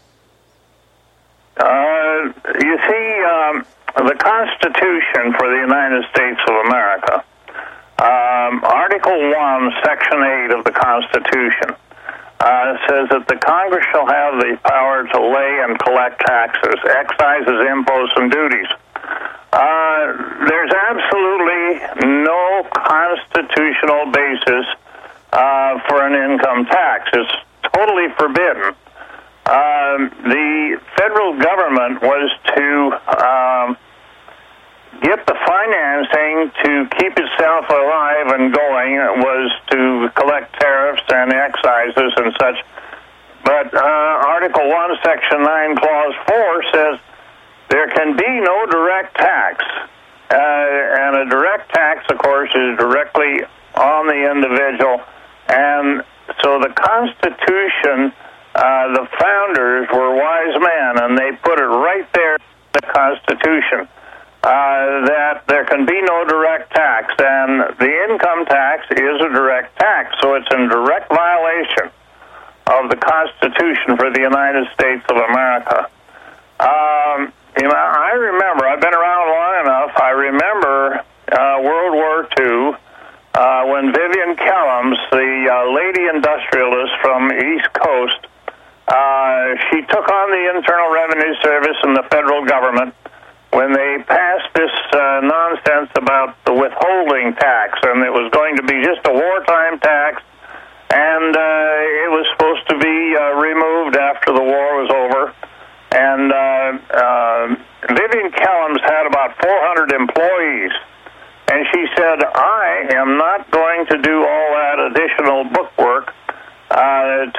Uh, you see, um, the Constitution for the United States of America, um, Article one, Section eight of the Constitution, uh, says that the Congress shall have the power to lay and collect taxes, excises, imposts, and duties. Uh, there's absolutely no constitutional basis uh, for an income tax. It's totally forbidden. Um, the federal government was to um, get the financing to keep itself alive and going, was to collect tariffs and excises and such. But uh, Article one, Section nine, Clause four says there can be no direct tax. Uh, and a direct tax, of course, is directly on the individual. And so the Constitution, uh, the founders were wise men, and they put it right there in the Constitution, uh, that there can be no direct tax. And the income tax is a direct tax, so it's in direct violation of the Constitution for the United States of America. Um, you know, I remember, I've been around long enough, I remember uh, World War Two, uh, when Vivian Kellums, the uh, lady industrialist from East Coast, uh, she took on the Internal Revenue Service and the federal government when they passed this uh, nonsense about the withholding tax, and it was going to be just a wartime tax, and uh, it was supposed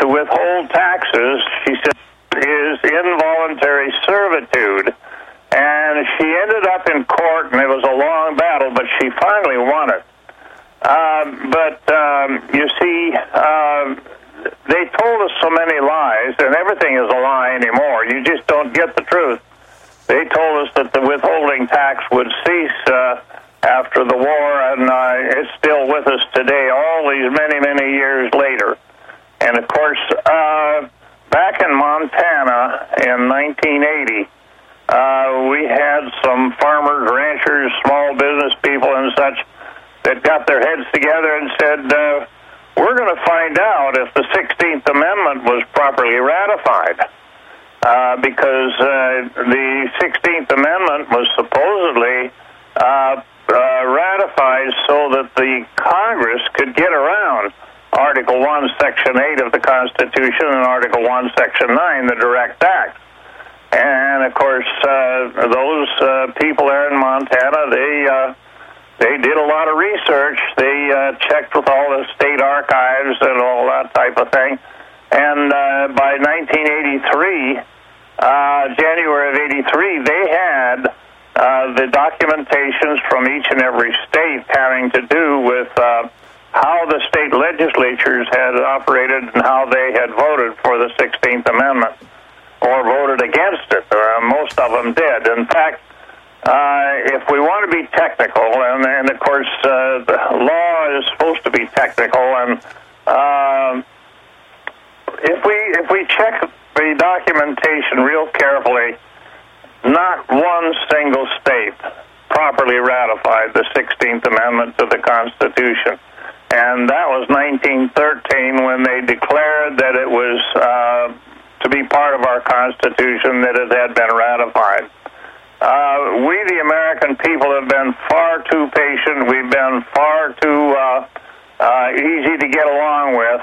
to withhold taxes, she said, is involuntary servitude. And she ended up in court, and it was a long battle, but she finally won it. Uh, but, um, you see, uh, they told us so many lies, and everything is a lie anymore. You just don't get the truth. They told us that the withholding tax would cease uh, after the war, and uh, it's still with us today, all these many, many years later. And, of course, uh, back in Montana in nineteen eighty, uh, we had some farmers, ranchers, small business people and such that got their heads together and said, uh, we're going to find out if the sixteenth Amendment was properly ratified. Uh, because uh, the sixteenth Amendment was supposedly uh, uh, ratified so that the Congress could get around Article one, Section eight of the Constitution and Article one, Section nine, the Direct Act. And, of course, uh, those uh, people there in Montana, they uh, they did a lot of research. They uh, checked with all the state archives and all that type of thing. And uh, by nineteen eighty-three, uh, January of eighty-three, they had uh, the documentations from each and every state having to do with uh, how the state legislatures had operated and how they had voted for the sixteenth Amendment or voted against it. Uh, most of them did. In fact, uh, if we want to be technical, and, and of course uh, the law is supposed to be technical, and uh, if we if we check the documentation real carefully, not one single state properly ratified the sixteenth Amendment to the Constitution. And that was nineteen thirteen when they declared that it was uh, to be part of our Constitution, that it had been ratified. Uh, we, the American people, have been far too patient. We've been far too uh, uh, easy to get along with.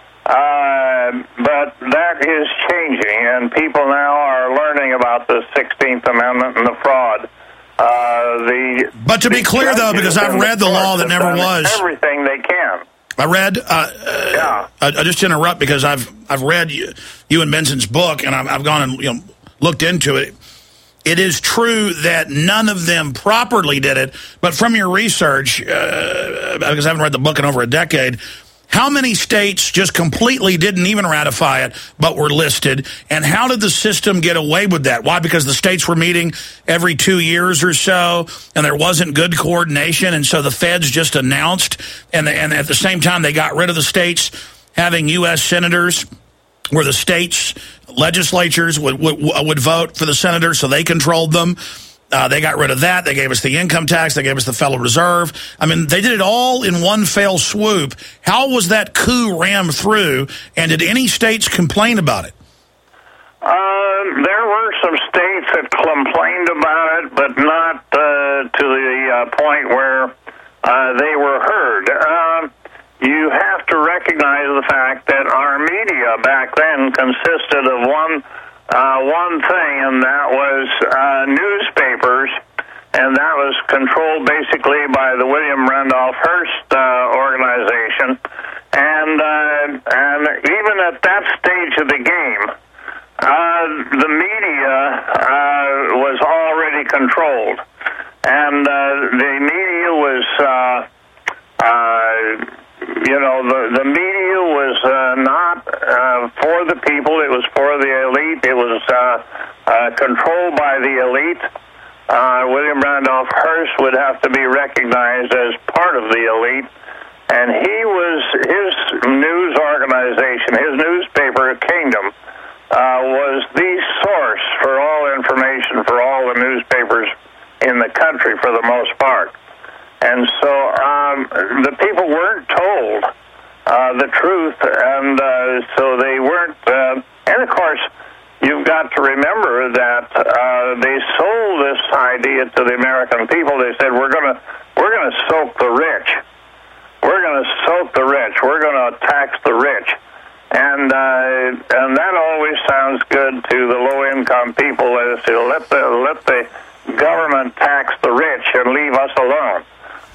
Uh, but that is changing, and people now are learning about the sixteenth Amendment and the fraud. Uh, the but to be clear, though, because I've read the law that never was everything they can. I read. Uh, yeah. I, I just interrupt because I've I've read you, you and Benson's book, and I've, I've gone and you know looked into it. It is true that none of them properly did it, but from your research, uh, because I haven't read the book in over a decade. How many states just completely didn't even ratify it, but were listed? And how did the system get away with that? Why? Because the states were meeting every two years or so, and there wasn't good coordination, and so the feds just announced, and, and at the same time they got rid of the states having U S senators, where the states' legislatures would, would, would vote for the senators, so they controlled them. Uh, they got rid of that. They gave us the income tax. They gave us the Federal Reserve. I mean, they did it all in one fell swoop. How was that coup rammed through, and did any states complain about it? Uh, there were some states that complained about it, but not uh, to the uh, point where uh, they were heard. Uh, you have to recognize the fact that our media back then consisted of one Uh, one thing, and that was uh, newspapers, and that was controlled basically by the William Randolph Hearst uh, organization. And uh, and even at that stage of the game, uh, the media uh, was already controlled, and uh, the media was, uh, uh, you know, the the media was uh, not uh, for the people; it was for the elite. It was uh, uh, controlled by the elite. Uh, William Randolph Hearst would have to be recognized as part of the elite, and he was his news organization, his newspaper, Kingdom, uh, was the source for all information for all the newspapers in the country for the most part. And so um, the people weren't told uh, the truth, and uh, so they weren't. Uh, and of course, you've got to remember that uh, they sold this idea to the American people. They said, "We're gonna, we're gonna soak the rich. We're gonna soak the rich. We're gonna tax the rich." And uh, and that always sounds good to the low-income people. As to let the let the government tax the rich and leave us alone.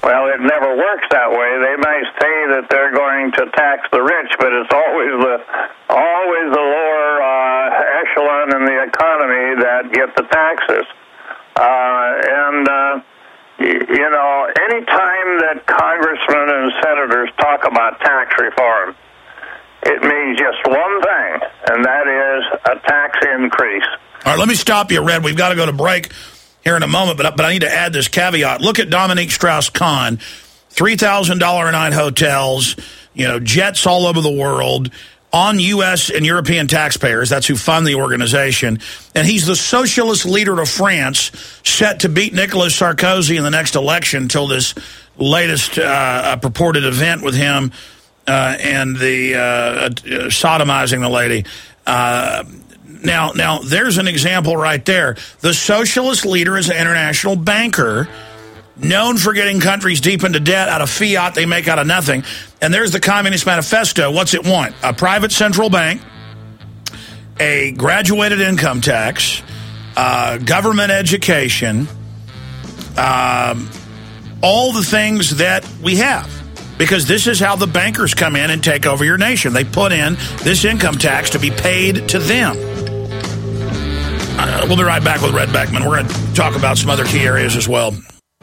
Well, it never works that way. They might say that they're going to tax the rich, but it's always the always the lower uh, echelon in the economy that get the taxes. Uh, and, uh, y- you know, any time that congressmen and senators talk about tax reform, it means just one thing, and that is a tax increase. All right, let me stop you, Red. We've got to go to break here in a moment, but, but I need to add this caveat. Look at Dominique Strauss-Kahn, three thousand dollars a night hotels, you know, jets all over the world, on U S and European taxpayers. That's who fund the organization. And he's the socialist leader of France, set to beat Nicolas Sarkozy in the next election until this latest uh, purported event with him uh, and the uh, sodomizing the lady. Uh Now, now, there's an example right there. The socialist leader is an international banker, known for getting countries deep into debt out of fiat they make out of nothing. And there's the Communist Manifesto. What's it want? A private central bank, a graduated income tax, uh, government education, um, all the things that we have. Because this is how the bankers come in and take over your nation. They put in this income tax to be paid to them. Uh, we'll be right back with Red Beckman. We're going to talk about some other key areas as well.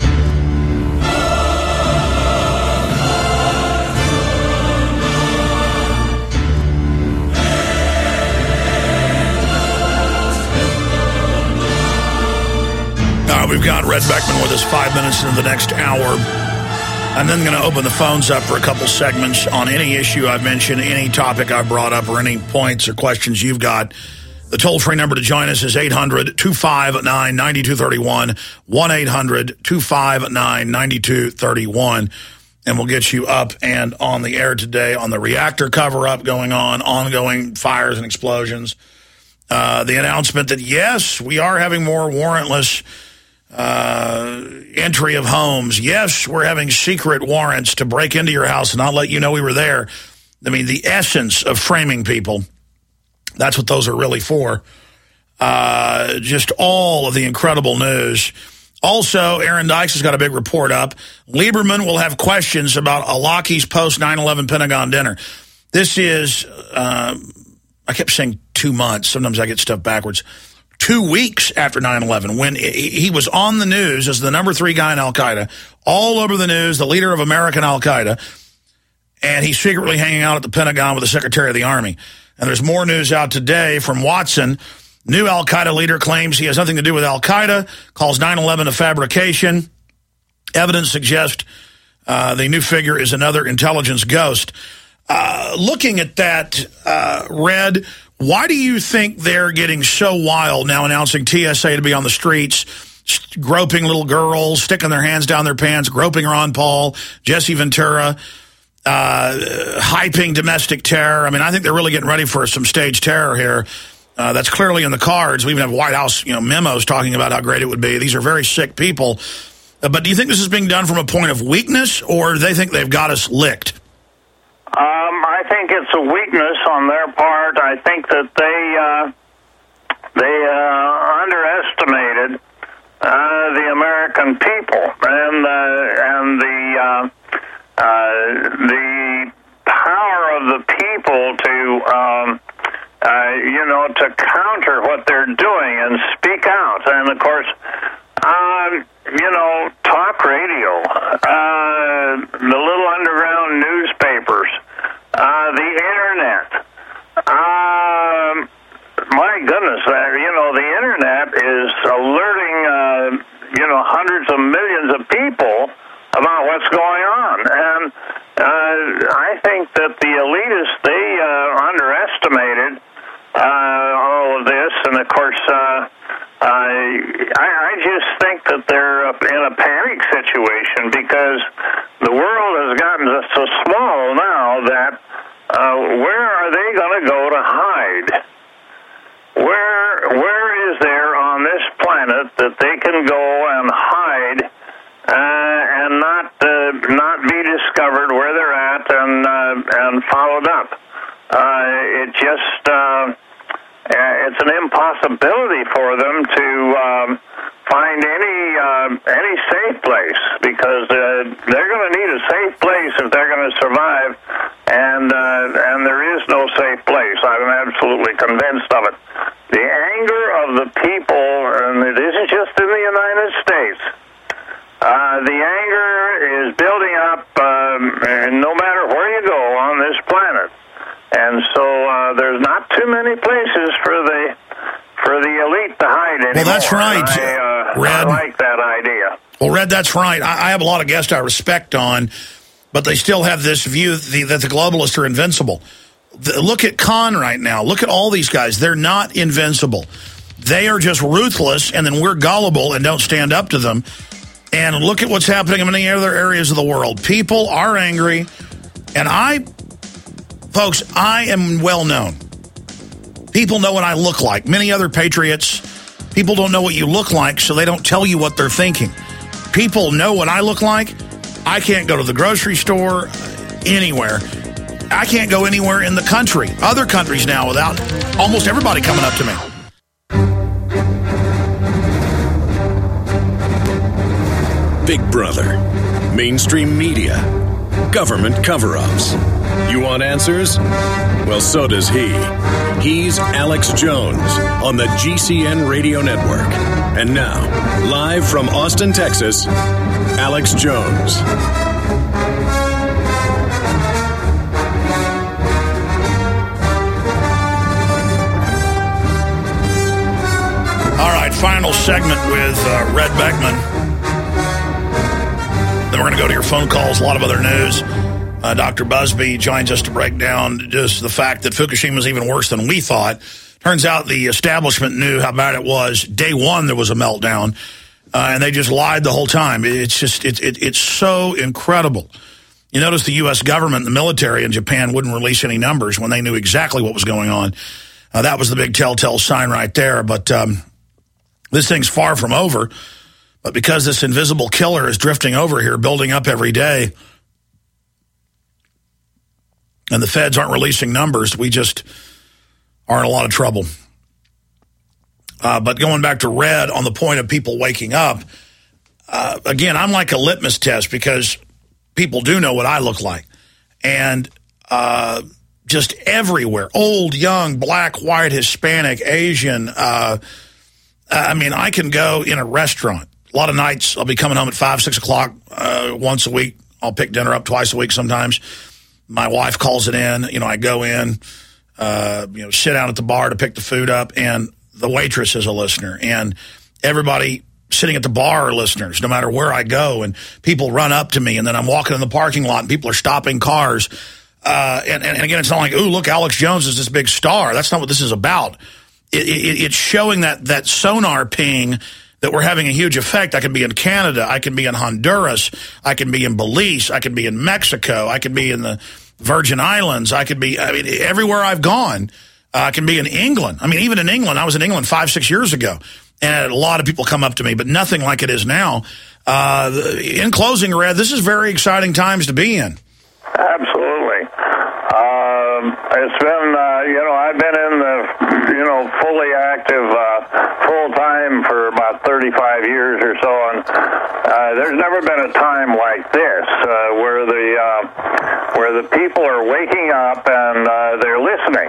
Uh, we've got Red Beckman with us five minutes into the next hour. I'm then going to open the phones up for a couple segments on any issue I've mentioned, any topic I've brought up, or any points or questions you've got. The toll-free number to join us is eight hundred, two five nine, nine two three one, one eight hundred, two five nine, nine two three one, and we'll get you up and on the air today on the reactor cover-up going on, ongoing fires and explosions, uh, the announcement that, yes, we are having more warrantless uh, entry of homes. Yes, we're having secret warrants to break into your house and not let you know we were there. I mean, the essence of framing people. That's what those are really for. Uh, just all of the incredible news. Also, Aaron Dykes has got a big report up. Lieberman will have questions about Alaki's post nine eleven Pentagon dinner. This is, uh, I kept saying two months. Sometimes I get stuff backwards. Two weeks after nine eleven, when he was on the news as the number three guy in Al-Qaeda, all over the news, the leader of American Al-Qaeda, and he's secretly hanging out at the Pentagon with the Secretary of the Army. And there's more news out today from Watson. New Al-Qaeda leader claims he has nothing to do with Al-Qaeda, calls nine eleven a fabrication. Evidence suggests uh, the new figure is another intelligence ghost. Uh, looking at that, uh, Red, why do you think they're getting so wild now, announcing T S A to be on the streets, groping little girls, sticking their hands down their pants, groping Ron Paul, Jesse Ventura, Uh, hyping domestic terror? I mean, I think they're really getting ready for some staged terror here. Uh, that's clearly in the cards. We even have White House, you know, memos talking about how great it would be. These are very sick people. Uh, but do you think this is being done from a point of weakness, or do they think they've got us licked? Um, I think it's a weakness on their part. I think that they uh, they uh, underestimated uh, the American people and uh, and the. Uh, Uh, the power of the people to, um, uh, you know, to counter what they're doing and speak out. And, of course, um, you know, talk radio, uh, the little underground newspapers, uh, the Internet. Um, my goodness, uh, you know, the Internet is alerting, uh, you know, hundreds of millions of people about what's going on. And uh, I think that the elitists, they uh, underestimated uh, all of this. And, of course, uh, I, I just think that they're in a panic situation because the world has gotten so small now that uh, where are they going to go to hide? Where Where is there on this planet that they can go and hide Uh, and not uh, not be discovered where they're at and uh, and followed up? Uh, it just uh, it's an impossibility for them to um, find any uh, any safe place, because uh, they're going to need a safe place if they're going to survive, and uh, and there is no safe place. I'm absolutely convinced of it. The anger of the people, and it isn't just in the United States. Uh, the anger is building up, um, and no matter where you go on this planet, and so uh, there's not too many places for the for the elite to hide anymore. Well, that's right, I, uh, Red. I like that idea. Well, Red, that's right. I, I have a lot of guests I respect on, but they still have this view the, that the globalists are invincible. The, look at Khan right now. Look at all these guys. They're not invincible. They are just ruthless, and then we're gullible and don't stand up to them. And look at what's happening in many other areas of the world. People are angry, and I, folks, I am well known. People know what I look like. Many other patriots, people don't know what you look like, so they don't tell you what they're thinking. People know what I look like. I can't go to the grocery store, anywhere. I can't go anywhere in the country, other countries now, without almost everybody coming up to me. Big Brother, mainstream media, government cover-ups. You want answers? Well, so does he. He's Alex Jones on the G C N Radio Network. And now, live from Austin, Texas, Alex Jones. All right, final segment with uh, Red Beckman. Then we're going to go to your phone calls, a lot of other news. Uh, Doctor Busby joins us to break down just the fact that Fukushima is even worse than we thought. Turns out the establishment knew how bad it was. Day one, there was a meltdown, uh, and they just lied the whole time. It's just, it, it, it's so incredible. You notice the U S government, the military in Japan wouldn't release any numbers when they knew exactly what was going on. Uh, that was the big telltale sign right there. But um, this thing's far from over. But because this invisible killer is drifting over here, building up every day, and the feds aren't releasing numbers, we just are in a lot of trouble. Uh, but going back to Red on the point of people waking up, uh, again, I'm like a litmus test because people do know what I look like. And uh, just everywhere, old, young, black, white, Hispanic, Asian, uh, I mean, I can go in a restaurant. A lot of nights I'll be coming home at five, six o'clock uh, once a week. I'll pick dinner up twice a week sometimes. My wife calls it in. You know, I go in, uh, you know, sit down at the bar to pick the food up, and the waitress is a listener. And everybody sitting at the bar are listeners, no matter where I go. And people run up to me, and then I'm walking in the parking lot, and people are stopping cars. Uh, and, and again, it's not like, ooh, look, Alex Jones is this big star. That's not what this is about. It, it, it's showing that that sonar ping that we're having a huge effect. I could be in Canada. I can be in Honduras. I can be in Belize. I can be in Mexico. I could be in the Virgin Islands. I could be, I mean, everywhere I've gone. Uh, I can be in England. I mean, even in England, I was in England five, six years ago, and I had a lot of people come up to me, but nothing like it is now. Uh, in closing, Red, this is very exciting times to be in. Absolutely. Um, it's been, uh, you know, I've been in the, you know, fully active, uh, full time for about thirty-five years or so, and uh, there's never been a time like this uh, where the uh, where the people are waking up and uh, they're listening.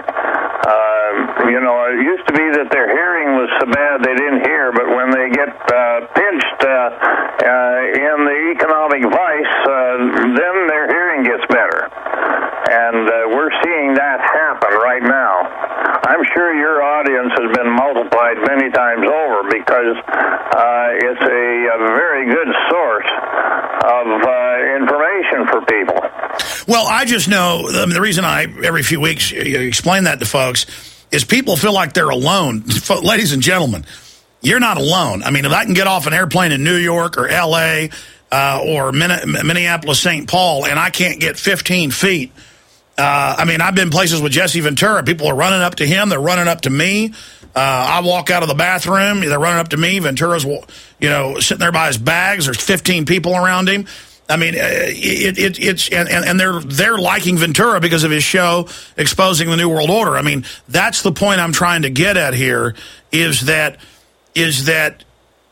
Uh, you know, it used to be that their hearing was so bad they didn't hear, but when they get uh, pinched uh, uh, in the economic vice, uh, then their hearing gets better. And uh, we're seeing that happen right now. I'm sure your audience has been multiplied many times over because uh, it's a, a very good source of uh, information for people. Well, I just know, I mean, the reason I, every few weeks, explain that to folks is people feel like they're alone. Ladies and gentlemen, you're not alone. I mean, if I can get off an airplane in New York or L A uh, or Minneapolis, Saint Paul, and I can't get fifteen feet, Uh, I mean, I've been places with Jesse Ventura. People are running up to him. They're running up to me. Uh, I walk out of the bathroom. They're running up to me. Ventura's, you know, sitting there by his bags. There's fifteen people around him. I mean, it, it, it's and, and they're they're liking Ventura because of his show exposing the New World Order. I mean, that's the point I'm trying to get at here. Is that is that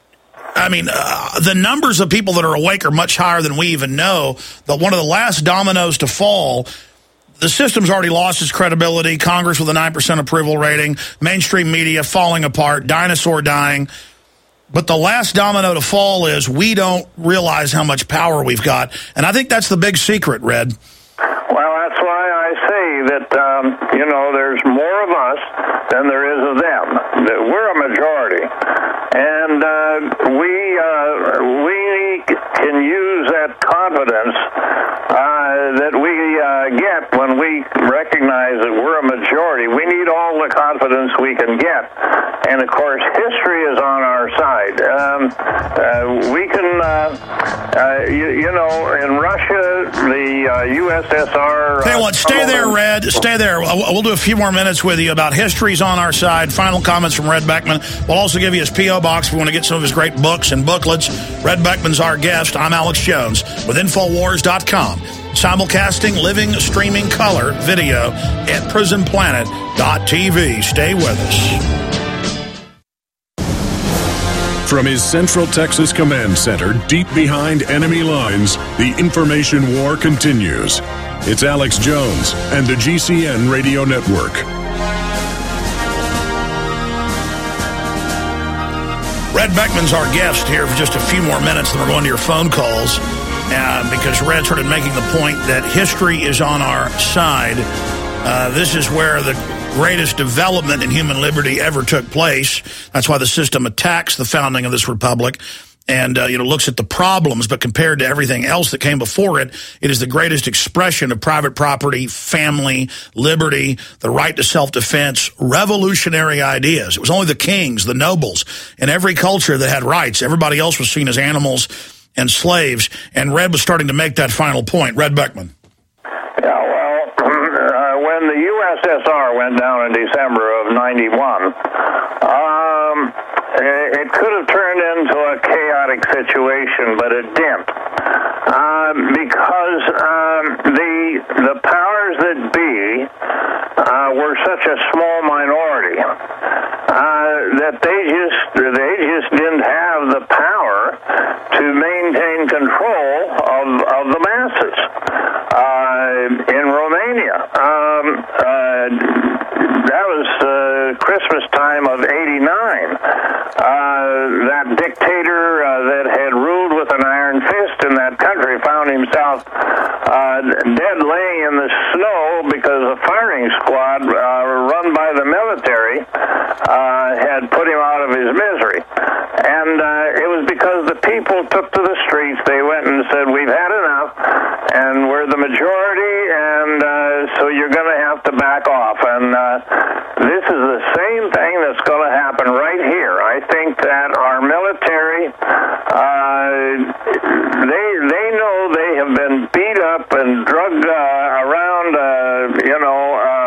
I mean, uh, the numbers of people that are awake are much higher than we even know. The, one of the last dominoes to fall, the system's already lost its credibility, Congress with a nine percent approval rating, mainstream media falling apart, dinosaur dying. But the last domino to fall is we don't realize how much power we've got. And I think that's the big secret, Red. Well, that's why I say that, um, you know, there's more of us than there is of them. That we're a majority. And uh, we uh, we can use that confidence uh, that we uh, get when we recognize that we're a majority. We need all the confidence we can get. And, of course, history is on our side. Um, uh, we can, uh, uh, you, you know, in Russia, the uh, U S S R... Tell you what, stay there, Red. Stay there. We'll do a few more minutes with you about history's on our side. Final comments from Red Beckman. We'll also give you his P O box if we want to get some of his great books and booklets. Red Beckman's our guest. I'm Alex Jones with Infowars dot com. Simulcasting, living, streaming color video at prison planet dot t v. Stay with us. From his Central Texas Command Center, deep behind enemy lines, the information war continues. It's Alex Jones and the G C N Radio Network. Red Beckman's our guest here for just a few more minutes, then we're going to your phone calls. Uh, because Red started making the point that history is on our side. Uh, this is where the greatest development in human liberty ever took place. That's why the system attacks the founding of this republic and uh, you know looks at the problems, but compared to everything else that came before it, it is the greatest expression of private property, family, liberty, the right to self-defense, revolutionary ideas. It was only the kings, the nobles, in every culture that had rights. Everybody else was seen as animals and slaves, and Red was starting to make that final point. Red Beckman. Yeah, well, uh, when the U S S R went down in December of ninety-one, um, it could have turned into a chaotic situation, but it didn't. Uh, because um, the the powers that be uh, were such a small minority uh, that they just they just didn't have the power to maintain control of of the masses. Uh, in Romania, um, uh, that was uh, Christmas time of eighty-nine. Uh, that dictator uh, that had ruled with an iron fist in that country found himself uh, dead laying in the snow because a firing squad uh, run by the military uh, had put him out of his misery. And uh, it was because the people took to the streets. They went and said, we've had enough, and we're the majority, and uh, so you're going to have to back off. And uh, this is the same thing that's going to happen right here. I think that our military, uh, they they know they have been beat up and drugged uh, around, uh, you know,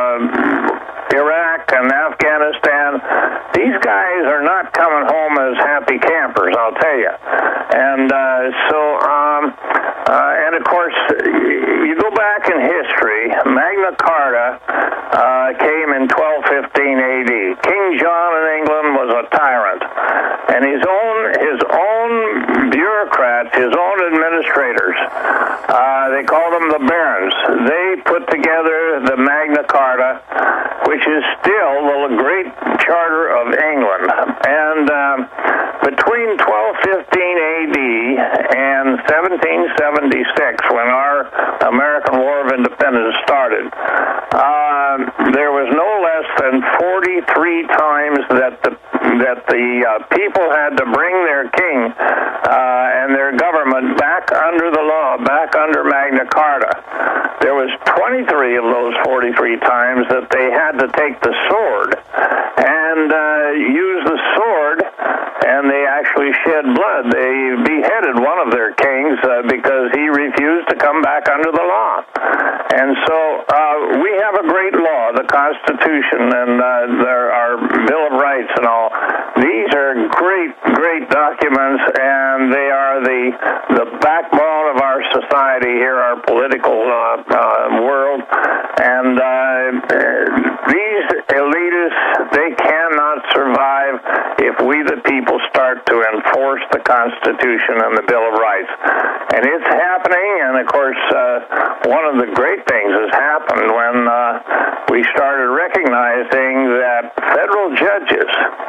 uh, Iraq and Afghanistan. These guys are not coming home as happy campers, I'll tell you. And uh, so, um, uh, and of course, you go back in history, Magna Carta uh, came in twelve fifteen A D. King John in England was a tyrant, and his own his own bureaucrats, his own administrators, uh, they call them the barons. They put together the Magna Carta, which is still the great charter of England. And um, between twelve fifteen A D and seventeen seventy-six, when our American War of Independence started, uh, there was no less than forty-three times that the that the uh, people had to bring their king uh, and their government back under the law, back under Magna Carta. There was twenty-three of those forty-three times that they had to take the sword and uh, use the sword, and they actually shed blood. They beheaded one of their kings uh, because he refused to come back under the law. And so uh, we have a great law, the Constitution, and uh, there, our Bill of Rights and all. These are great, great documents, and they are the the backbone of our society here, our political uh, uh, world. And uh, these elitists, they cannot survive if we, the people, start to enforce the Constitution and the Bill of Rights. And it's happening, and of course, uh, one of the great things has happened when uh, we started recognizing that federal judges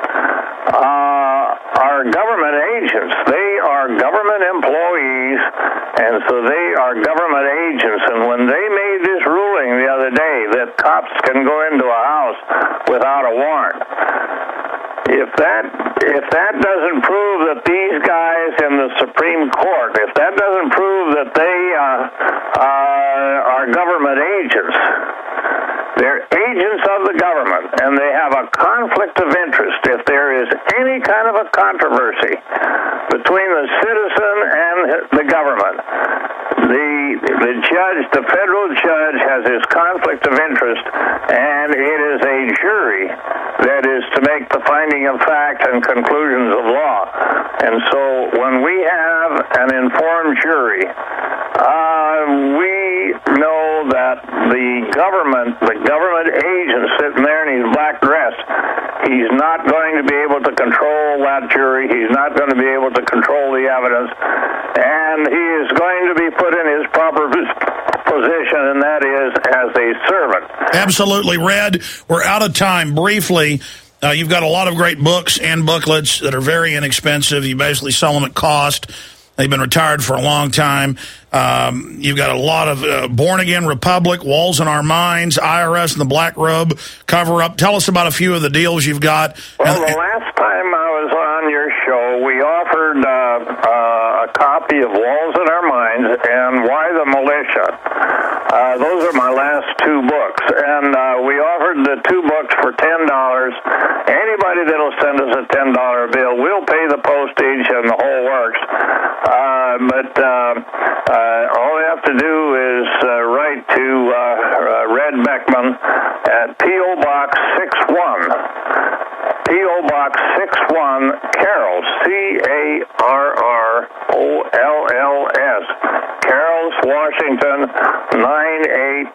uh, are government agents. They are government employees, and so they are government agents. And when they made this ruling the other day that cops can go into a house without a warrant, if that if that doesn't prove that these guys in the Supreme Court, if that doesn't prove that they uh, uh, are government agents, they're agents of the government, and they have a conflict of interest if there is any kind of a controversy between the citizen and the government. The the judge, the federal judge, has his conflict of interest, and it is a jury that is to make the finding of fact and conclusions of law. And so when we have an informed jury, uh, we know that the government, the government agent sitting there in his black dress, he's not going to be able to control that jury. He's not going to be able to control the evidence. And he is going to be put in his proper position, and that is as a servant. Absolutely, Red. We're out of time. Briefly, uh, you've got a lot of great books and booklets that are very inexpensive. You basically sell them at cost. They've been retired for a long time. Um, you've got a lot of uh, Born Again Republic, Walls in Our Minds, I R S and the Black Robe, Cover Up. Tell us about a few of the deals you've got. Well, and, the last time I was on your show, we offered uh, uh, a copy of Walls in Our Minds and Why the Militia. Uh, those are my last two books. And uh, we offered the two books for ten dollars. Anybody that will send us a ten dollar bill, we'll pay the postage and the whole works. Uh, but uh, uh, all they have to do is uh, write to uh, uh, Red Beckman at P O. Box six one. P O. Box six one, Carroll, C A R R O L L S, Carroll, Washington, nine eight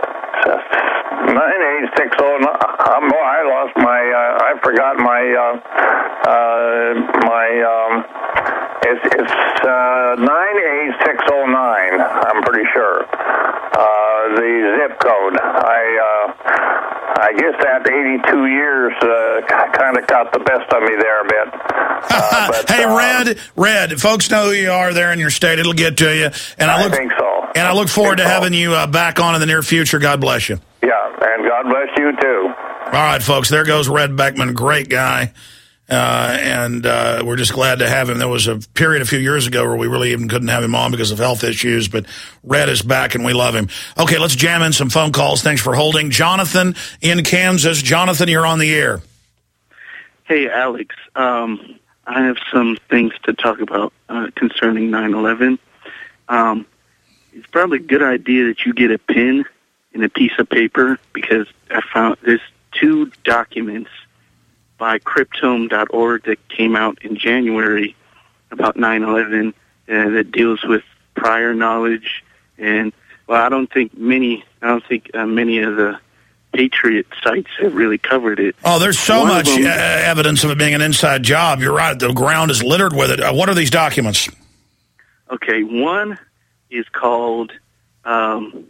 six oh nine. Um, oh, I lost my, uh, I forgot my, uh, uh, my, um, it's, it's uh, nine eight six oh nine, I'm pretty sure, uh, the zip code. I, uh, I guess that eighty-two years uh, kind of got the best of me there a bit. Uh, but, hey, uh, Red, Red, folks know who you are there in your state. It'll get to you. And I, I look, think so. And I look forward I to so. having you uh, back on in the near future. God bless you. Yeah, and God bless you, too. All right, folks, there goes Red Beckman, great guy. Uh, and uh, we're just glad to have him. There was a period a few years ago where we really even couldn't have him on because of health issues, but Red is back and we love him. Okay, let's jam in some phone calls. Thanks for holding. Jonathan in Kansas. Jonathan, you're on the air. Hey, Alex. Um, I have some things to talk about uh, concerning nine eleven. Um, it's probably a good idea that you get a pen and a piece of paper because I found there's two documents by Cryptome dot org that came out in January about nine eleven uh, that deals with prior knowledge. And, well, I don't think many, I don't think uh, many of the Patriot sites have really covered it. Oh, there's so One much them, uh, evidence of it being an inside job. You're right. The ground is littered with it. Uh, what are these documents? Okay, one is called, um,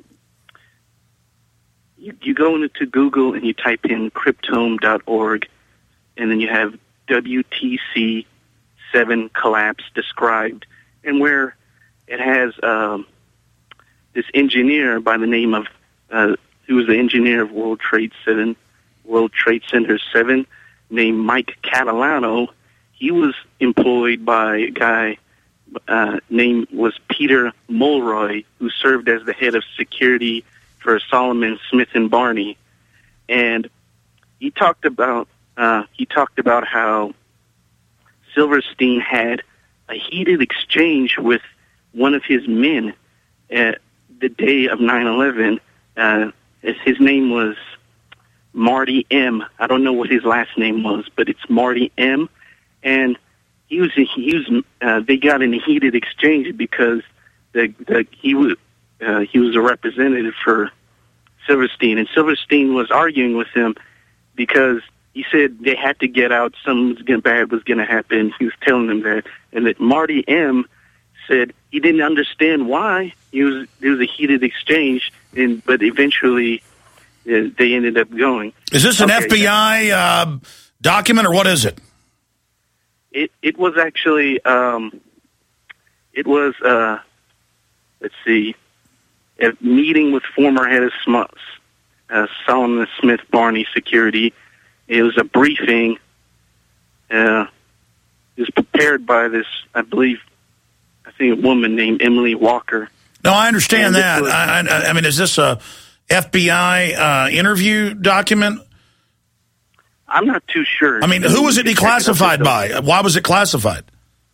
you, you go into Google and you type in Cryptome dot org, and then you have W T C seven collapse described, and where it has um, this engineer by the name of, uh, who was the engineer of World Trade Seven, World Trade Center seven, named Mike Catalano. He was employed by a guy uh, named was Peter Mulroy, who served as the head of security for Solomon, Smith and Barney, and he talked about uh, he talked about how Silverstein had a heated exchange with one of his men at the day of nine eleven. Uh, his name was Marty M. I don't know what his last name was, but it's Marty M. And he was he was uh, they got in a heated exchange because the, the he was uh, he was a representative for Silverstein, and Silverstein was arguing with him because he said they had to get out. Something bad was going to happen. He was telling them that, and that Marty M. said he didn't understand why. He was there was a heated exchange, and but eventually uh, they ended up going. Is this an Okay, F B I uh, document, or what is it? It it was actually um, it was uh, let's see, a meeting with former head of Sm- uh, Solomon Smith Barney Security. It was a briefing. Uh, it was prepared by this, I believe, I think a woman named Emily Walker. No, I understand And that. was, I, I, I mean, is this a F B I uh, interview document? I'm not too sure. I mean, who was it declassified by? Why was it classified?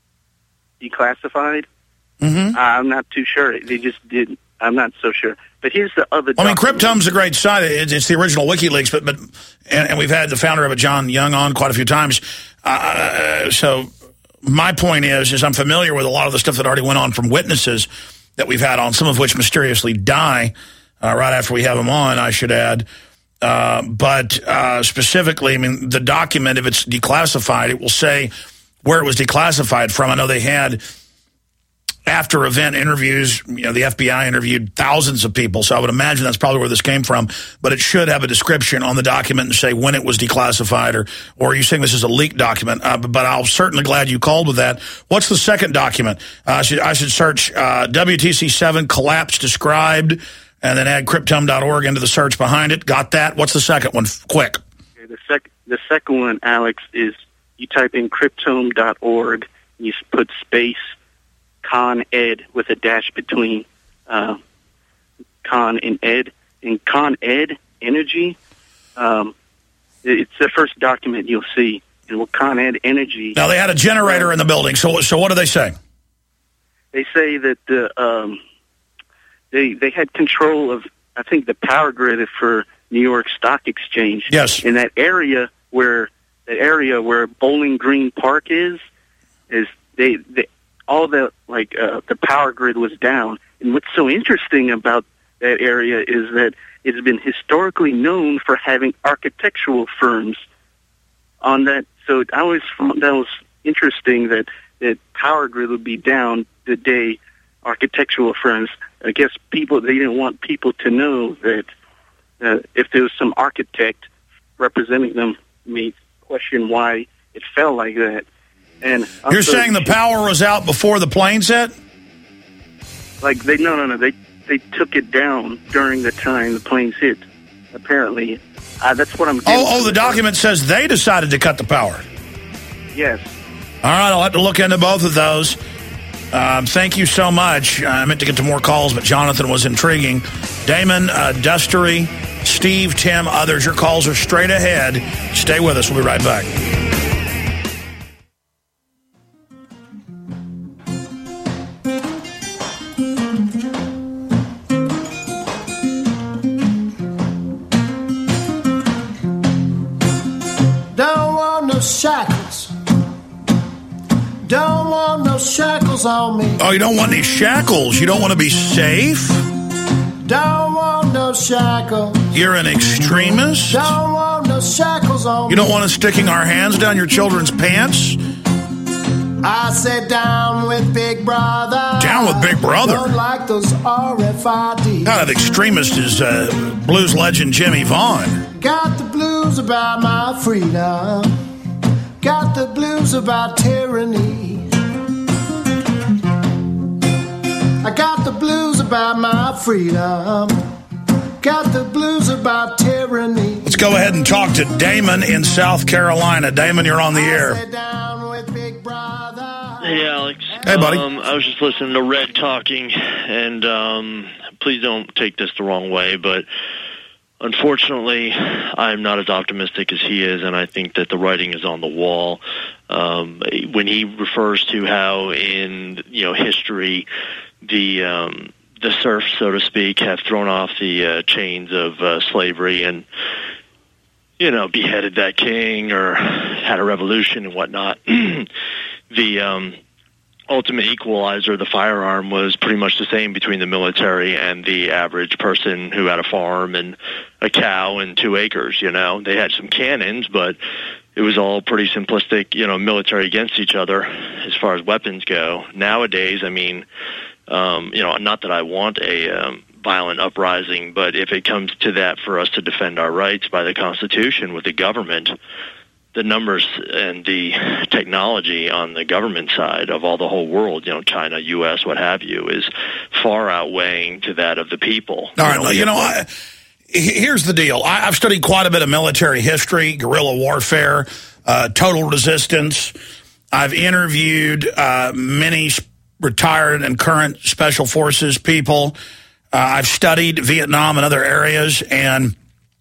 Declassified? Mm-hmm. Uh, I'm not too sure. They just did. I'm not so sure. But here's the other. I mean, document. Cryptome's a great site. It's, it's the original WikiLeaks, but but and, and we've had the founder of it, John Young, on quite a few times. Uh, so my point is, is I'm familiar with a lot of the stuff that already went on from witnesses that we've had on, some of which mysteriously die uh, right after we have them on, I should add. Uh, but uh, specifically, I mean, the document, if it's declassified, it will say where it was declassified from. I know they had after event interviews, you know, the F B I interviewed thousands of people, so I would imagine that's probably where this came from, but it should have a description on the document and say when it was declassified, or or are you saying this is a leaked document? Uh, but I'm certainly glad you called with that. What's the second document? Uh, I, should, I should search uh, W T C seven collapse described, and then add Cryptome dot org into the search behind it. Got that? What's the second one? Quick. Okay, the, sec- the second one, Alex, is you type in Cryptome dot org, and you put space Con Ed with a dash between uh, Con and Ed. And Con Ed Energy, um, it's the first document you'll see. And with Con Ed Energy... Now, they had a generator in the building, so so what do they say? They say that the... Um, They they had control of, I think, the power grid for New York Stock Exchange. Yes. In that area where that area where Bowling Green Park is, is they, they all the like uh, the power grid was down. And what's so interesting about that area is that it's been historically known for having architectural firms on that. So I always found that was interesting that that power grid would be down the day architectural firms. I guess people, they didn't want people to know that uh, if there was some architect representing them, may question why it fell like that. And You're also, saying the power was out before the planes hit? like they no no no they they took it down during the time the planes hit. Apparently, uh, that's what I'm. Oh, oh, the document says they decided to cut the power. Yes. All right, I'll have to look into both of those. Um, thank you so much. I meant to get to more calls, but Jonathan was intriguing. Damon, uh, Dustery, Steve, Tim, others, your calls are straight ahead. Stay with us. We'll be right back. Don't want no shackles. Don't want no shackles on me. Oh, you don't want any shackles? You don't want to be safe? Don't want no shackles. You're an extremist? Don't want no shackles on me. You don't want us sticking our hands down your children's pants? I said down with Big Brother. Down with Big Brother? Don't like those R F I Ds. Kind of extremist is uh, blues legend Jimmy Vaughn. Got the blues about my freedom. Got the blues about tyranny. I got the blues about my freedom. Got the blues about tyranny. Let's go ahead and talk to Damon in South Carolina. Damon, you're on the air. Hey, Alex. Hey, buddy. Um, I was just listening to Red talking, and um, please don't take this the wrong way, but unfortunately, I'm not as optimistic as he is, and I think that the writing is on the wall. Um, when he refers to how in you know history, the um, the serfs, so to speak, have thrown off the uh, chains of uh, slavery and you know beheaded that king or had a revolution and whatnot. the um, ultimate equalizer, the firearm, was pretty much the same between the military and the average person who had a farm and a cow and two acres. You know, they had some cannons, but it was all pretty simplistic, you know, military against each other as far as weapons go. Nowadays, I mean, um, you know, not that I want a um, violent uprising, but if it comes to that for us to defend our rights by the Constitution with the government, the numbers and the technology on the government side of all the whole world, you know, China, U S, what have you, is far outweighing to that of the people. All right, you know, I, here's the deal. I, I've studied quite a bit of military history, guerrilla warfare, uh, total resistance. I've interviewed uh, many retired and current special forces people. Uh, I've studied Vietnam and other areas, and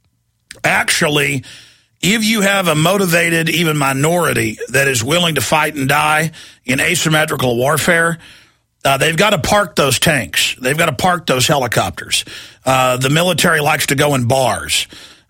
actually, if you have a motivated, even minority, that is willing to fight and die in asymmetrical warfare, uh, they've got to park those tanks. They've got to park those helicopters. Uh, the military likes to go in bars.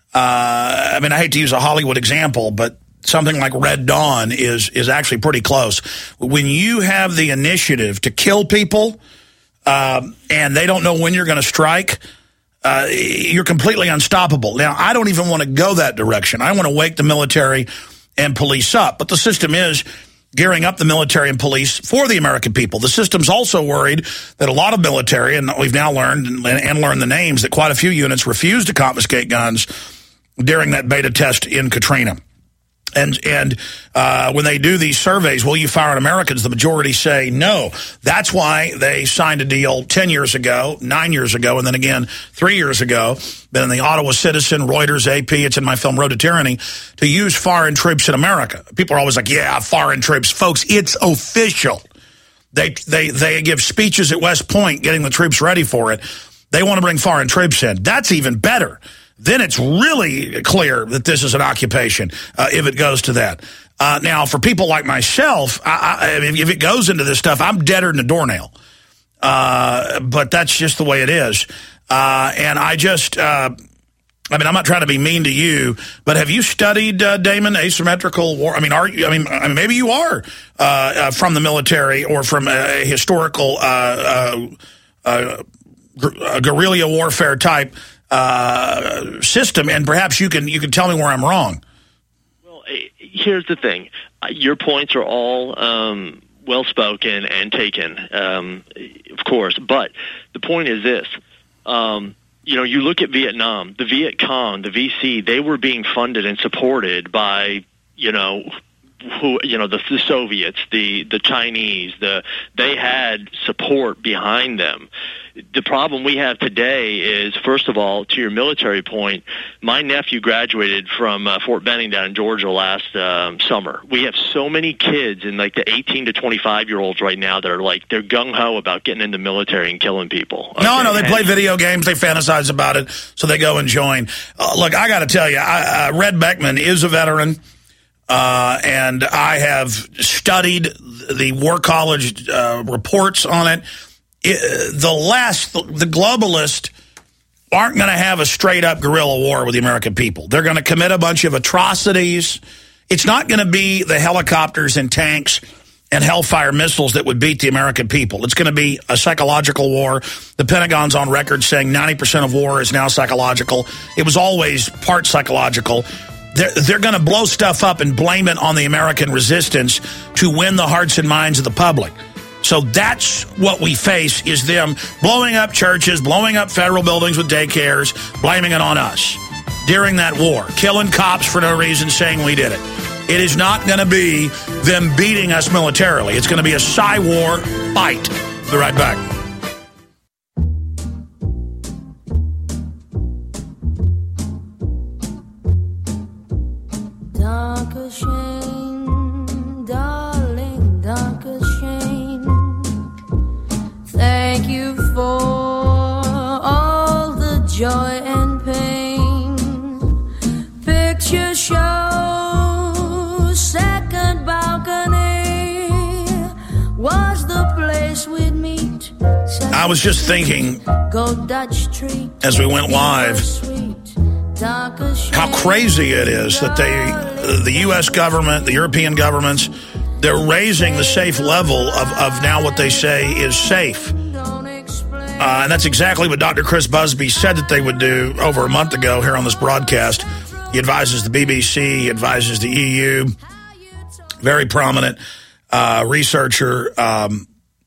Uh, I mean, I hate to use a Hollywood example, but something like Red Dawn is, is actually pretty close. When you have the initiative to kill people, um, and they don't know when you're going to strike, Uh, you're completely unstoppable. Now, I don't even want to go that direction. I want to wake the military and police up. But the system is gearing up the military and police for the American people. The system's also worried that a lot of military, and we've now learned and, and learned the names, that quite a few units refused to confiscate guns during that beta test in Katrina. And and uh, when they do these surveys, will you fire on Americans, the majority say no. That's why they signed a deal ten years ago, nine years ago, and then again three years ago. Then the Ottawa Citizen, Reuters, A P, it's in my film Road to Tyranny, to use foreign troops in America. People are always like, yeah, foreign troops. Folks, it's official. They, they, they give speeches at West Point getting the troops ready for it. They want to bring foreign troops in. That's even better. Then it's really clear that this is an occupation uh, if it goes to that. Uh, now, for people like myself, I, I, if it goes into this stuff, I'm deader than a doornail. Uh, but that's just the way it is. Uh, and I just, uh, I mean, I'm not trying to be mean to you, but have you studied, uh, Damon, asymmetrical war? I mean, are you, I mean, I mean maybe you are uh, uh, from the military or from a historical uh, uh, uh, guerrilla warfare type Uh, system, and perhaps you can you can tell me where I'm wrong. Well, here's the thing: your points are all um, well spoken and taken, um, of course. But the point is this: um, you know, you look at Vietnam, the Viet Cong, the V C, they were being funded and supported by, you know, who, you know, the, the Soviets, the the Chinese, the they had support behind them. The problem we have today is, first of all, to your military point, my nephew graduated from uh, Fort Benning down in Georgia last um, summer. We have so many kids in like the eighteen to twenty-five year olds right now that are like, they're gung-ho about getting in the military and killing people. Okay? No, no, they play video games, they fantasize about it, so they go and join. Uh, look, I got to tell you, I, uh, Red Beckman is a veteran. Uh, and I have studied the War College uh, reports on it. it. The last, the globalists aren't going to have a straight-up guerrilla war with the American people. They're going to commit a bunch of atrocities. It's not going to be the helicopters and tanks and Hellfire missiles that would beat the American people. It's going to be a psychological war. The Pentagon's on record saying ninety percent of war is now psychological. It was always part psychological. They're, they're going to blow stuff up and blame it on the American resistance to win the hearts and minds of the public. So that's what we face, is them blowing up churches, blowing up federal buildings with daycares, blaming it on us during that war, killing cops for no reason, saying we did it. It is not going to be them beating us militarily. It's going to be a Psy-war fight. Be right back. Danke schön, darling, danke schön. Thank you for all the joy and pain. Picture show, second balcony was the place we'd meet. I was just thinking, Go Dutch treat, as we went live, how crazy it is that they, the U S government, the European governments, they're raising the safe level of, of now what they say is safe. Uh, and that's exactly what Doctor Chris Busby said that they would do over a month ago here on this broadcast. He advises the B B C, he advises the E U, very prominent uh, researcher, um,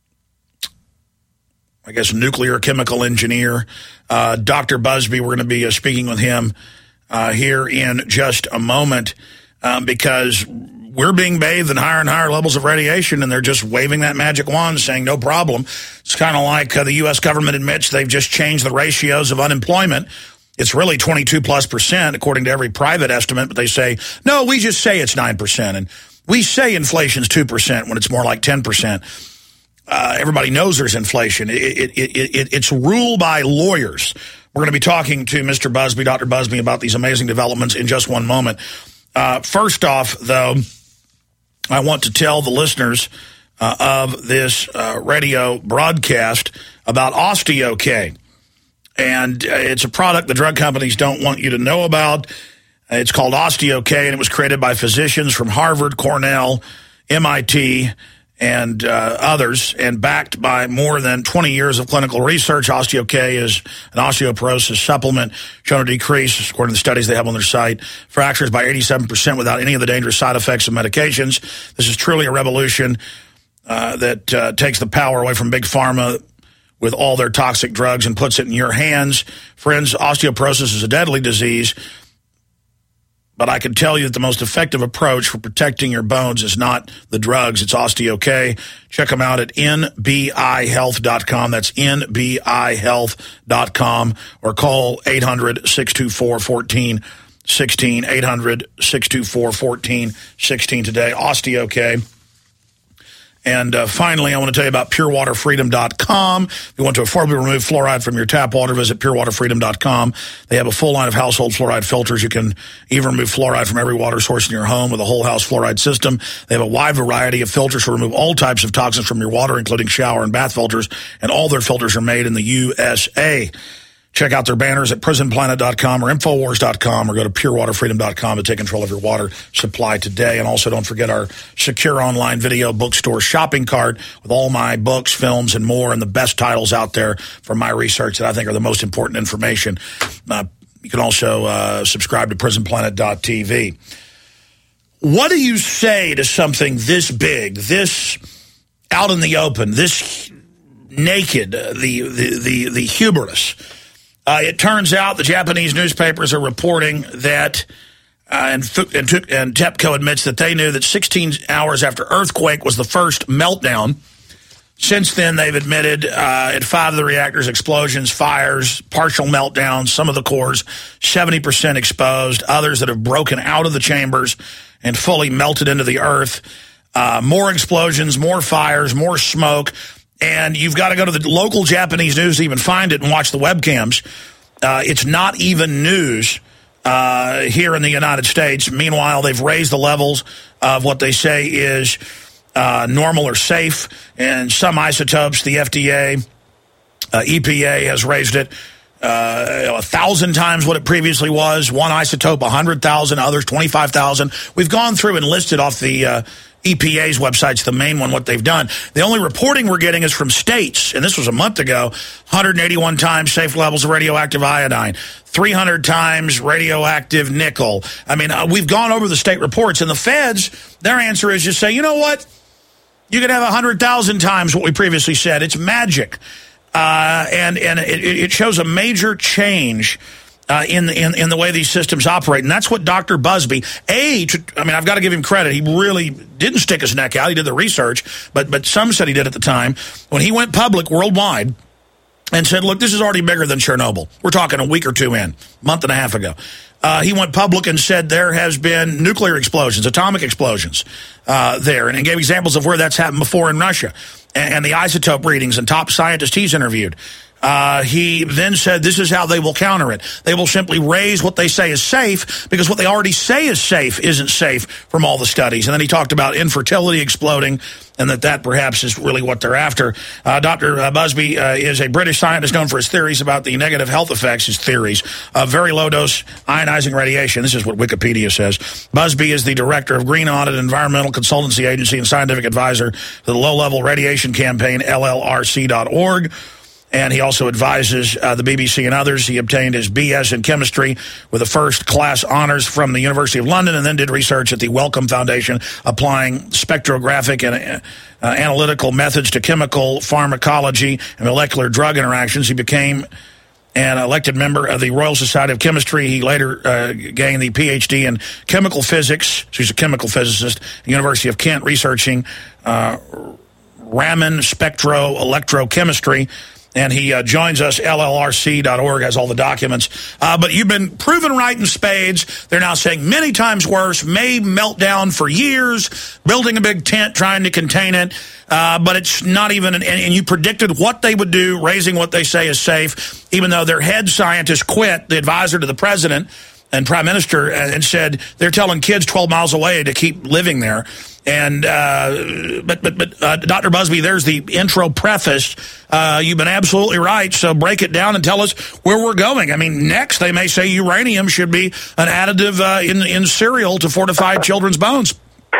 I guess nuclear chemical engineer. Uh, Doctor Busby, we're going to be uh, speaking with him uh, here in just a moment um, because we're being bathed in higher and higher levels of radiation, and they're just waving that magic wand saying no problem. It's kind of like uh, the U S government admits they've just changed the ratios of unemployment. It's really twenty-two plus percent, according to every private estimate, but they say, no, we just say it's nine percent. And we say inflation's two percent when it's more like ten percent. Uh, everybody knows there's inflation. It, it, it, it, it's ruled by lawyers. We're going to be talking to Mister Busby, Doctor Busby, about these amazing developments in just one moment. Uh, first off, though, I want to tell the listeners uh, of this uh, radio broadcast about Osteo-K. And uh, it's a product the drug companies don't want you to know about. Uh, it's called Osteo-K, and it was created by physicians from Harvard, Cornell, M I T, and uh, others, and backed by more than twenty years of clinical research. Osteo-K is an osteoporosis supplement shown to decrease, according to the studies they have on their site, fractures by eighty-seven percent without any of the dangerous side effects of medications. This is truly a revolution uh, that uh, takes the power away from Big Pharma with all their toxic drugs and puts it in your hands. Friends, osteoporosis is a deadly disease, but I can tell you that the most effective approach for protecting your bones is not the drugs. It's Osteo-K. Check them out at N B I health dot com. That's N B I health dot com. Or call eight hundred, six two four, one four one six, eight hundred, six two four, one four one six today. Osteo-K. And uh, finally, I want to tell you about pure water freedom dot com. If you want to affordably remove fluoride from your tap water, visit pure water freedom dot com. They have a full line of household fluoride filters. You can even remove fluoride from every water source in your home with a whole house fluoride system. They have a wide variety of filters to remove all types of toxins from your water, including shower and bath filters. And all their filters are made in the U S A. Check out their banners at prison planet dot com or infowars dot com, or go to pure water freedom dot com to take control of your water supply today. And also don't forget our secure online video bookstore shopping cart with all my books, films, and more, and the best titles out there from my research that I think are the most important information. Uh, you can also uh, subscribe to prison planet dot t v. What do you say to something this big, this out in the open, this naked, uh, the, the, the, the hubris? Uh, it turns out the Japanese newspapers are reporting that, uh, and, and, and TEPCO admits that they knew that sixteen hours after earthquake was the first meltdown. Since then, they've admitted uh, at five of the reactors, explosions, fires, partial meltdowns, some of the cores seventy percent exposed, others that have broken out of the chambers and fully melted into the earth. Uh, more explosions, more fires, more smoke. And you've got to go to the local Japanese news to even find it and watch the webcams. Uh, it's not even news uh, here in the United States. Meanwhile, they've raised the levels of what they say is uh, normal or safe. And some isotopes, the F D A, uh, E P A has raised it uh, a thousand times what it previously was. One isotope, one hundred thousand, others twenty-five thousand. We've gone through and listed off the Uh, E P A's website's the main one, what they've done. The only reporting we're getting is from states, and this was a month ago, one hundred eighty-one times safe levels of radioactive iodine, three hundred times radioactive nickel. I mean, uh, we've gone over the state reports, and the feds, their answer is just say, you know what? You can have one hundred thousand times what we previously said. It's magic. Uh, and and it, it shows a major change Uh, in, the, in in the way these systems operate. And that's what Doctor Busby, A, to, I mean, I've got to give him credit. He really didn't stick his neck out. He did the research, but but some said he did at the time. When he went public worldwide and said, look, this is already bigger than Chernobyl. We're talking a week or two in, month and a half ago. Uh, he went public and said there has been nuclear explosions, atomic explosions uh, there, and he gave examples of where that's happened before in Russia, and, and the isotope readings and top scientists he's interviewed. Uh, he then said this is how they will counter it. They will simply raise what they say is safe because what they already say is safe isn't safe from all the studies. And then he talked about infertility exploding and that that perhaps is really what they're after. Uh, Doctor Busby uh, is a British scientist known for his theories about the negative health effects, his theories, of very low-dose ionizing radiation. This is what Wikipedia says. Busby is the director of Green Audit Environmental Consultancy Agency and scientific advisor to the Low-Level Radiation Campaign, L L R C dot org. And he also advises uh, the B B C and others. He obtained his B S in chemistry with a first-class honors from the University of London and then did research at the Wellcome Foundation applying spectrographic and uh, analytical methods to chemical pharmacology and molecular drug interactions. He became an elected member of the Royal Society of Chemistry. He later uh, gained the P H D in chemical physics. So he's a chemical physicist at the University of Kent researching uh, Raman spectro-electrochemistry. And he uh, joins us. L L R C dot org has all the documents. Uh, but you've been proven right in spades. They're now saying many times worse, may melt down for years, building a big tent, trying to contain it. Uh, but it's not even, an, and, and you predicted what they would do, raising what they say is safe, even though their head scientist quit, the advisor to the president and prime minister, and said they're telling kids twelve miles away to keep living there. And uh, but but but uh, Doctor Busby, there's the intro preface. Uh, you've been absolutely right. So break it down and tell us where we're going. I mean, next they may say uranium should be an additive uh, in in cereal to fortify children's bones.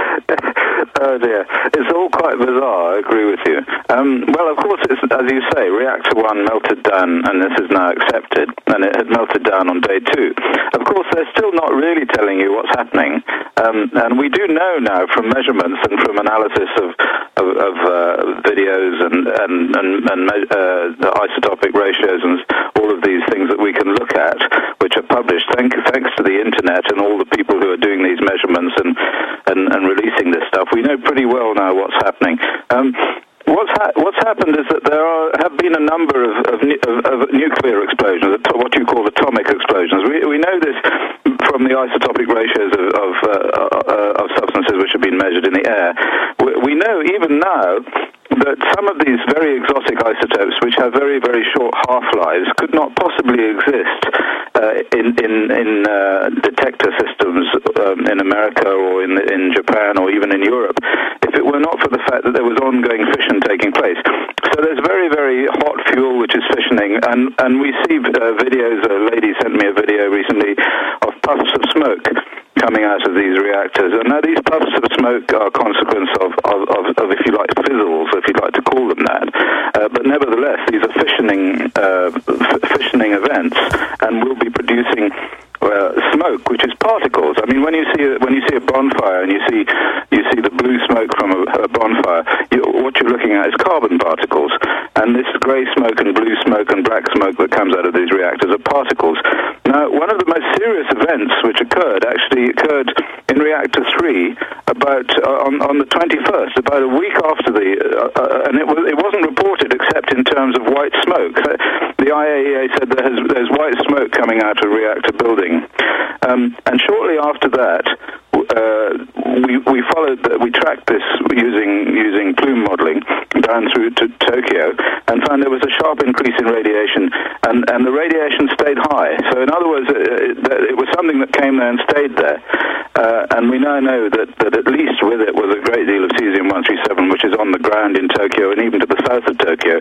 Oh dear, it's all quite bizarre. I agree with you. Um, well, of course, it's, as you say, reactor one melted down, and this is now accepted, and it had melted down on day two. Of course, they're still not really telling you what's happening, um, and we do know now from measurements and from analysis of of, of uh, videos and and and, and uh, the isotopic ratios and all of these things that we can look at, which are published thank, thanks to the internet and all the people who are doing these measurements and and, and releasing this stuff. We know pretty well now what's happening. Um, what's ha what's happened is that there are have been a number of, of, of, of nuclear explosions, what you call atomic explosions. We we know this from the isotopic ratios of of, uh, uh, of substances which have been measured in the air. We, we know even now that some of these very exotic isotopes, which have very, very short half-lives, could not possibly exist uh, in in, in uh, detector systems um, in America or in in Japan or even in Europe, if it were not for the fact that there was ongoing fission taking place. So there's very, very hot fuel which is fissioning, and and we see uh, videos. A lady sent me a video recently of puffs of smoke coming out of these reactors. And now these puffs of smoke are a consequence of, of, of, of, if you like, fizzles, if you'd like to call them that. Uh, but nevertheless, these are fissioning, uh, fissioning events and will be producing uh, smoke, which is particles. I mean, when you see a, when you see a bonfire and you see you see the blue smoke from a, a bonfire, you, what you're looking at is carbon particles. And this grey smoke and blue smoke and black smoke that comes out of these reactors are particles. Now, one of the most serious events which occurred actually occurred in reactor three about uh, on, on the twenty-first, about a week after the, uh, uh, and it, was, it wasn't reported except in terms of white smoke. The I A E A said there has, there's white smoke coming out of reactor building. Um, and shortly after that, uh, we, we followed, the, we tracked this using, using plume modeling down through to Tokyo and found there was a sharp increase in radiation, and, and the radiation stayed high. So in other words, it, it, it was something that came there and stayed there. Uh, and we now know that, that at least with it was a great deal of cesium one thirty-seven, which is on the ground in Tokyo and even to the south of Tokyo.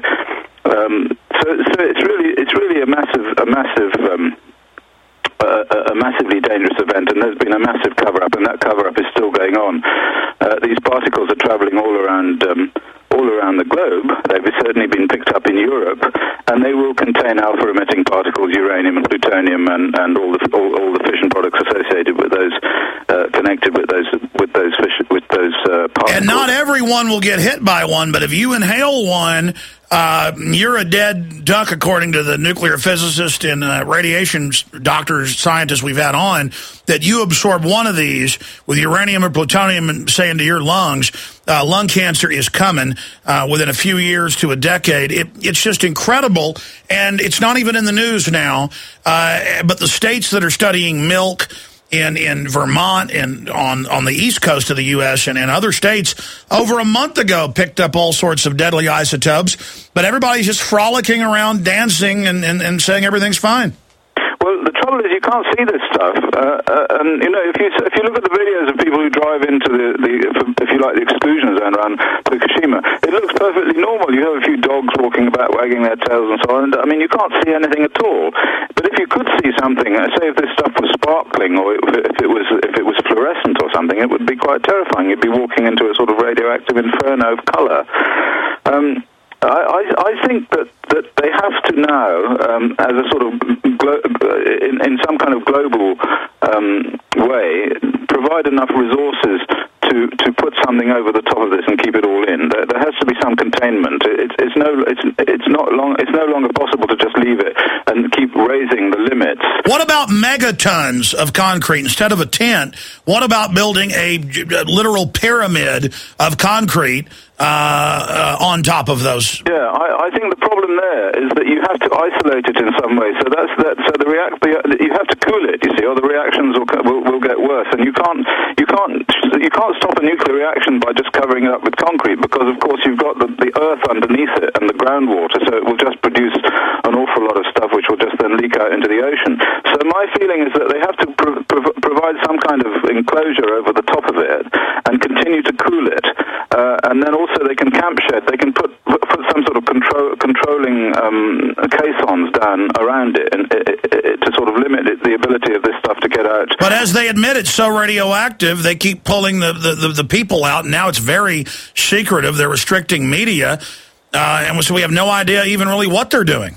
Um, so, so it's really, it's really a massive, a massive, um, a, a massively dangerous event, and there's been a massive cover-up, and that cover-up is still going on. Uh, these particles are traveling all around. Um, all around the globe. They've certainly been picked up in Europe, and they will contain alpha-emitting particles, uranium and plutonium, and, and all the all, all the fission products associated with those, uh, connected with those with those fish, with those uh, particles. And not everyone will get hit by one, but if you inhale one, uh, you're a dead duck, according to the nuclear physicist and uh, radiation doctors, scientists we've had on, that you absorb one of these with uranium or plutonium and say into your lungs, uh, lung cancer is coming uh, within a few years to a decade. It, it's just incredible, and it's not even in the news now, uh, but the states that are studying milk in, in Vermont and on, on the east coast of the U S and in other states over a month ago picked up all sorts of deadly isotopes. But everybody's just frolicking around, dancing, and, and, and saying everything's fine. Well, the trouble is you can't see this stuff, uh, uh, and you know if you if you look at the videos of people who drive into the, the if you like the exclusion zone around Fukushima, it looks perfectly normal. You have a few dogs walking about, wagging their tails and so on. And, I mean, you can't see anything at all. But if you could see something, uh, say if this stuff was sparkling or if it was if it was fluorescent or something, it would be quite terrifying. You'd be walking into a sort of radioactive inferno of colour. Um, I, I, I think that, that they have to now, um, as a sort of, glo- in, in some kind of global um, way, provide enough resources to, to put something over the top of this and keep it all in. There, there has to be some containment. It, it's no, it's it's not long. It's no longer possible to just leave it and keep raising the limits. What about megatons of concrete instead of a tent? What about building a, a literal pyramid of concrete uh, uh, on top of those? Yeah, I, I think the problem there is that you have to isolate it in some way. So that's that. So the react, the, you have to cool it. You see, or the reactions will, will will get worse, and you can't you can't you can't stop a nuclear reaction by just covering it up with concrete, because of course you've got the, the earth underneath it and the groundwater, so it will just produce an awful lot of stuff which will just then leak out into the ocean. So my feeling is that they have to pro- pro- provide some kind of enclosure over the top of it and continue to cool it, uh, and then also they can camp shed. They can put put some sort of control controlling um, caissons down around it, and it, it, it, to sort of limit it, the ability of this stuff to get out. But as they admit, it's so radioactive, they keep pulling the, the, the, the people out, and now it's very secretive. They're restricting media, uh, and so we have no idea even really what they're doing.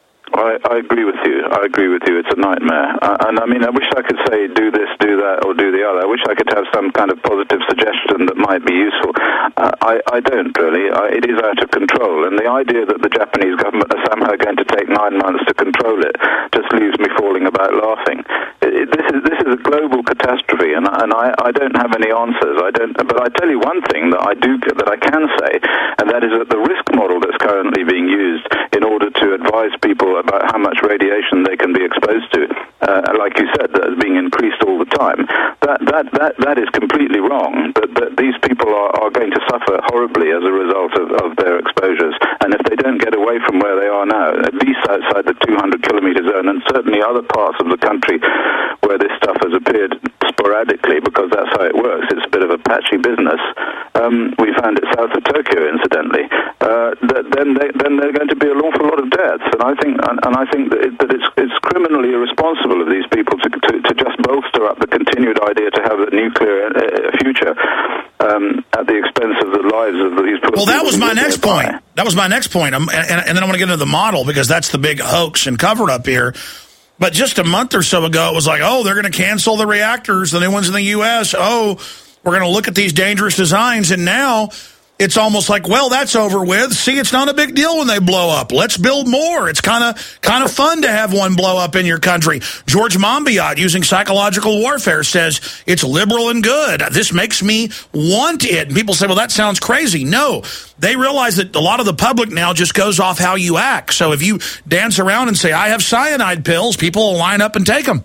I, I agree with you. I agree with you. It's a nightmare. Uh, and I mean, I wish I could say do this, do that, or do the other. I wish I could have some kind of positive suggestion that might be useful. Uh, I, I don't really. I, it is out of control. And the idea that the Japanese government are somehow going to take nine months to control it just leaves me falling about laughing. It, it, this is this is a global catastrophe, and, and I, I don't have any answers. I don't. But I tell you one thing that I do that I can say, and that is that the risk model that's currently being used in order to advise people about how much radiation they can be exposed to, uh, like you said, that is being increased all the time. That that that, that is completely wrong. But, but these people are, are going to suffer horribly as a result of, of their exposures. And if they don't get away from where they are now, at least outside the two hundred kilometer zone, and certainly other parts of the country where this stuff has appeared sporadically, because that's how it works. It's a bit of a patchy business. Um, we found it south of Tokyo, incidentally. Uh, that, then they, then there are going to be an awful lot of deaths, and I think and, and I think that, it, that it's it's criminally irresponsible of these people to, to to just bolster up the continued idea to have a nuclear uh, future um, at the expense of the lives of these people. Well, that was my next point. That was my next point. Um, and, and then I want to get into the model, because that's the big hoax and cover up here. But just a month or so ago, it was like, oh, they're going to cancel the reactors, the new ones in the U S. Oh, we're going to look at these dangerous designs. And now it's almost like, well, that's over with. See, it's not a big deal when they blow up. Let's build more. It's kind of kind of fun to have one blow up in your country. George Monbiot, using psychological warfare, says it's liberal and good. This makes me want it. And people say, well, that sounds crazy. No, they realize that a lot of the public now just goes off how you act. So if you dance around and say, I have cyanide pills, people will line up and take them.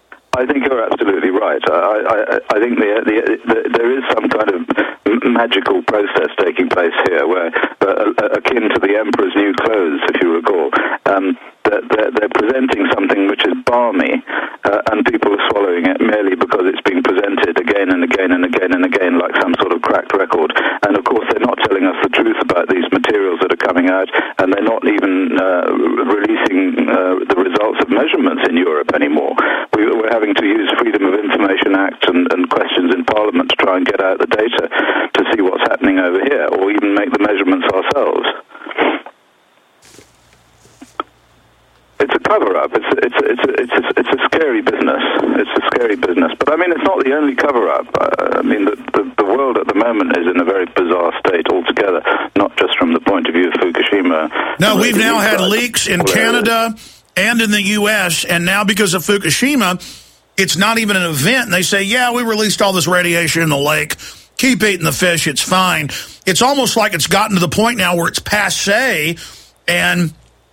I think you're absolutely right. I, I, I think the, the, the, there is some kind of magical process taking place here, where uh, akin to the Emperor's new clothes, if you recall, um, they're, they're presenting something which is balmy, uh, and people are swallowing it merely because it's being presented again and again and again and again like some sort of cracked record. And of course, they're not telling us the truth about these materials that are coming out, and they're not even uh, releasing uh, the results of measurements in Europe anymore. We, we're having to use Freedom of Information Act and, and questions in Parliament to try and get out the data to see what's happening over here, or even make the measurements ourselves. It's a cover-up. It's a, it's a, it's a, it's a, it's a scary business. It's a scary business. But I mean, it's not the only cover-up. Uh, I mean, the, the the world at the moment is in a very bizarre state altogether. Not just from the point of view of Fukushima. No, we've now had leaks in Canada and in the U S, and now because of Fukushima, it's not even an event. And they say, yeah, we released all this radiation in the lake. Keep eating the fish. It's fine. It's almost like it's gotten to the point now where it's passé, and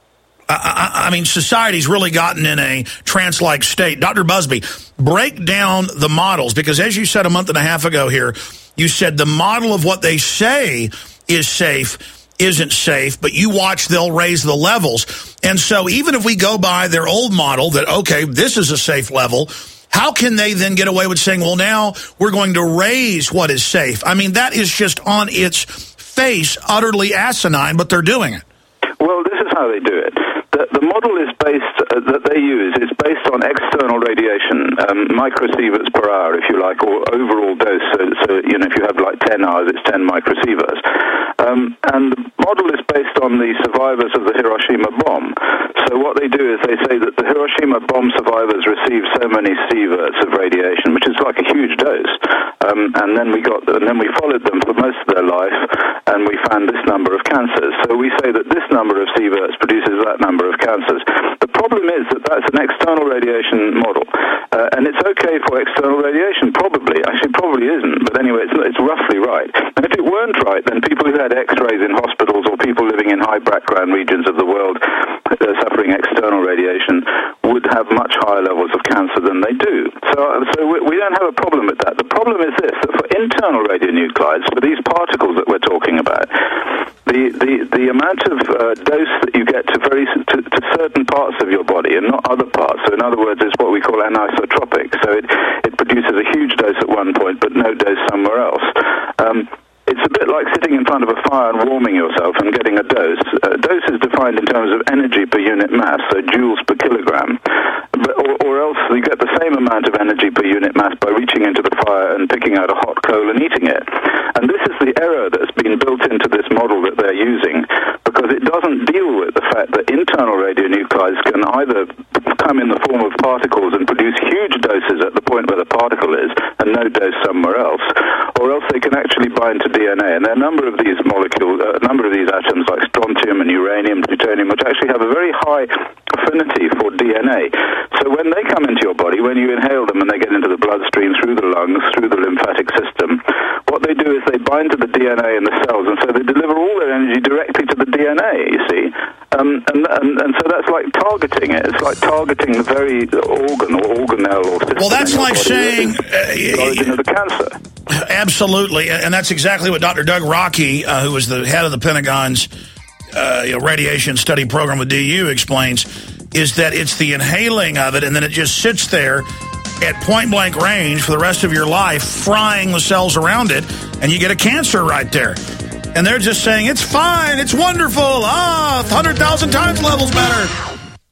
I, I mean, society's really gotten in a trance-like state. Doctor Busby, break down the models, because as you said a month and a half ago here, you said the model of what they say is safe isn't safe, but you watch, they'll raise the levels. And so even if we go by their old model that, okay, this is a safe level, how can they then get away with saying, well, now we're going to raise what is safe? I mean, that is just on its face utterly asinine, but they're doing it. Well, this is how they do it. The, the model is based, uh, that they use, is based on external radiation, um, microsieverts per hour, if you like, or overall dose. So, so, you know, if you have like ten hours, it's ten microsieverts. Um, and the model is based on the survivors of the Hiroshima bomb. So what they do is they say that the Hiroshima bomb survivors received so many sieverts of radiation, which is like a huge dose. Um, and then we got, and then we followed them for most of their life, and we found this number of cancers. So we say that this number of sieverts produces that number of cancers. The problem is that that's an external radiation model, uh, and it's okay for external radiation, probably. Actually, probably isn't, but anyway, it's, it's roughly right. And if it weren't right, then people who had X-rays in hospitals or people living in high background regions of the world uh, suffering external radiation would have much higher levels of cancer than they do. So, so we, we don't have a problem with that. The problem is this, that for internal radionuclides, for these particles that we're talking about, the, the, the amount of uh, dose that you get to very to, to certain parts of your body and not other parts, so in other words, it's what we call anisotropic. So it, it produces a huge dose at one point, but no dose somewhere else. Um, It's a bit like sitting in front of a fire and warming yourself and getting a dose. A dose is defined in terms of energy per unit mass, so joules per kilogram. But, or, or else you get the same amount of energy per unit mass by reaching into the fire and picking out a hot coal and eating it. And this is the error that's been built into this model that they're using, because it doesn't deal with the fact that internal radionuclides can either come in the form of particles and produce huge doses at the point where the particle is and no dose somewhere else, or else they can actually bind to D N A. And there are a number of these molecules, a number of these atoms like strontium and uranium, plutonium, which actually have a very high affinity for D N A. So when they come into your body, when you inhale them and they get into the bloodstream, through the lungs, through the lymphatic system, what they do is they bind to the D N A in the cells, and so they deliver all their energy directly to the D N A, you see. Um, and, and, and so that's like targeting it. It's like targeting the very organ or organelle or system. Well, that's like saying uh, the origin of the cancer. Absolutely, and that's exactly what Doctor Doug Rockey, uh, who was the head of the Pentagon's uh, you know, radiation study program with D U, explains, is that it's the inhaling of it, and then it just sits there at point-blank range for the rest of your life, frying the cells around it, and you get a cancer right there. And they're just saying, it's fine, it's wonderful, ah, one hundred thousand times levels better.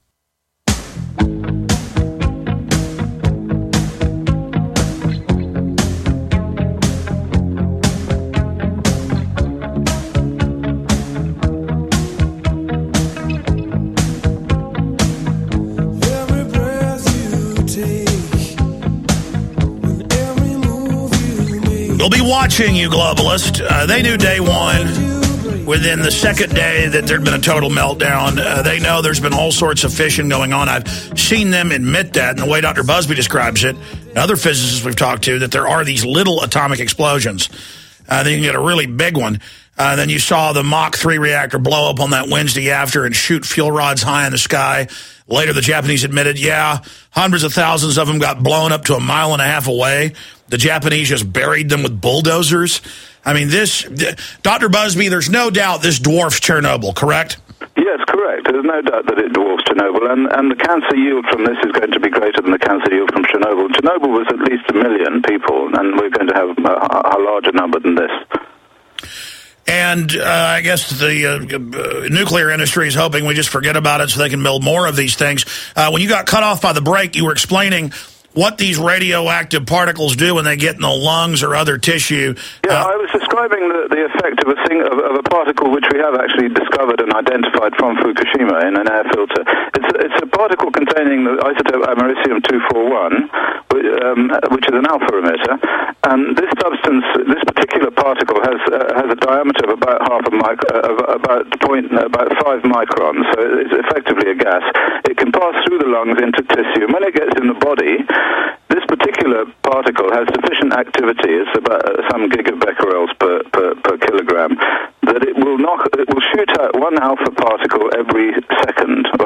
We'll be watching you, globalist. Uh, they knew day one, within the second day, that there'd been a total meltdown. Uh, they know there's been all sorts of fission going on. I've seen them admit that, and the way Doctor Busby describes it, and other physicists we've talked to, that there are these little atomic explosions. Uh, then you can get a really big one. Uh, then you saw the Mach three reactor blow up on that Wednesday after and shoot fuel rods high in the sky. Later, the Japanese admitted, yeah, hundreds of thousands of them got blown up to a mile and a half away. The Japanese just buried them with bulldozers. I mean, this, Doctor Busby, there's no doubt this dwarfs Chernobyl, correct? Yes, correct. There's no doubt that it dwarfs Chernobyl, and, and the cancer yield from this is going to be greater than the cancer yield from Chernobyl. Chernobyl was at least a million people, and we're going to have a, a larger number than this. And uh, I guess the uh, nuclear industry is hoping we just forget about it so they can build more of these things. Uh, when you got cut off by the break, you were explaining what these radioactive particles do when they get in the lungs or other tissue. Yeah, uh, I was describing the, the effect of a, thing, of, of a particle which we have actually discovered and identified from Fukushima in an air filter. It's, it's a particle containing the isotope americium two forty-one, which, um, which is an alpha emitter. And this substance, this particular particle, has uh, has a diameter of about half a mic, uh, of about point, uh, about five microns. So it's effectively a gas. It can pass through the lungs into tissue. And when it gets in the body, this particular particle has sufficient activity, it's about uh, some gigabecquerels per, per, per kilogram, that it will knock, it will shoot out one alpha particle every second, uh,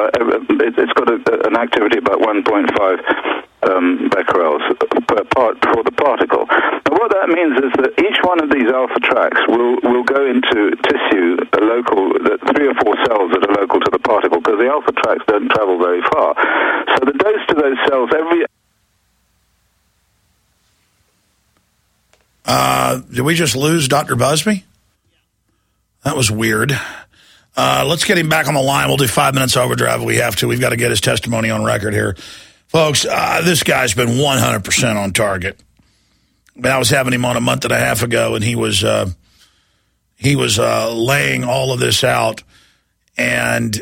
it, it's got a, an activity about one point five um, becquerels per part for the particle. Now, what that means is that each one of these alpha tracks will, will go into tissue, a local, the three or four cells that are local to the particle, because the alpha tracks don't travel very far. So the dose to those cells every... Uh, did we just lose Doctor Busby? That was weird. Uh, let's get him back on the line. We'll do five minutes overdrive if we have to. We've got to get his testimony on record here. Folks, uh, this guy's been one hundred percent on target. I mean, I was having him on a month and a half ago, and he was uh, he was uh, laying all of this out, and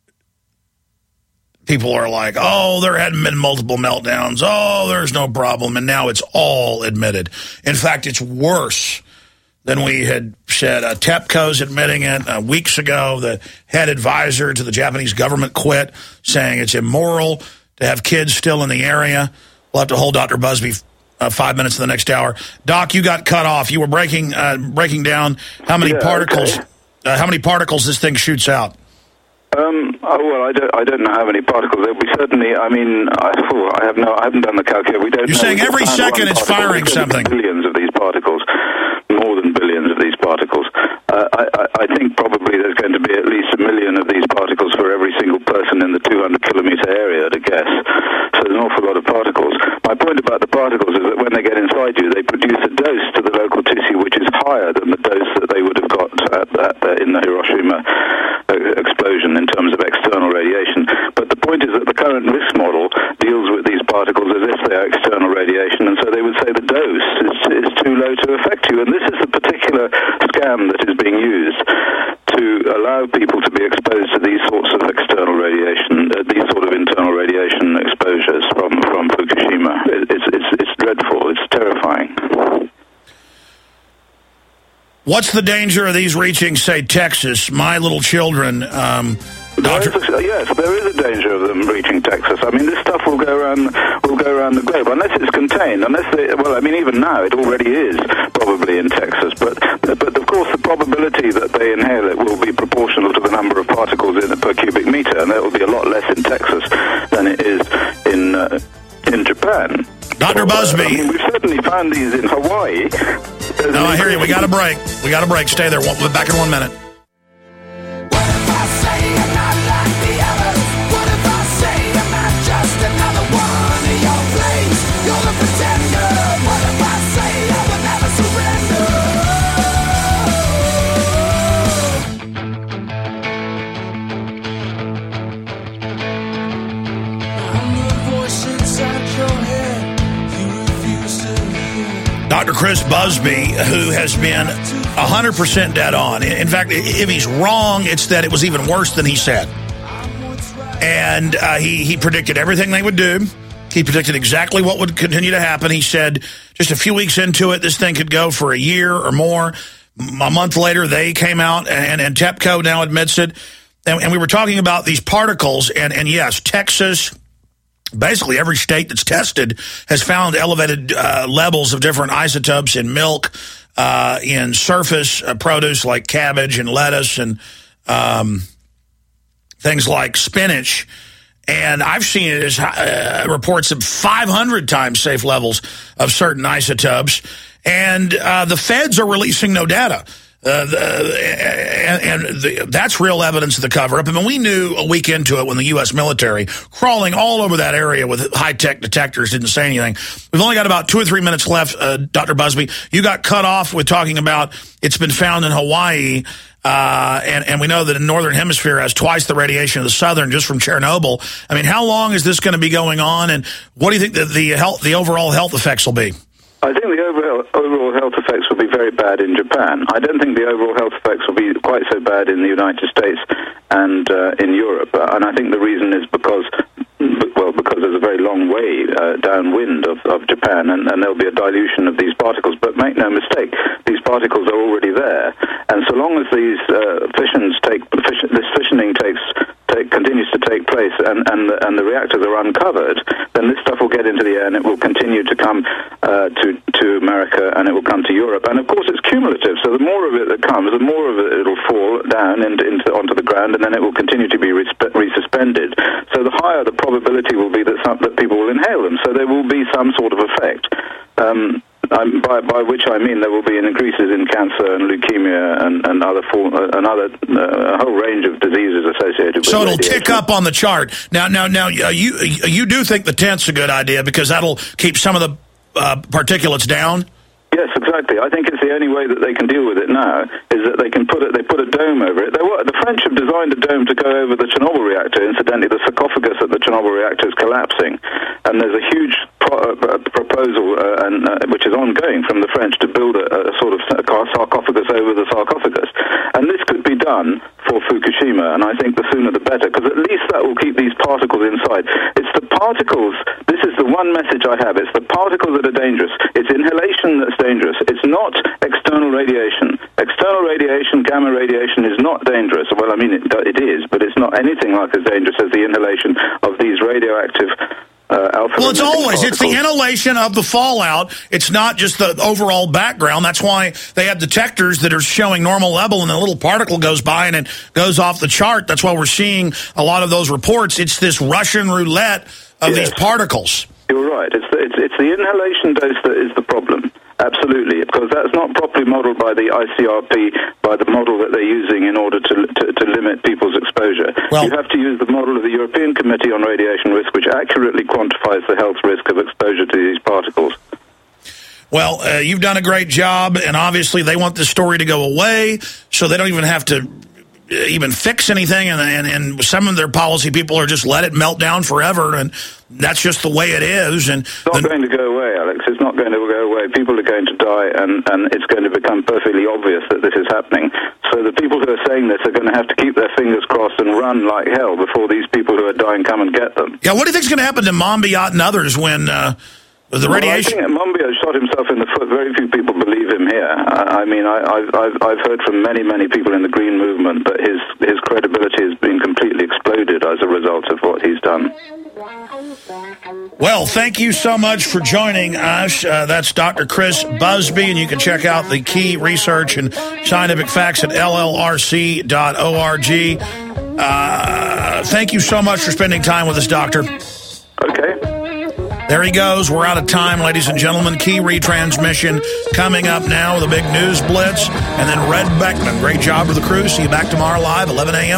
people are like, oh, there hadn't been multiple meltdowns. Oh, there's no problem. And now it's all admitted. In fact, it's worse than we had said. Uh, TEPCO's admitting it. Uh, weeks ago, the head advisor to the Japanese government quit, saying it's immoral to have kids still in the area. We'll have to hold Doctor Busby uh, five minutes in the next hour. Doc, you got cut off. You were breaking uh, breaking down how many yeah, particles okay. uh, how many particles this thing shoots out. Um, oh, well, I don't, I don't know how many particles. There'll be certainly, I mean, I, oh, I have no, I haven't done the calculation. We don't You're know. saying every second it's firing something. Billions of these particles, more than billions of these particles. Uh, I, I, I think probably there's going to be at least a million of these particles for every single person in the two hundred kilometer area, to guess. So there's an awful lot of particles. My point about the particles is that when they get inside you, they produce a dose to the local tissue which is higher than the dose that they would have got at, at, uh, in the Hiroshima uh, explosion in terms of external radiation. But the point is that the current risk model deals with these particles as if they are external radiation, and so they would say the dose is, is too low to affect you. And this is the particular scam that is being used to allow people to be exposed to these sorts of external radiation, uh, these sort of internal radiation exposures from, from Fukushima. It, it's, it's, it's dreadful. It's terrifying. What's the danger of these reaching, say, Texas? My little children... Um, There is a, yes, there is a danger of them reaching Texas. I mean, this stuff will go around, will go around the globe unless it's contained. Unless they, well, I mean, even now it already is probably in Texas. But, but of course, the probability that they inhale it will be proportional to the number of particles in it per cubic meter, and that will be a lot less in Texas than it is in uh, in Japan. Doctor Busby, uh, I mean, we've certainly found these in Hawaii. There's no, I hear you. We got a break. We got a break. Stay there. We'll be back in one minute. Doctor Chris Busby, who has been one hundred percent dead on. In fact, if he's wrong, it's that it was even worse than he said. And uh, he, he predicted everything they would do. He predicted exactly what would continue to happen. He said just a few weeks into it, this thing could go for a year or more. A month later, they came out, and, and TEPCO now admits it. And, and we were talking about these particles, and, and yes, Texas... Basically, every state that's tested has found elevated uh, levels of different isotopes in milk, uh, in surface uh, produce like cabbage and lettuce and um, things like spinach. And I've seen it as uh, reports of five hundred times safe levels of certain isotopes. And uh, the feds are releasing no data. Uh, the, and and the, that's real evidence of the cover-up. I mean, we knew a week into it when the U S military, crawling all over that area with high-tech detectors, didn't say anything. We've only got about two or three minutes left, uh, Doctor Busby. You got cut off with talking about it's been found in Hawaii, uh, and, and we know that the Northern Hemisphere has twice the radiation of the Southern just from Chernobyl. I mean, how long is this going to be going on, and what do you think that the, health, the overall health effects will be? I think the overall, overall health effects will be very bad in Japan. I don't think the overall health effects will be quite so bad in the United States and uh, in Europe. Uh, and I think the reason is because, well, because there's a very long way uh, downwind of, of Japan, and, and there'll be a dilution of these particles. But make no mistake, these particles are already there. And so long as these uh, fissions take, fission, this fissioning takes Take, continues to take place, and and the, and the reactors are uncovered, then this stuff will get into the air, and it will continue to come uh, to to America, and it will come to Europe. And of course, it's cumulative. So the more of it that comes, the more of it it'll fall down into, into onto the ground, and then it will continue to be resusp- suspended. So the higher the probability will be that some, that people will inhale them. So there will be some sort of effect. Um, Um, by, by which I mean there will be increases in cancer and leukemia and, and other form, uh, and other uh, a whole range of diseases associated with. So it'll radiation. tick up on the chart. Now, now, now, uh, you you do think the tent's a good idea because that'll keep some of the uh, particulates down? Yes, exactly. I think it's the only way that they can deal with it now is that they can put it. They put a dome over it. They, the French have designed a dome to go over the Chernobyl reactor. Incidentally, the sarcophagus at the Chernobyl reactor is collapsing, and there's a huge pro- uh, proposal, uh, and uh, which is ongoing from the French to build a, a sort of sarcophagus over the sarcophagus. And this could be done for Fukushima, and I think the sooner the better, because at least that will keep these particles inside. It's the particles. This is the one message I have. It's the particles that are dangerous. It's inhalation that's dangerous. It's not external radiation. External radiation, gamma radiation, is not dangerous. Well, I mean, it, it is, but it's not anything like as dangerous as the inhalation of these radioactive uh, alpha. Well, it's always, particles. it's the inhalation of the fallout. It's not just the overall background. That's why they have detectors that are showing normal level, and a little particle goes by and it goes off the chart. That's why we're seeing a lot of those reports. It's this Russian roulette of yes. these particles. You're right. It's the, it's, it's the inhalation dose that is the problem. Absolutely, because that's not properly modelled by the I C R P, by the model that they're using in order to to, to limit people's exposure. Well, you have to use the model of the European Committee on Radiation Risk, which accurately quantifies the health risk of exposure to these particles. Well, uh, you've done a great job, and obviously they want this story to go away, so they don't even have to even fix anything, and, and, and some of their policy people are just let it melt down forever, and that's just the way it is. And it's not the, going to go away, Alex. It's not going to go away. People are going to die, and, and it's going to become perfectly obvious that this is happening. So the people who are saying this are going to have to keep their fingers crossed and run like hell before these people who are dying come and get them. Yeah, what do you think is going to happen to Monbiot and others when uh, the well, radiation... I think Monbiot shot himself in the foot. Very few people believe him here. I, I mean, I, I've, I've, I've heard from many, many people in the Green Movement that his, his credibility has been completely exploded as a result of what he's done. Well, thank you so much for joining us. Uh, that's Doctor Chris Busby, and you can check out the key research and scientific facts at L L R C dot org. Uh, thank you so much for spending time with us, Doctor. Okay. There he goes. We're out of time, ladies and gentlemen. Key retransmission coming up now with a big news blitz. And then Red Beckman. Great job with the crew. See you back tomorrow live, eleven a.m.